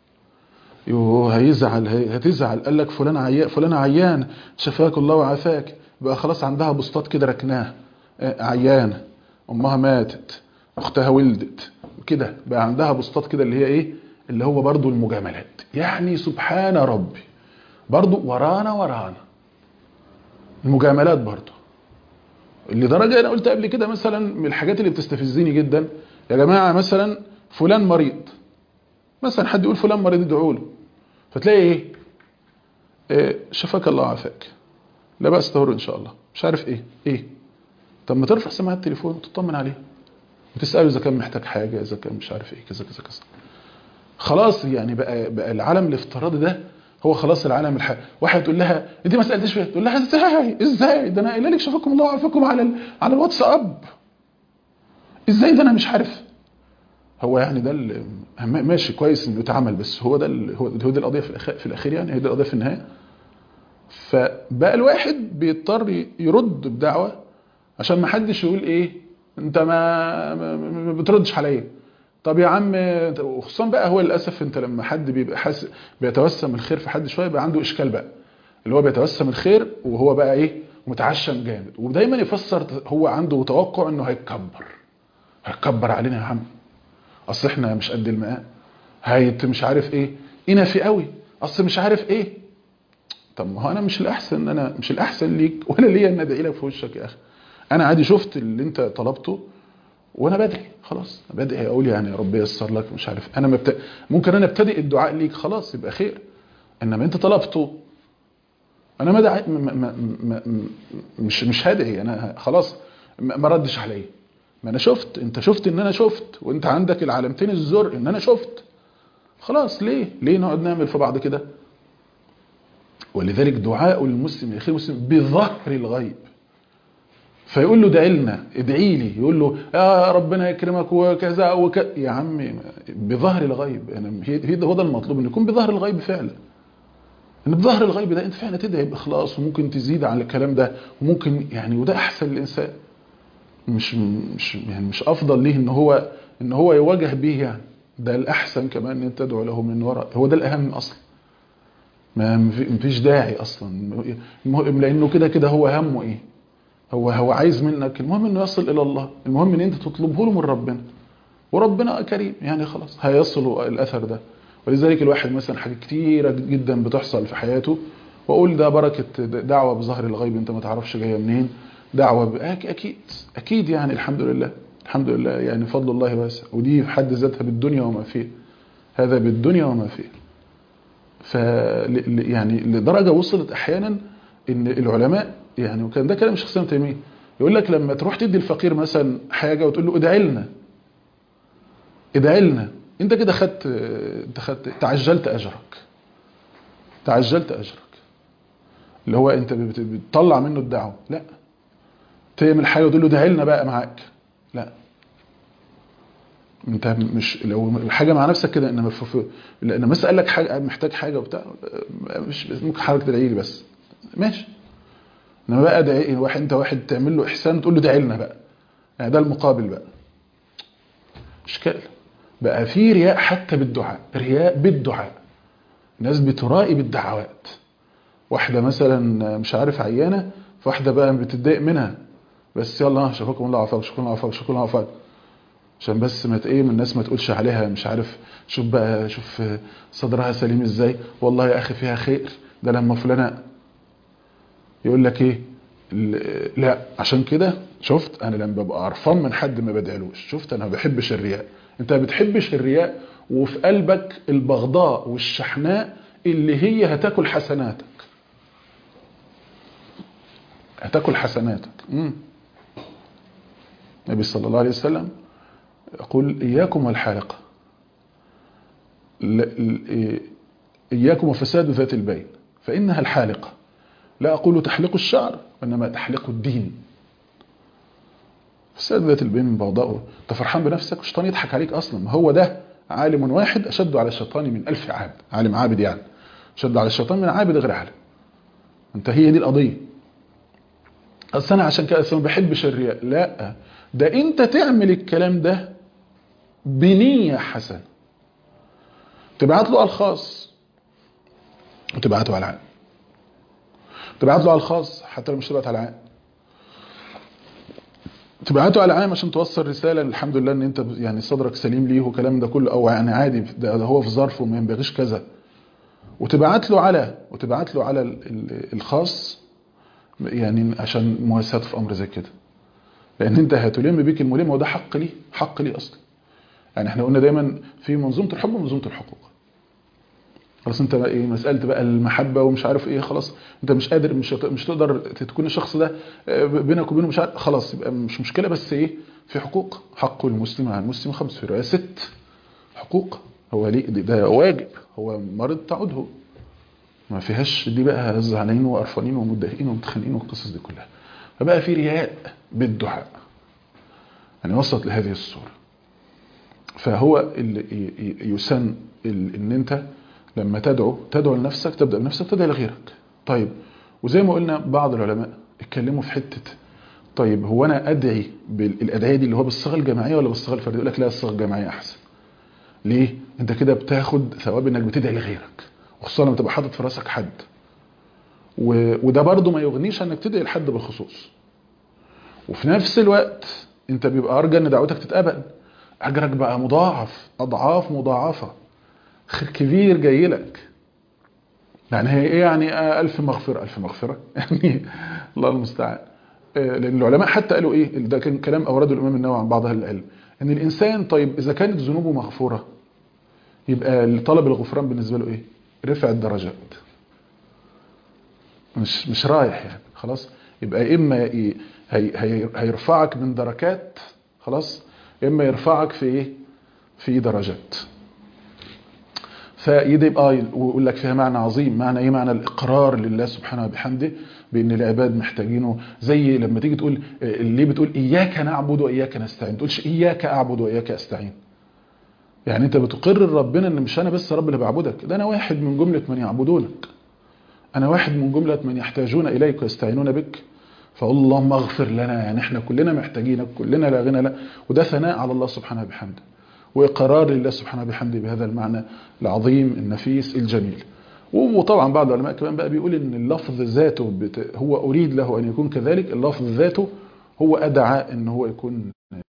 B: هيزعل هتزعل، قال لك فلان عيان شفاك الله وعافاك، بقى خلاص عندها بوستات كده ركناها، عيانه، امها ماتت، اختها ولدت كده، بقى عندها بوستات كده اللي هي ايه، اللي هو برضو المجاملات. يعني سبحان ربي، برضو ورانا المجاملات برضو. لدرجه انا قلت قبل كده مثلا من الحاجات اللي بتستفزني جدا، يا جماعه مثلا فلان مريض، مثلا حد يقول فلان مريض ادعوا له، فتلاقي إيه شفاك الله وعافاك، لا بأس طهور ان شاء الله، مش عارف ايه. طب ما ترفع سماعه التليفون وتطمن عليه وتساله اذا كان محتاج حاجه، اذا كان مش عارف ايه كذا كذا كذا. خلاص يعني بقى العالم الافتراضي ده هو خلاص العالم واحد تقول لها انت ما سالتيش فيه، تقول لها ازاي ده انا قايله لك شفاكم الله وعافاكم على الواتساب، ازاي ده انا مش عارف. هو يعني ده ماشي كويس انه يتعمل، بس هو ده هو دي القضيه في الاخير، يعني هي دي القضيه في النهايه. فبقى الواحد بيضطر يرد بدعوه عشان ما حدش يقول ايه انت ما بتردش عليا. طب يا عم، وخصوصا بقى هو للاسف انت لما حد بيبقى حاسس بيتوسم الخير في حد شويه، بقى عنده اشكال بقى، اللي هو بيتوسم الخير وهو بقى ايه متعشم جامد، ودايما يفسر هو عنده توقع انه هيتكبر علينا يا عم، اصل احنا مش قد المقام، مش عارف ايه، في قوي، اصل مش عارف ايه. طب ما هو انا مش الاحسن، انا مش الاحسن ليك ولا ليا ان ادعي لك في وشك يا اخي. انا عادي شفت اللي انت طلبته وانا بدعي، خلاص بدعي اقول يعني يا رب ييسر لك مش عارف، انا ممكن انا ابتدئ الدعاء ليك خلاص يبقى خير، انما انت طلبته انا ما دعيت مش هدعي انا خلاص، ما ردش عليا. ما انا شفت، انت شفت ان انا شفت، وانت عندك العلامتين الزر ان انا شفت، خلاص ليه نقعد نعمل في بعض كده. ولذلك دعاء المسلم لاخيه المسلم بظهر الغيب، فيقول له ادعي لنا، ادعي لي، يقول له يا ربنا يكرمك وكذا يا عمي بظهر الغيب. انا هو ده المطلوب، ان يكون بظهر الغيب فعلا، ان بظهر الغيب ده انت فعلا تدعي باخلاص، وممكن تزيد على الكلام ده، وممكن يعني وده احسن للانسان، مش افضل ليه ان هو يواجه به، يعني ده الاحسن كمان ان انت تدعو له من وراء، هو ده الاهم اصلا. ما فيش داعي اصلا، لانه كده هو همه ايه، هو عايز منك، المهم انه يصل الى الله، المهم ان انت تطلبه له من ربنا، وربنا كريم يعني خلاص هيصل الاثر ده. ولذلك الواحد مثلا حاجات كتيره جدا بتحصل في حياته، واقول ده بركه دعوه بظهر الغيب، انت ما تعرفش جايه منين، دعوه اكيد يعني الحمد لله يعني فضل الله واسع، ودي في حد ذاتها بالدنيا وما فيها، هذا بالدنيا وما فيها. يعني لدرجه وصلت احيانا ان العلماء يعني، وكان ده كلام شيخ ابن تيميه، يقول لك لما تروح تدي الفقير مثلا حاجه وتقول له ادعي لنا، انت كده خدت تعجلت اجرك، اللي هو انت بتطلع منه الدعوه. لا، تعمل حاجه وتقول له ادعي لنا بقى معاك، لا، انت مش لو حاجه مع نفسك كده، انما لان مثلا قال لك حاجه محتاج حاجه وبتاع، مش ممكن حضرتك تدعي لي بس ماشي، انما بقى ادعي واحد تعمل له احسان تقول له ادعي لنا بقى، يعني ده المقابل بقى، اشكال بقى في رياء حتى بالدعاء، رياء بالدعاء، ناس بترائي بالدعوات. واحده مثلا مش عارف عيانه، فواحده بقى بتتضايق منها، بس يلا شفاكم الله وعافاك، شكرا عافاك شكرا الله عافاك، عشان بس ما من الناس ما تقولش عليها مش عارف، شوف صدرها سليم ازاي، والله يا اخي فيها خير، ده لما فلانه يقول لك ايه، لا عشان كده شفت انا لما ببقى قرفان من حد ما بدعلوش، شفت انا ما بحبش الرياء. انت ما بتحبش الرياء وفي قلبك البغضاء والشحناء اللي هي هتاكل حسناتك، النبي صلى الله عليه وسلم يقول اياكم والحالقه، اياكم وفساد ذات البين فانها الحالقه، لا اقول تحلق الشعر وانما تحلق الدين. فساد ذات البين من بغضاء. انت فرحان بنفسك، الشيطان يضحك عليك اصلا. ما هو ده عالم واحد اشد على الشيطان من 1000 عابد. عالم عابد يعني اشد على الشيطان من عابد غير عالم. انت هي دي القضيه. اصل انا عشان كده ما بحبش الرياء، لا، ده انت تعمل الكلام ده بنيه حسنه، تبعت له على الخاص وتبعته على العام، تبعت له على الخاص حتى لو مش تبعت على العام، تبعته على العام عشان توصل رساله الحمد لله ان انت يعني صدرك سليم ليه والكلام ده كله، او يعني عادي ده هو في ظرفه ما ينبغيش كذا، وتبعت له على الخاص، يعني عشان مواساة في امر زي كده، لان انت هتلم بيك الملم، وده حق ليه اصلا. يعني احنا قلنا دايما في منظومه الحب ومنظومه الحقوق. خلاص انت بقى ايه مساله بقى المحبه ومش عارف ايه، خلاص انت مش قادر، مش تقدر تكون الشخص ده بينك وبينه مش عارف، خلاص يبقى مش مشكله، بس ايه، في حقوق. حق المسلم على المسلم 5، في روايه 6 حقوق. هو ليه ده واجب، هو مرض تعوده، ما فيهاش دي بقى زعلانين وقرفانين ومتضايقين ومتخانقين والقصص دي كلها. فبقى في رياء بالدعاء، يعني وصلت لهذه الصوره. فهو اللي يسن ان انت لما تدعو لنفسك، تبدا بنفسك، تدعي لغيرك. طيب، وزي ما قلنا بعض العلماء اتكلموا في حته، طيب هو انا ادعي بالادعيه دي اللي هو بالصيغه الجماعيه ولا بالصيغه الفرديه؟ يقول لك لا، الصيغه الجماعيه احسن. ليه؟ انت كده بتاخد ثواب انك بتدعي لغيرك، وخصوصا لما تبقى حاطط في راسك حد. وده برضو ما يغنيش انك تدعي لحد بالخصوص. وفي نفس الوقت انت بيبقى ارجى ان دعوتك تتقبل، اجرك بقى مضاعف، اضعاف مضاعفه، خير كبير جاي لك. يعني هي ايه يعني 1000 مغفره؟ 1000 مغفره يعني الله المستعان. لان العلماء حتى قالوا ايه، ده كان كلام اورده الامام النووي عن بعض اهل العلم، ان الانسان طيب اذا كانت ذنوبه مغفوره، يبقى طلب الغفران بالنسبه له ايه؟ رفع الدرجات، مش رايح يعني، خلاص. يبقى اما هيرفعك من دركات، خلاص، اما يرفعك في ايه؟ في درجات. فيدي يبقى ويقول لك فيها معنى عظيم. معنى ايه؟ معنى الاقرار لله سبحانه وبحمده بان العباد محتاجينه. زي لما تيجي تقول اللي بتقول اياك نعبد واياك نستعين، ما تقولش اياك اعبد واياك استعين. يعني انت بتقر ربنا ان مش انا بس رب اللي بعبدك، ده انا واحد من جمله من يعبدونك، انا واحد من جمله من يحتاجون اليك ويستعينون بك. فقول اللهم اغفر لنا، يعني احنا كلنا محتاجينك، كلنا لا غنى لا. وده ثناء على الله سبحانه وبحمده، وإقرار لله سبحانه وبحمده بهذا المعنى العظيم النفيس الجميل. وطبعا بعض العلماء كمان بقى بيقول ان اللفظ ذاته هو اريد له ان يكون كذلك، اللفظ ذاته هو ادعى ان هو يكون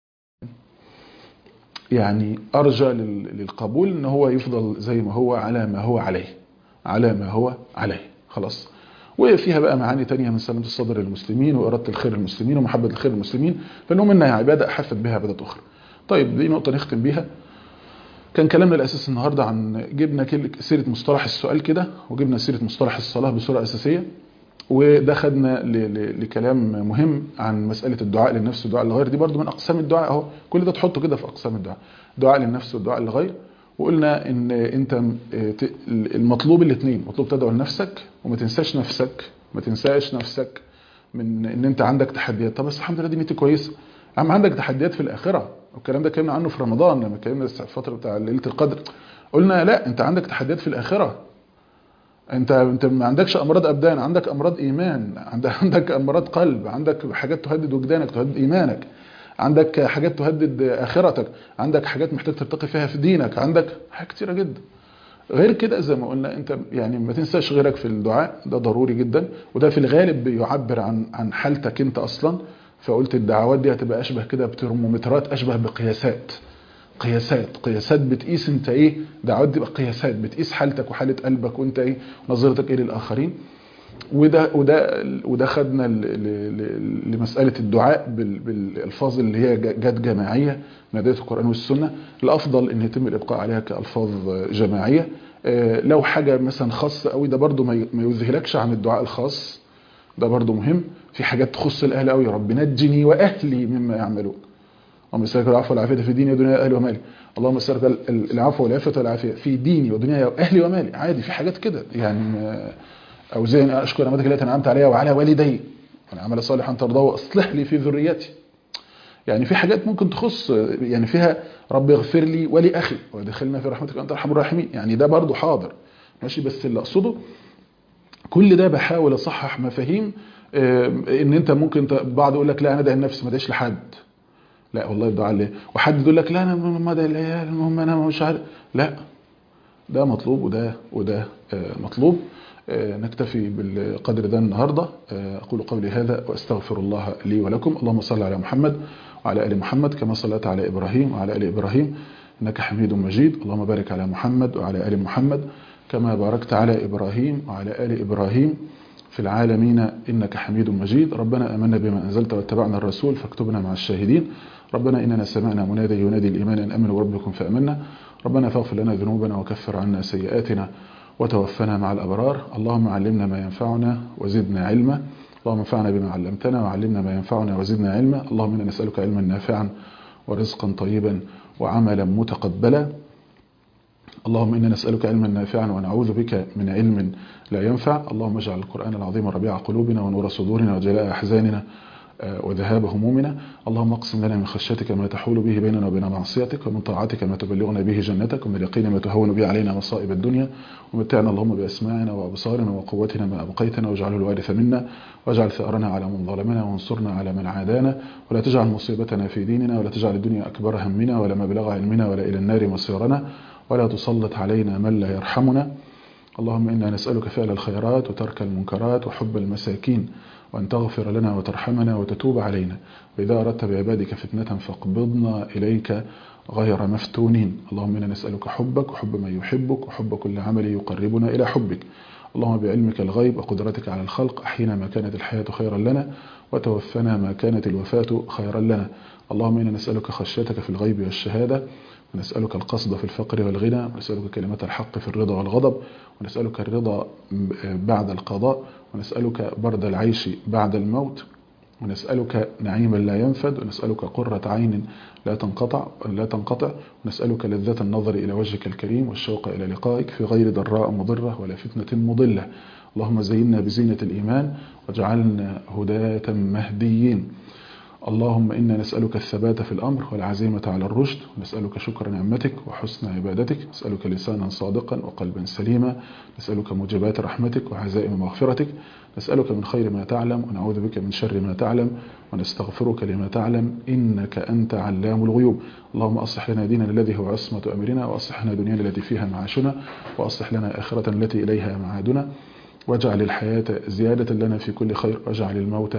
B: يعني ارجى للقبول، ان هو يفضل زي ما هو على ما هو عليه، على ما هو عليه، خلاص. وفيها بقى معاني تانية من سلامة الصدر للمسلمين وإرادة الخير للمسلمين ومحبة الخير للمسلمين، فإنه منها عبادة أحفت بها عبادات أخرى. طيب دي نقطة نختم بيها. كان كلامنا الأساس النهاردة عن جبنا سيرة مصطلح السؤال كده، وجبنا سيرة مصطلح الصلاة بصورة أساسية، ودخلنا لكلام مهم عن مسألة الدعاء للنفس والدعاء للغير. دي برضو من أقسام الدعاء أهو، كل ده تحطه كده في أقسام الدعاء، دعاء للنفس والدعاء للغير. وقلنا إن أنت المطلوب الاثنين، مطلوب تدعو لنفسك وما تنساش نفسك، ما تنساش نفسك من إن أنت عندك تحديات. طب بس الحمد لله دي نيتي كويسة، عندك تحديات في الآخرة، والكلام ده اتكلمنا عنه في رمضان لما اتكلمنا الفترة بتاع ليلة القدر. قلنا لا، انت عندك تحديات في الآخرة، انت ما عندكش امراض ابدان، عندك امراض ايمان، عندك امراض قلب، عندك حاجات تهدد وجدانك، تهدد ايمانك، عندك حاجات تهدد اخرتك، عندك حاجات محتاج ترتقي فيها في دينك، عندك حاجات كتيرة جدا. غير كده زي ما قلنا انت يعني ما تنساش غيرك في الدعاء، ده ضروري جدا، وده في الغالب بيعبر عن حالتك انت اصلا. فقلت الدعوات دي هتبقى اشبه كده بترمومترات، اشبه بقياسات، قياسات بتقيس انت ايه. دعوات دي بقى قياسات بتقيس حالتك وحالة قلبك وانت ايه، نظرتك ايه للآخرين. وده خدنا لمسألة الدعاء بالالفاظ اللي هي جت جماعية من أداة القرآن والسنة. الافضل ان يتم الابقاء عليها كالفاظ جماعية. لو حاجة مثلا خاصة قوي، ده برضو ما يذهلكش عن الدعاء الخاص، ده برضو مهم. في حاجات تخص الاهل قوي، رب نجني واهلي مما يعملون، اللهم اسالك العفو والعافيه في ديني ودنياي واهلي ومالي، اللهم اسالك العفو والعافيه والعافيه في ديني ودنياي واهلي ومالي. عادي، في حاجات كده يعني. او زي ان اشكر نعمتك التي انعمت عليها وعلى والدي وان اعمل صالحا ترضاه واصلح لي في ذريتي. يعني في حاجات ممكن تخص يعني فيها رب اغفر لي ولأخي وادخلنا في رحمتك وأنت أرحم الراحمين، يعني ده برضو حاضر ماشي. بس اللي أقصده كل ده بحاول أصحح مفاهيم إن أنت ممكن بعض يقول لك لا أنا أدعي النفس ما ادعيش لحد، لا والله الدعاء ليه، وحد يقول لك لا أنا ما أدعي العيال المهم أنا مش عارف، لا ده مطلوب وده مطلوب. نكتفي بالقدر ده النهاردة. أقول قولي هذا وأستغفر الله لي ولكم. اللهم صل على محمد وعلى آل محمد كما صليت على إبراهيم وعلى آل إبراهيم إنك حميد مجيد. اللهم بارك على محمد وعلى آل محمد كما باركت على إبراهيم وعلى آل إبراهيم في العالمين إنك حميد مجيد. ربنا آمنا بما أنزلت واتبعنا الرسول فاكتبنا مع الشاهدين. ربنا إننا سمعنا منادي ينادي الإيمان أن آمنوا بربكم فآمنا. ربنا فاغفر لنا ذنوبنا وكفر عنا سيئاتنا وتوفنا مع الأبرار. اللهم علمنا ما ينفعنا وزدنا علما. اللهم انفعنا بما علمتنا وعلمنا ما ينفعنا وزدنا علما. اللهم إنا نسألك علما نافعا ورزقا طيبا وعملا متقبلا. اللهم إنا نسألك علما نافعا ونعوذ بك من علم لا ينفع. اللهم اجعل القرآن العظيم ربيع قلوبنا ونور صدورنا وجلاء أحزاننا وذهاب همومنا. اللهم اقسم لنا من خشيتك ما تحول به بيننا وبين معصيتك ومن طاعتك ما تبلغنا به جنتك ومن اليقين ما تهون به علينا مصائب الدنيا. ومتعنا اللهم بأسماعنا وأبصارنا وقوتنا ما أبقيتنا واجعله الوارث منا واجعل ثأرنا على من ظلمنا وانصرنا على من عادانا ولا تجعل مصيبتنا في ديننا ولا تجعل الدنيا أكبر همنا ولا مبلغ علمنا ولا إلى النار مصيرنا ولا تسلط علينا من لا يرحمنا. اللهم إنا نسألك فعل الخيرات وترك المنكرات وحب المساكين وأن تغفر لنا وترحمنا وتتوب علينا. وإذا أردت بعبادك فتنة فاقبضنا إليك غير مفتونين. اللهم إنا نسألك حبك وحب من يحبك وحب كل عمل يقربنا إلى حبك. اللهم بعلمك الغيب وقدرتك على الخلق أحينا ما كانت الحياة خيرا لنا وتوفنا ما كانت الوفاة خيرا لنا. اللهم إنا نسألك خشيتك في الغيب والشهادة ونسألك القصد في الفقر والغنى ونسألك كلمة الحق في الرضا والغضب ونسألك الرضا بعد القضاء ونسألك برد العيش بعد الموت ونسألك نعيما لا ينفد ونسألك قرة عين لا تنقطع ونسألك لذة النظر إلى وجهك الكريم والشوق إلى لقائك في غير ضراء مضرة ولا فتنة مضلة. اللهم زينا بزينة الإيمان واجعلنا هداة مهديين. اللهم إنا نسألك الثبات في الأمر والعزيمة على الرشد ونسألك شكر نعمتك وحسن عبادتك. نسألك لسانا صادقا وقلبا سليما. نسألك موجبات رحمتك وعزائم مغفرتك. نسألك من خير ما تعلم ونعوذ بك من شر ما تعلم ونستغفرك لما تعلم إنك أنت علام الغيوب. اللهم أصلح لنا ديننا الذي هو عصمة أمرنا وأصلح لنا دنيانا التي فيها معاشنا وأصلح لنا آخرة التي إليها معادنا واجعل الحياة زيادة لنا في كل خير واجعل الموت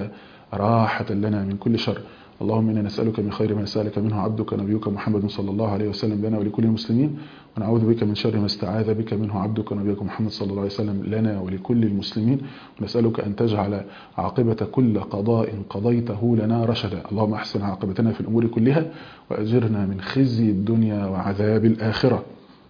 B: راحة لنا من كل شر. اللهم إنا نسألك من خير ما سألك منه عبدك نبيك محمد صلى الله عليه وسلم لنا ولكل المسلمين ونعوذ بك من شر ما استعاذ بك منه عبدك نبيك محمد صلى الله عليه وسلم لنا ولكل المسلمين. ونسألك أن تجعل عاقبة كل قضاء قضيته لنا رشدا. اللهم أحسن عاقبتنا في الأمور كلها وأجرنا من خزي الدنيا وعذاب الآخرة.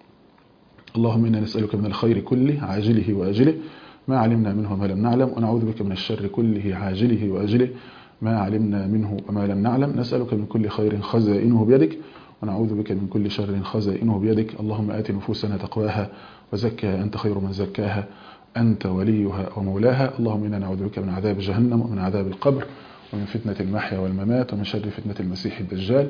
B: اللهم إنا نسألك من الخير كله عاجله وآجله ما علمنا منه وما لم نعلم ونعوذ بك من الشر كله عاجله وآجله ما علمنا منه وما لم نعلم. نسألك من كل خير خزائنه بيدك ونعوذ بك من كل شر خزائنه بيدك. اللهم آت نفوسنا تقواها وزكها أنت خير من زكاها أنت وليها ومولاها. اللهم إنا نعوذ بك من عذاب جهنم ومن عذاب القبر ومن فتنة المحيا والممات ومن شر فتنة المسيح الدجال.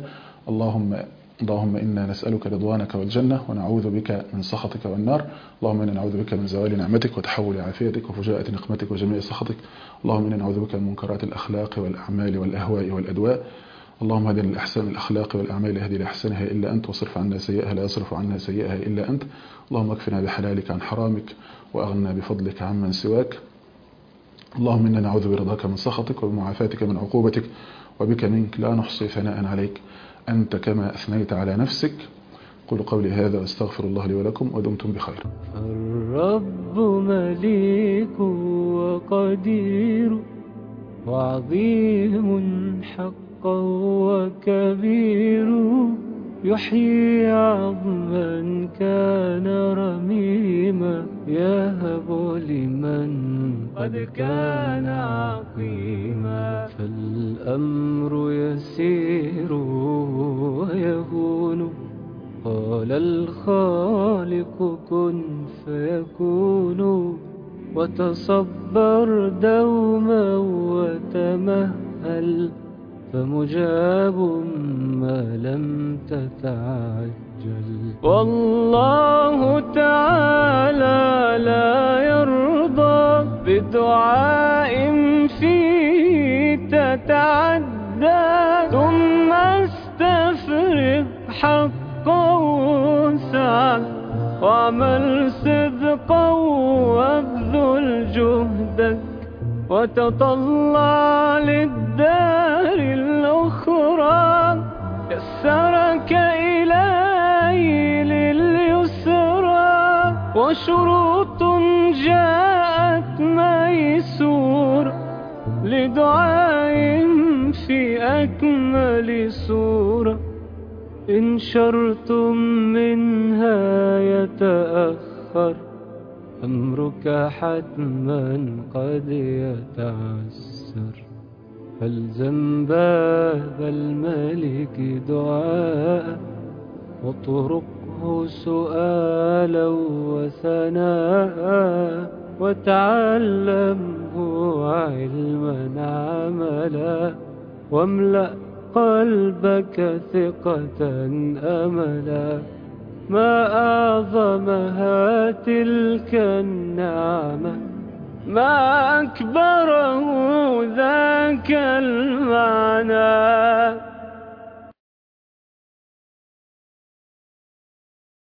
B: اللهم إنا نسألك رضوانك والجنة ونعوذ بك من سخطك والنار. اللهم إنا نعوذ بك من زوال نعمتك وتحول عافيتك وفجاءة نقمتك وجميع سخطك. اللهم إنا نعوذ بك من منكرات الأخلاق والأعمال والأهواء والأدواء. اللهم هدنا للأحسن الأخلاق والأعمال اهدي لأحسنها إلا أنت واصرف عنا سيئها لا يصرف عنا سيئها إلا أنت. اللهم اكفنا بحلالك عن حرامك وأغنى بفضلك عمن سواك. اللهم إنا نعوذ برضاك من سخطك وبمعافاتك من عقوبتك وبك منك لا نحصي ثناء عليك أنت كما أثنيت على نفسك. قولوا قولي هذا واستغفر الله لي ولكم ودمتم بخير.
A: الرب مليك وقدير وعظيم حقا وكبير يحيي عظما كان رميما يهب لمن قد كان عقيما. فالأمر يسير ويهون قال الخالق كن فيكون. وتصبر دوما وتمهل فمجاب ما لم تتعجل. والله تعالى لا يرضى بدعاء فيه تتعدى، ثم استفرغ حقا وسعا واعمل صدقا وابذل جهدك، وتطلع للدار الأخرى. يسرك إلهي لليسرى، وشروط جاءت ميسور لدعاء في أكمل سورة. إن شرط منها يتأخر، أمرك حتما قد يتعسر. فالزم باب الملك دعاء، واطرقه سؤالا وثناء، وتعلمه علما عملا، واملأ قلبك ثقة أملا. ما أعظمها تلك النعمة، ما أكبره ذاك المعنى.